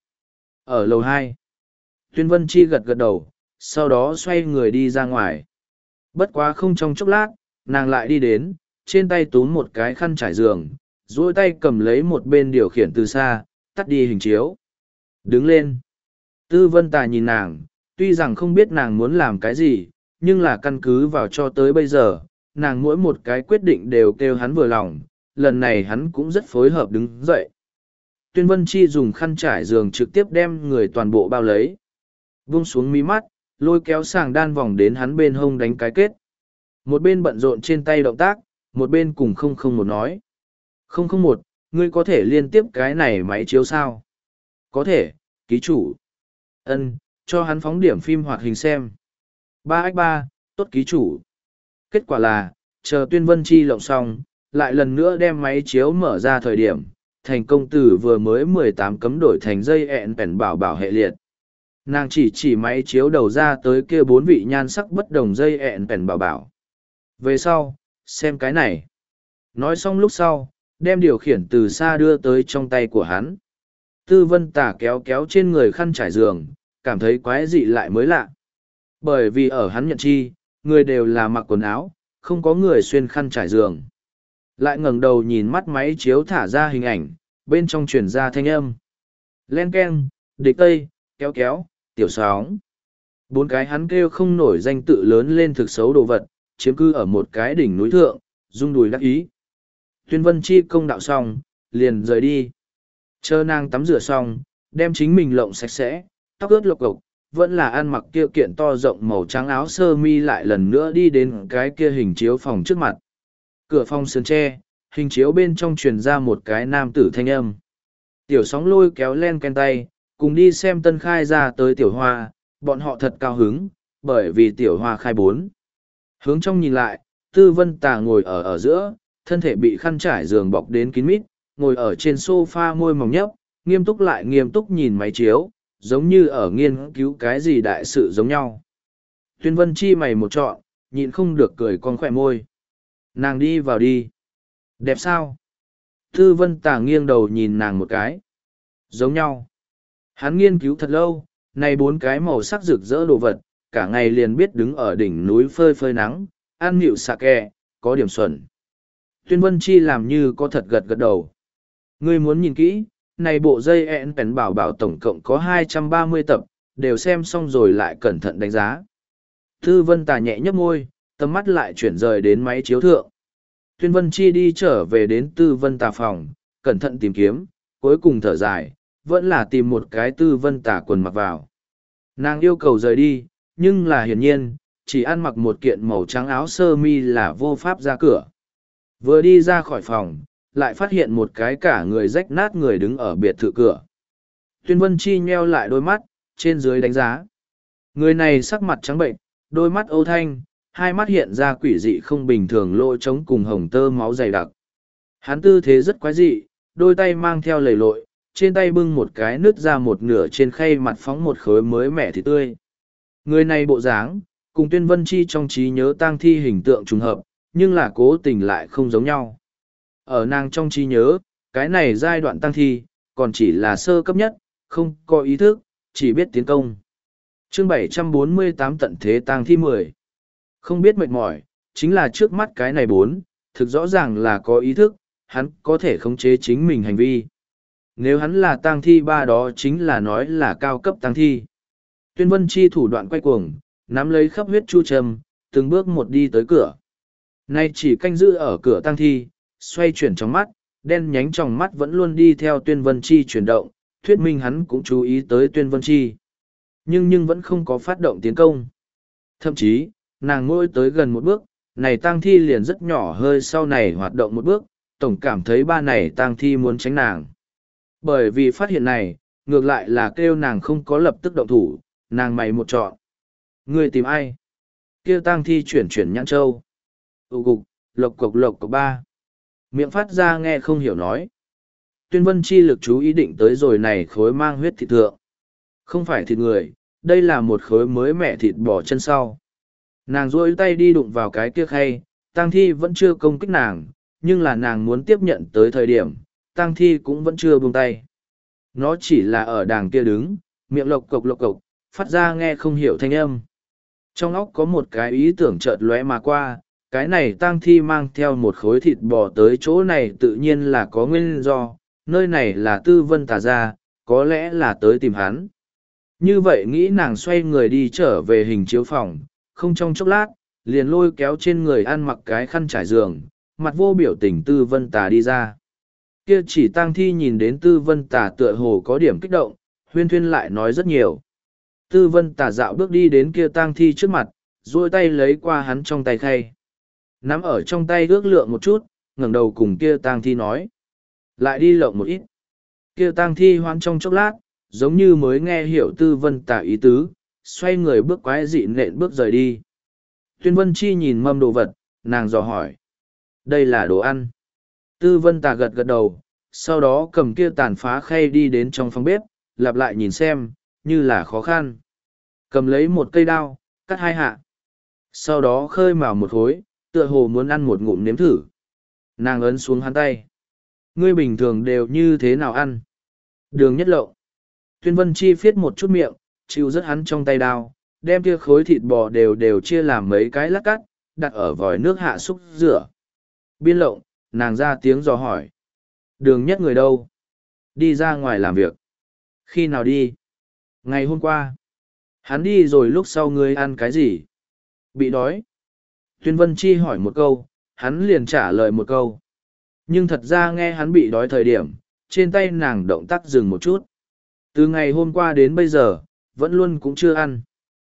Ở lầu hai, Tuyên Vân Chi gật gật đầu, sau đó xoay người đi ra ngoài. Bất quá không trong chốc lát, nàng lại đi đến, trên tay túm một cái khăn trải giường, duỗi tay cầm lấy một bên điều khiển từ xa, tắt đi hình chiếu. Đứng lên. Tư Vân Tà nhìn nàng, tuy rằng không biết nàng muốn làm cái gì, nhưng là căn cứ vào cho tới bây giờ, nàng mỗi một cái quyết định đều kêu hắn vừa lòng, lần này hắn cũng rất phối hợp đứng dậy. Tuyên Vân Chi dùng khăn trải giường trực tiếp đem người toàn bộ bao lấy. Vung xuống mí mắt, lôi kéo sàng đan vòng đến hắn bên hông đánh cái kết. Một bên bận rộn trên tay động tác, một bên cùng không không một nói. Không không một, ngươi có thể liên tiếp cái này máy chiếu sao? Có thể, ký chủ. Ân, cho hắn phóng điểm phim hoạt hình xem. Ba ách ba, tốt ký chủ. Kết quả là, chờ Tuyên Vân Chi lộng xong, lại lần nữa đem máy chiếu mở ra thời điểm, thành công tử vừa mới mười tám cấm đổi thành dây ẹn bèn bảo bảo hệ liệt. Nàng chỉ chỉ máy chiếu đầu ra tới kia bốn vị nhan sắc bất đồng dây ẹn bèn bảo bảo. Về sau, xem cái này. Nói xong lúc sau, đem điều khiển từ xa đưa tới trong tay của hắn. Tư Vân Tả kéo kéo trên người khăn trải giường, cảm thấy quái dị lại mới lạ. Bởi vì ở hắn nhận chi, người đều là mặc quần áo, không có người xuyên khăn trải giường. Lại ngẩng đầu nhìn mắt máy chiếu thả ra hình ảnh, bên trong truyền ra thanh âm. Len keng, địch tây, kéo kéo, tiểu sóng. Bốn cái hắn kêu không nổi danh tự lớn lên thực xấu đồ vật, chiếm cư ở một cái đỉnh núi thượng, rung đùi đắc ý. Tuyên Vân Chi công đạo xong, liền rời đi. Chờ nàng tắm rửa xong, đem chính mình lộng sạch sẽ, tóc ướt lộc cộc, vẫn là ăn mặc kia kiện to rộng màu trắng áo sơ mi lại lần nữa đi đến cái kia hình chiếu phòng trước mặt. Cửa phòng sườn tre, hình chiếu bên trong truyền ra một cái nam tử thanh âm. Tiểu sóng lôi kéo len ken tay, cùng đi xem tân khai ra tới tiểu hoa, bọn họ thật cao hứng, bởi vì tiểu hoa khai bốn. Hướng trong nhìn lại, Tư Vân Tà ngồi ở ở giữa, thân thể bị khăn trải giường bọc đến kín mít, ngồi ở trên sofa môi mỏng nhấp, nghiêm túc lại nghiêm túc nhìn máy chiếu, giống như ở nghiên cứu cái gì đại sự giống nhau. Tuyên Vân Chi mày một trọn, nhịn không được cười con khỏe môi. Nàng đi vào đi. Đẹp sao? Tư Vân Tà nghiêng đầu nhìn nàng một cái. Giống nhau. Hắn nghiên cứu thật lâu, này bốn cái màu sắc rực rỡ đồ vật, cả ngày liền biết đứng ở đỉnh núi phơi phơi nắng, ăn nhịu xạ kẹ, có điểm xuẩn. Tuyên Vân Chi làm như có thật gật gật đầu. Ngươi muốn nhìn kỹ, này bộ dây ẹn bèn bảo bảo tổng cộng có hai trăm ba mươi tập, đều xem xong rồi lại cẩn thận đánh giá. Tư Vân Tà nhẹ nhấp môi, tầm mắt lại chuyển rời đến máy chiếu thượng. Tuyên Vân Chi đi trở về đến Tư Vân Tà phòng, cẩn thận tìm kiếm, cuối cùng thở dài, vẫn là tìm một cái Tư Vân Tà quần mặc vào. Nàng yêu cầu rời đi, nhưng là hiển nhiên, chỉ ăn mặc một kiện màu trắng áo sơ mi là vô pháp ra cửa. Vừa đi ra khỏi phòng, lại phát hiện một cái cả người rách nát người đứng ở biệt thự cửa. Tuyên Vân Chi nheo lại đôi mắt, trên dưới đánh giá. Người này sắc mặt trắng bệnh, đôi mắt âu thanh, hai mắt hiện ra quỷ dị không bình thường lỗ trống cùng hồng tơ máu dày đặc. Hắn tư thế rất quái dị, đôi tay mang theo lầy lội, trên tay bưng một cái nứt ra một nửa trên khay mặt phóng một khối mới mẻ thịt tươi. Người này bộ dáng, cùng Tuyên Vân Chi trong trí nhớ tang thi hình tượng trùng hợp, nhưng là cố tình lại không giống nhau. Ở nàng trong trí nhớ, cái này giai đoạn tang thi, còn chỉ là sơ cấp nhất, không có ý thức, chỉ biết tiến công. Chương bảy trăm bốn mươi tám tận thế tang thi mười. Không biết mệt mỏi, chính là trước mắt cái này bốn, thực rõ ràng là có ý thức, hắn có thể khống chế chính mình hành vi. Nếu hắn là tang thi ba đó chính là nói là cao cấp tang thi. Tuyên Vân Chi thủ đoạn quay cuồng, nắm lấy khắp huyết chu trầm, từng bước một đi tới cửa. Nay chỉ canh giữ ở cửa tang thi, xoay chuyển trong mắt, đen nhánh trong mắt vẫn luôn đi theo Tuyên Vân Chi chuyển động, thuyết minh hắn cũng chú ý tới Tuyên Vân Chi. Nhưng nhưng vẫn không có phát động tiến công. Thậm chí, nàng ngồi tới gần một bước, này tang thi liền rất nhỏ hơi sau này hoạt động một bước, tổng cảm thấy ba này tang thi muốn tránh nàng. Bởi vì phát hiện này, ngược lại là kêu nàng không có lập tức động thủ, nàng mày một trọn. Người tìm ai? Kêu tang thi chuyển chuyển nhãn châu. Tụ cục, lộc cộc lộc cộc ba. Miệng phát ra nghe không hiểu nói. Tuyên Vân Chi lực chú ý định tới rồi này khối mang huyết thịt thượng. Không phải thịt người, đây là một khối mới mẻ thịt bò chân sau. Nàng rôi tay đi đụng vào cái kia khay, tang thi vẫn chưa công kích nàng, nhưng là nàng muốn tiếp nhận tới thời điểm, tang thi cũng vẫn chưa buông tay. Nó chỉ là ở đàng kia đứng, miệng lộc cộc lộc cộc, phát ra nghe không hiểu thanh âm. Trong óc có một cái ý tưởng chợt lóe mà qua, cái này tang thi mang theo một khối thịt bò tới chỗ này tự nhiên là có nguyên do, nơi này là Tư Vân Tà gia, có lẽ là tới tìm hắn. Như vậy nghĩ nàng xoay người đi trở về hình chiếu phòng, không trong chốc lát, liền lôi kéo trên người ăn mặc cái khăn trải giường, mặt vô biểu tình Tư Vân Tà đi ra. Kia chỉ tang thi nhìn đến Tư Vân Tà tựa hồ có điểm kích động, huyên thuyên lại nói rất nhiều. Tư Vân Tà dạo bước đi đến kia tang thi trước mặt, duỗi tay lấy qua hắn trong tay khay. Nắm ở trong tay ước lượng một chút, ngẩng đầu cùng kia tang thi nói. Lại đi lộng một ít. Kia tang thi hoan trong chốc lát, giống như mới nghe hiểu Tư Vân Tà ý tứ, xoay người bước quái dị nện bước rời đi. Tuyên Vân Chi nhìn mâm đồ vật, nàng dò hỏi. Đây là đồ ăn. Tư Vân Tà gật gật đầu, sau đó cầm kia tàn phá khay đi đến trong phòng bếp, lặp lại nhìn xem, như là khó khăn. Cầm lấy một cây đao, cắt hai hạ. Sau đó khơi mào một khối, tựa hồ muốn ăn một ngụm nếm thử. Nàng ấn xuống hắn tay. Ngươi bình thường đều như thế nào ăn? Đường nhất lậu. Tuyên Vân Chi phiết một chút miệng, chịu rất hắn trong tay đao, đem kia khối thịt bò đều đều chia làm mấy cái lát cắt, đặt ở vòi nước hạ xúc rửa. Biên lộng, nàng ra tiếng dò hỏi. Đường nhất người đâu? Đi ra ngoài làm việc. Khi nào đi? Ngày hôm qua. Hắn đi rồi lúc sau ngươi ăn cái gì? Bị đói. Tuyên Vân Chi hỏi một câu, hắn liền trả lời một câu. Nhưng thật ra nghe hắn bị đói thời điểm, trên tay nàng động tác dừng một chút. Từ ngày hôm qua đến bây giờ, vẫn luôn cũng chưa ăn.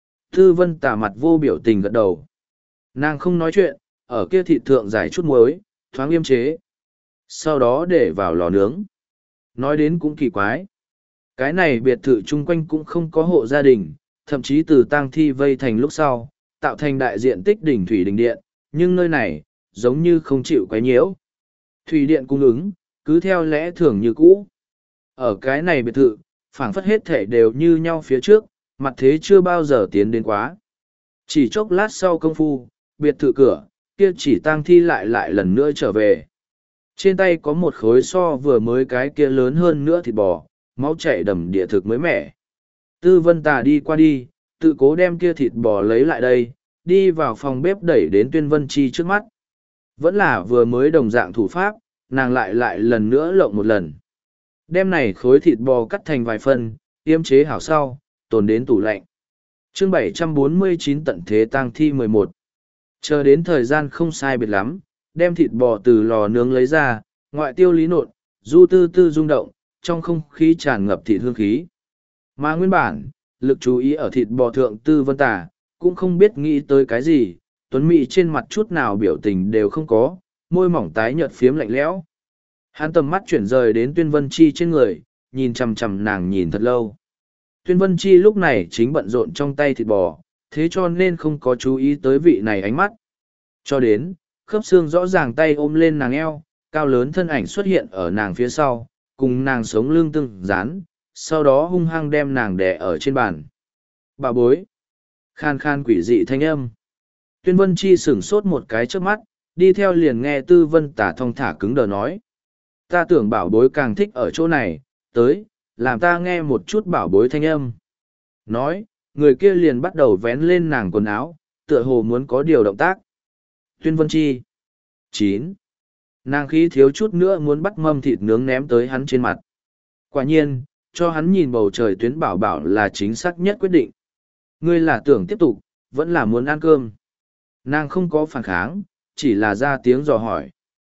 Tư Vân Tả mặt vô biểu tình gật đầu. Nàng không nói chuyện, ở kia thịt thượng giải chút muối, thoáng yêm chế. Sau đó để vào lò nướng. Nói đến cũng kỳ quái. Cái này biệt thự chung quanh cũng không có hộ gia đình, thậm chí từ tang thi vây thành lúc sau, tạo thành đại diện tích đỉnh thủy đình điện, nhưng nơi này, giống như không chịu quấy nhiễu. Thủy điện cung ứng, cứ theo lẽ thường như cũ. Ở cái này biệt thự, phảng phất hết thể đều như nhau phía trước, mặt thế chưa bao giờ tiến đến quá. Chỉ chốc lát sau công phu, biệt thự cửa, kia chỉ tang thi lại lại lần nữa trở về. Trên tay có một khối so vừa mới cái kia lớn hơn nữa thịt bò, máu chảy đầm địa thực mới mẻ. Tư Vân Tà đi qua đi, tự cố đem kia thịt bò lấy lại đây, đi vào phòng bếp đẩy đến Tuyên Vân Chi trước mắt. Vẫn là vừa mới đồng dạng thủ pháp, nàng lại lại lần nữa lộng một lần. Đem này khối thịt bò cắt thành vài phần, yêm chế hảo sau, tồn đến tủ lạnh. Chương bảy trăm bốn mươi chín tận thế tang thi mười một. Chờ đến thời gian không sai biệt lắm, đem thịt bò từ lò nướng lấy ra, ngoại tiêu lý nộn, du tư tư rung động, trong không khí tràn ngập thịt hương khí. Mà nguyên bản, lực chú ý ở thịt bò thượng Tư Vân Tà, cũng không biết nghĩ tới cái gì, Tuấn Mỹ trên mặt chút nào biểu tình đều không có, môi mỏng tái nhợt phiếm lạnh lẽo. Hắn tầm mắt chuyển rời đến Tuyên Vân Chi trên người, nhìn chằm chằm nàng nhìn thật lâu. Tuyên Vân Chi lúc này chính bận rộn trong tay thịt bò, thế cho nên không có chú ý tới vị này ánh mắt. Cho đến, khớp xương rõ ràng tay ôm lên nàng eo, cao lớn thân ảnh xuất hiện ở nàng phía sau, cùng nàng sống lưng tương dán, sau đó hung hăng đem nàng đè ở trên bàn. Bà bối. Khan khan quỷ dị thanh âm. Tuyên Vân Chi sửng sốt một cái trước mắt, đi theo liền nghe Tư Vân Tả thong thả cứng đờ nói. Ta tưởng bảo bối càng thích ở chỗ này, tới, làm ta nghe một chút bảo bối thanh âm. Nói, người kia liền bắt đầu vén lên nàng quần áo, tựa hồ muốn có điều động tác. Tuyên Vân Chi. chín. Nàng khí thiếu chút nữa muốn bắt mâm thịt nướng ném tới hắn trên mặt. Quả nhiên, cho hắn nhìn bầu trời tuyến bảo bảo là chính xác nhất quyết định. Ngươi là tưởng tiếp tục, vẫn là muốn ăn cơm. Nàng không có phản kháng, chỉ là ra tiếng dò hỏi.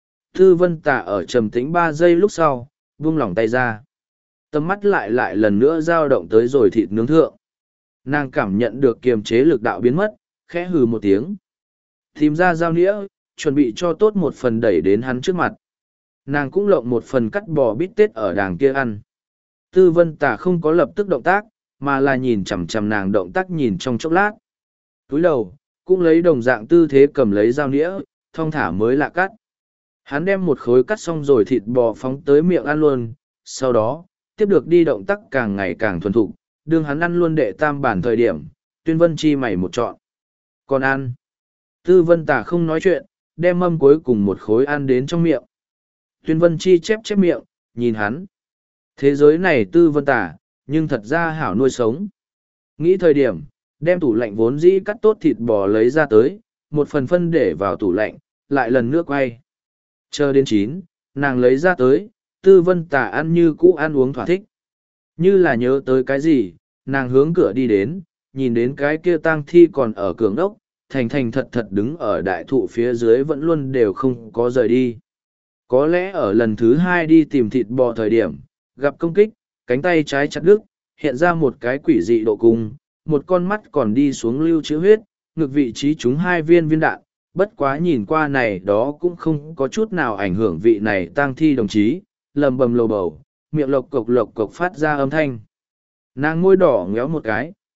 Tư Vân Tả ở trầm tĩnh ba giây lúc sau, buông lỏng tay ra. Tầm mắt lại lại lần nữa dao động tới rồi thịt nướng thượng. Nàng cảm nhận được kiềm chế lực đạo biến mất, khẽ hừ một tiếng. Tìm ra dao nĩa, chuẩn bị cho tốt một phần đẩy đến hắn trước mặt. Nàng cũng lộng một phần cắt bò bít tết ở đàng kia ăn. Tư Vân Tả không có lập tức động tác, mà là nhìn chằm chằm nàng động tác nhìn trong chốc lát. Túi đầu, cũng lấy đồng dạng tư thế cầm lấy dao nĩa, thong thả mới lạ cắt. Hắn đem một khối cắt xong rồi thịt bò phóng tới miệng ăn luôn, sau đó, tiếp được đi động tác càng ngày càng thuần thục, đương hắn ăn luôn đệ tam bản thời điểm, Tuyên Vân Chi mày một trọn. Còn ăn. Tư Vân Tả không nói chuyện, đem mâm cuối cùng một khối ăn đến trong miệng. Tuyên Vân Chi chép chép miệng, nhìn hắn. Thế giới này Tư Vân Tả, nhưng thật ra hảo nuôi sống. Nghĩ thời điểm, đem tủ lạnh vốn dĩ cắt tốt thịt bò lấy ra tới, một phần phân để vào tủ lạnh, lại lần nước quay. Chờ đến chín, nàng lấy ra tới, Tư Vân Tả ăn như cũ ăn uống thỏa thích. Như là nhớ tới cái gì, nàng hướng cửa đi đến, nhìn đến cái kia tang thi còn ở cửa ốc, thành thành thật thật đứng ở đại thụ phía dưới vẫn luôn đều không có rời đi. Có lẽ ở lần thứ hai đi tìm thịt bò thời điểm, gặp công kích, cánh tay trái chặt đứt, hiện ra một cái quỷ dị độ cung, một con mắt còn đi xuống lưu chữ huyết, ngực vị trí trúng hai viên viên đạn, bất quá nhìn qua này đó cũng không có chút nào ảnh hưởng vị này tang thi đồng chí, lầm bầm lầu bầu, miệng lộc cộc lộc cộc phát ra âm thanh. Nàng môi đỏ ngéo một cái,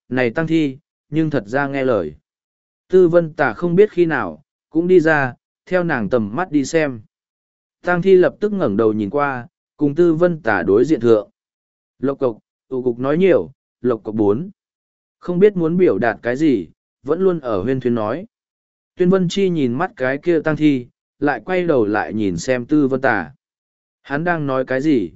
này tăng thi, nhưng thật ra nghe lời. Tư vân tả không biết khi nào, cũng đi ra, theo nàng tầm mắt đi xem. Tăng thi lập tức ngẩng đầu nhìn qua, cùng tư vân tả đối diện thượng. Lộc cộc, tụ cục nói nhiều, lộc cộc bốn. Không biết muốn biểu đạt cái gì, vẫn luôn ở huyên thuyên nói. Tuyên Vân Chi nhìn mắt cái kia tăng thi, lại quay đầu lại nhìn xem tư vân tả. Hắn đang nói cái gì?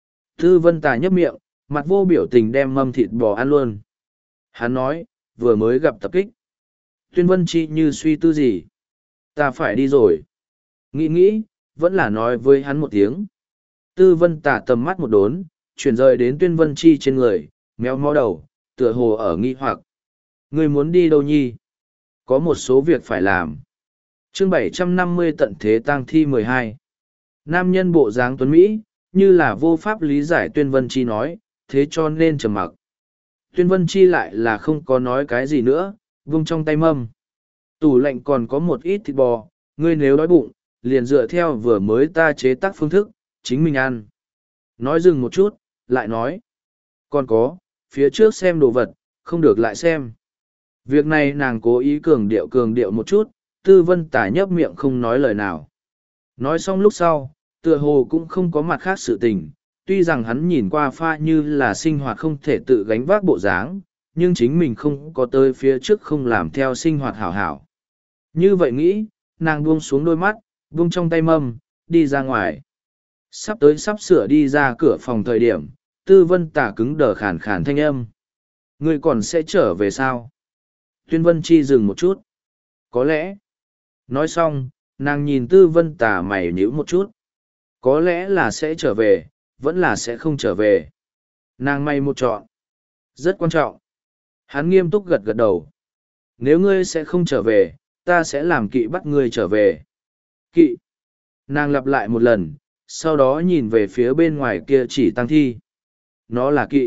Tư vân tả nhấp miệng, mặt vô biểu tình đem mâm thịt bò ăn luôn. Hắn nói, vừa mới gặp tập kích. Tuyên Vân Chi như suy tư gì? Ta phải đi rồi. Nghĩ nghĩ, vẫn là nói với hắn một tiếng. Tư vân tả tầm mắt một đốn, chuyển rời đến Tuyên Vân Chi trên người, méo mó đầu, tựa hồ ở nghi hoặc. Ngươi muốn đi đâu nhi? Có một số việc phải làm. Chương bảy trăm năm mươi tận thế tang thi mười hai. Nam nhân bộ dáng tuấn Mỹ, như là vô pháp lý giải Tuyên Vân Chi nói, thế cho nên trầm mặc. Tuyên Vân Chi lại là không có nói cái gì nữa, vung trong tay mâm. Tủ lạnh còn có một ít thịt bò, ngươi nếu đói bụng, liền dựa theo vừa mới ta chế tác phương thức, chính mình ăn. Nói dừng một chút, lại nói. Còn có, phía trước xem đồ vật, không được lại xem. Việc này nàng cố ý cường điệu cường điệu một chút, tư vân tả nhấp miệng không nói lời nào. Nói xong lúc sau, tựa hồ cũng không có mặt khác sự tình, tuy rằng hắn nhìn qua pha như là sinh hoạt không thể tự gánh vác bộ dáng, nhưng chính mình không có tới phía trước không làm theo sinh hoạt hảo hảo. Như vậy nghĩ, nàng buông xuống đôi mắt, buông trong tay mâm, đi ra ngoài. Sắp tới sắp sửa đi ra cửa phòng thời điểm, tư vân tả cứng đờ khàn khàn thanh âm. Ngươi còn sẽ trở về sao? Tuyên Vân Chi dừng một chút. Có lẽ. Nói xong, nàng nhìn tư vân tả mày nhíu một chút. Có lẽ là sẽ trở về, vẫn là sẽ không trở về. Nàng may một chọn. Rất quan trọng. Hắn nghiêm túc gật gật đầu. Nếu ngươi sẽ không trở về, ta sẽ làm kỵ bắt ngươi trở về. Kỵ. Nàng lặp lại một lần, sau đó nhìn về phía bên ngoài kia chỉ tăng thi. Nó là kỵ.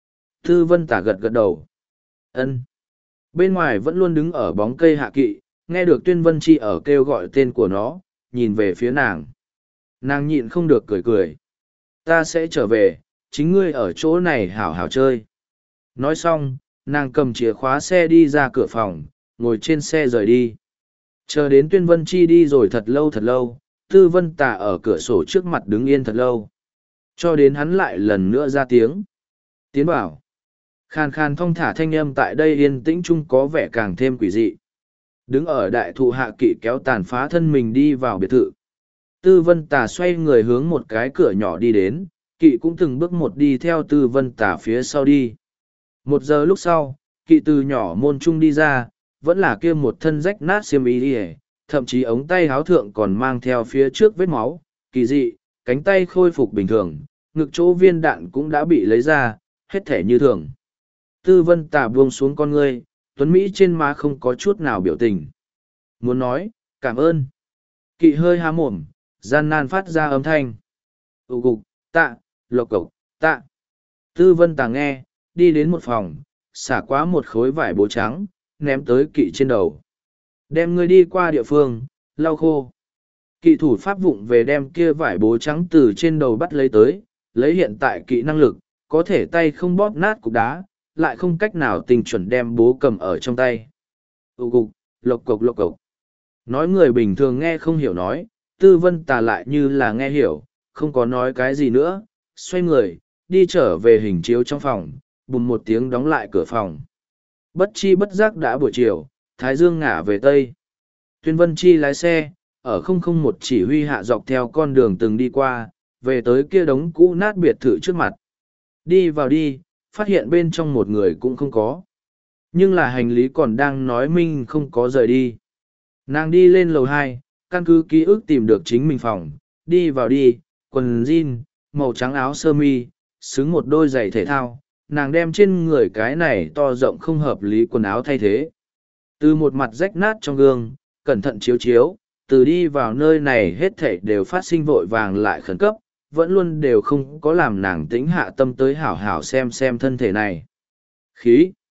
Tư vân tả gật gật đầu. Ân. Bên ngoài vẫn luôn đứng ở bóng cây hạ kỵ, nghe được Tuyên Vân Chi ở kêu gọi tên của nó, nhìn về phía nàng. Nàng nhịn không được cười cười. Ta sẽ trở về, chính ngươi ở chỗ này hảo hảo chơi. Nói xong, nàng cầm chìa khóa xe đi ra cửa phòng, ngồi trên xe rời đi. Chờ đến Tuyên Vân Chi đi rồi thật lâu thật lâu, Tư Vân Tà ở cửa sổ trước mặt đứng yên thật lâu. Cho đến hắn lại lần nữa ra tiếng. Tiến bảo. Khàn khàn thong thả thanh âm tại đây yên tĩnh chung có vẻ càng thêm quỷ dị. Đứng ở đại thụ hạ kỵ kéo tàn phá thân mình đi vào biệt thự. Tư Vân Tà xoay người hướng một cái cửa nhỏ đi đến, kỵ cũng từng bước một đi theo Tư Vân Tà phía sau đi. Một giờ lúc sau, kỵ từ nhỏ môn trung đi ra, vẫn là kia một thân rách nát xiêm y đi, thậm chí ống tay háo thượng còn mang theo phía trước vết máu, kỳ dị, cánh tay khôi phục bình thường, ngực chỗ viên đạn cũng đã bị lấy ra, hết thể như thường. Tư Vân Tà buông xuống con ngươi, Tuấn Mỹ trên má không có chút nào biểu tình. Muốn nói, cảm ơn. Kỵ hơi há mồm, gian nan phát ra âm thanh. Tụ cục, tạ, lộc cộc, tạ. Tư Vân Tà nghe, đi đến một phòng, xả quá một khối vải bố trắng, ném tới kỵ trên đầu. Đem ngươi đi qua địa phương, lau khô. Kỵ thủ pháp vụng về đem kia vải bố trắng từ trên đầu bắt lấy tới, lấy hiện tại kỵ năng lực, có thể tay không bóp nát cục đá, lại không cách nào tình chuẩn đem bố cầm ở trong tay. Tụ cục, lộc cộc lộc cộc. Nói người bình thường nghe không hiểu nói, Tư Vân Tà lại như là nghe hiểu, không có nói cái gì nữa, xoay người, đi trở về hình chiếu trong phòng, bùm một tiếng đóng lại cửa phòng. Bất chi bất giác đã buổi chiều, Thái Dương ngả về Tây. Tuyên Vân Chi lái xe, ở không không một chỉ huy hạ dọc theo con đường từng đi qua, về tới kia đống cũ nát biệt thự trước mặt. Đi vào đi, phát hiện bên trong một người cũng không có. Nhưng là hành lý còn đang nói minh không có rời đi. Nàng đi lên lầu hai, căn cứ ký ức tìm được chính mình phòng, đi vào đi, quần jean, màu trắng áo sơ mi, xứng một đôi giày thể thao, nàng đem trên người cái này to rộng không hợp lý quần áo thay thế. Từ một mặt rách nát trong gương, cẩn thận chiếu chiếu, từ đi vào nơi này hết thảy đều phát sinh vội vàng lại khẩn cấp, vẫn luôn đều không có làm nàng tĩnh hạ tâm tới hảo hảo xem xem thân thể này. Khí!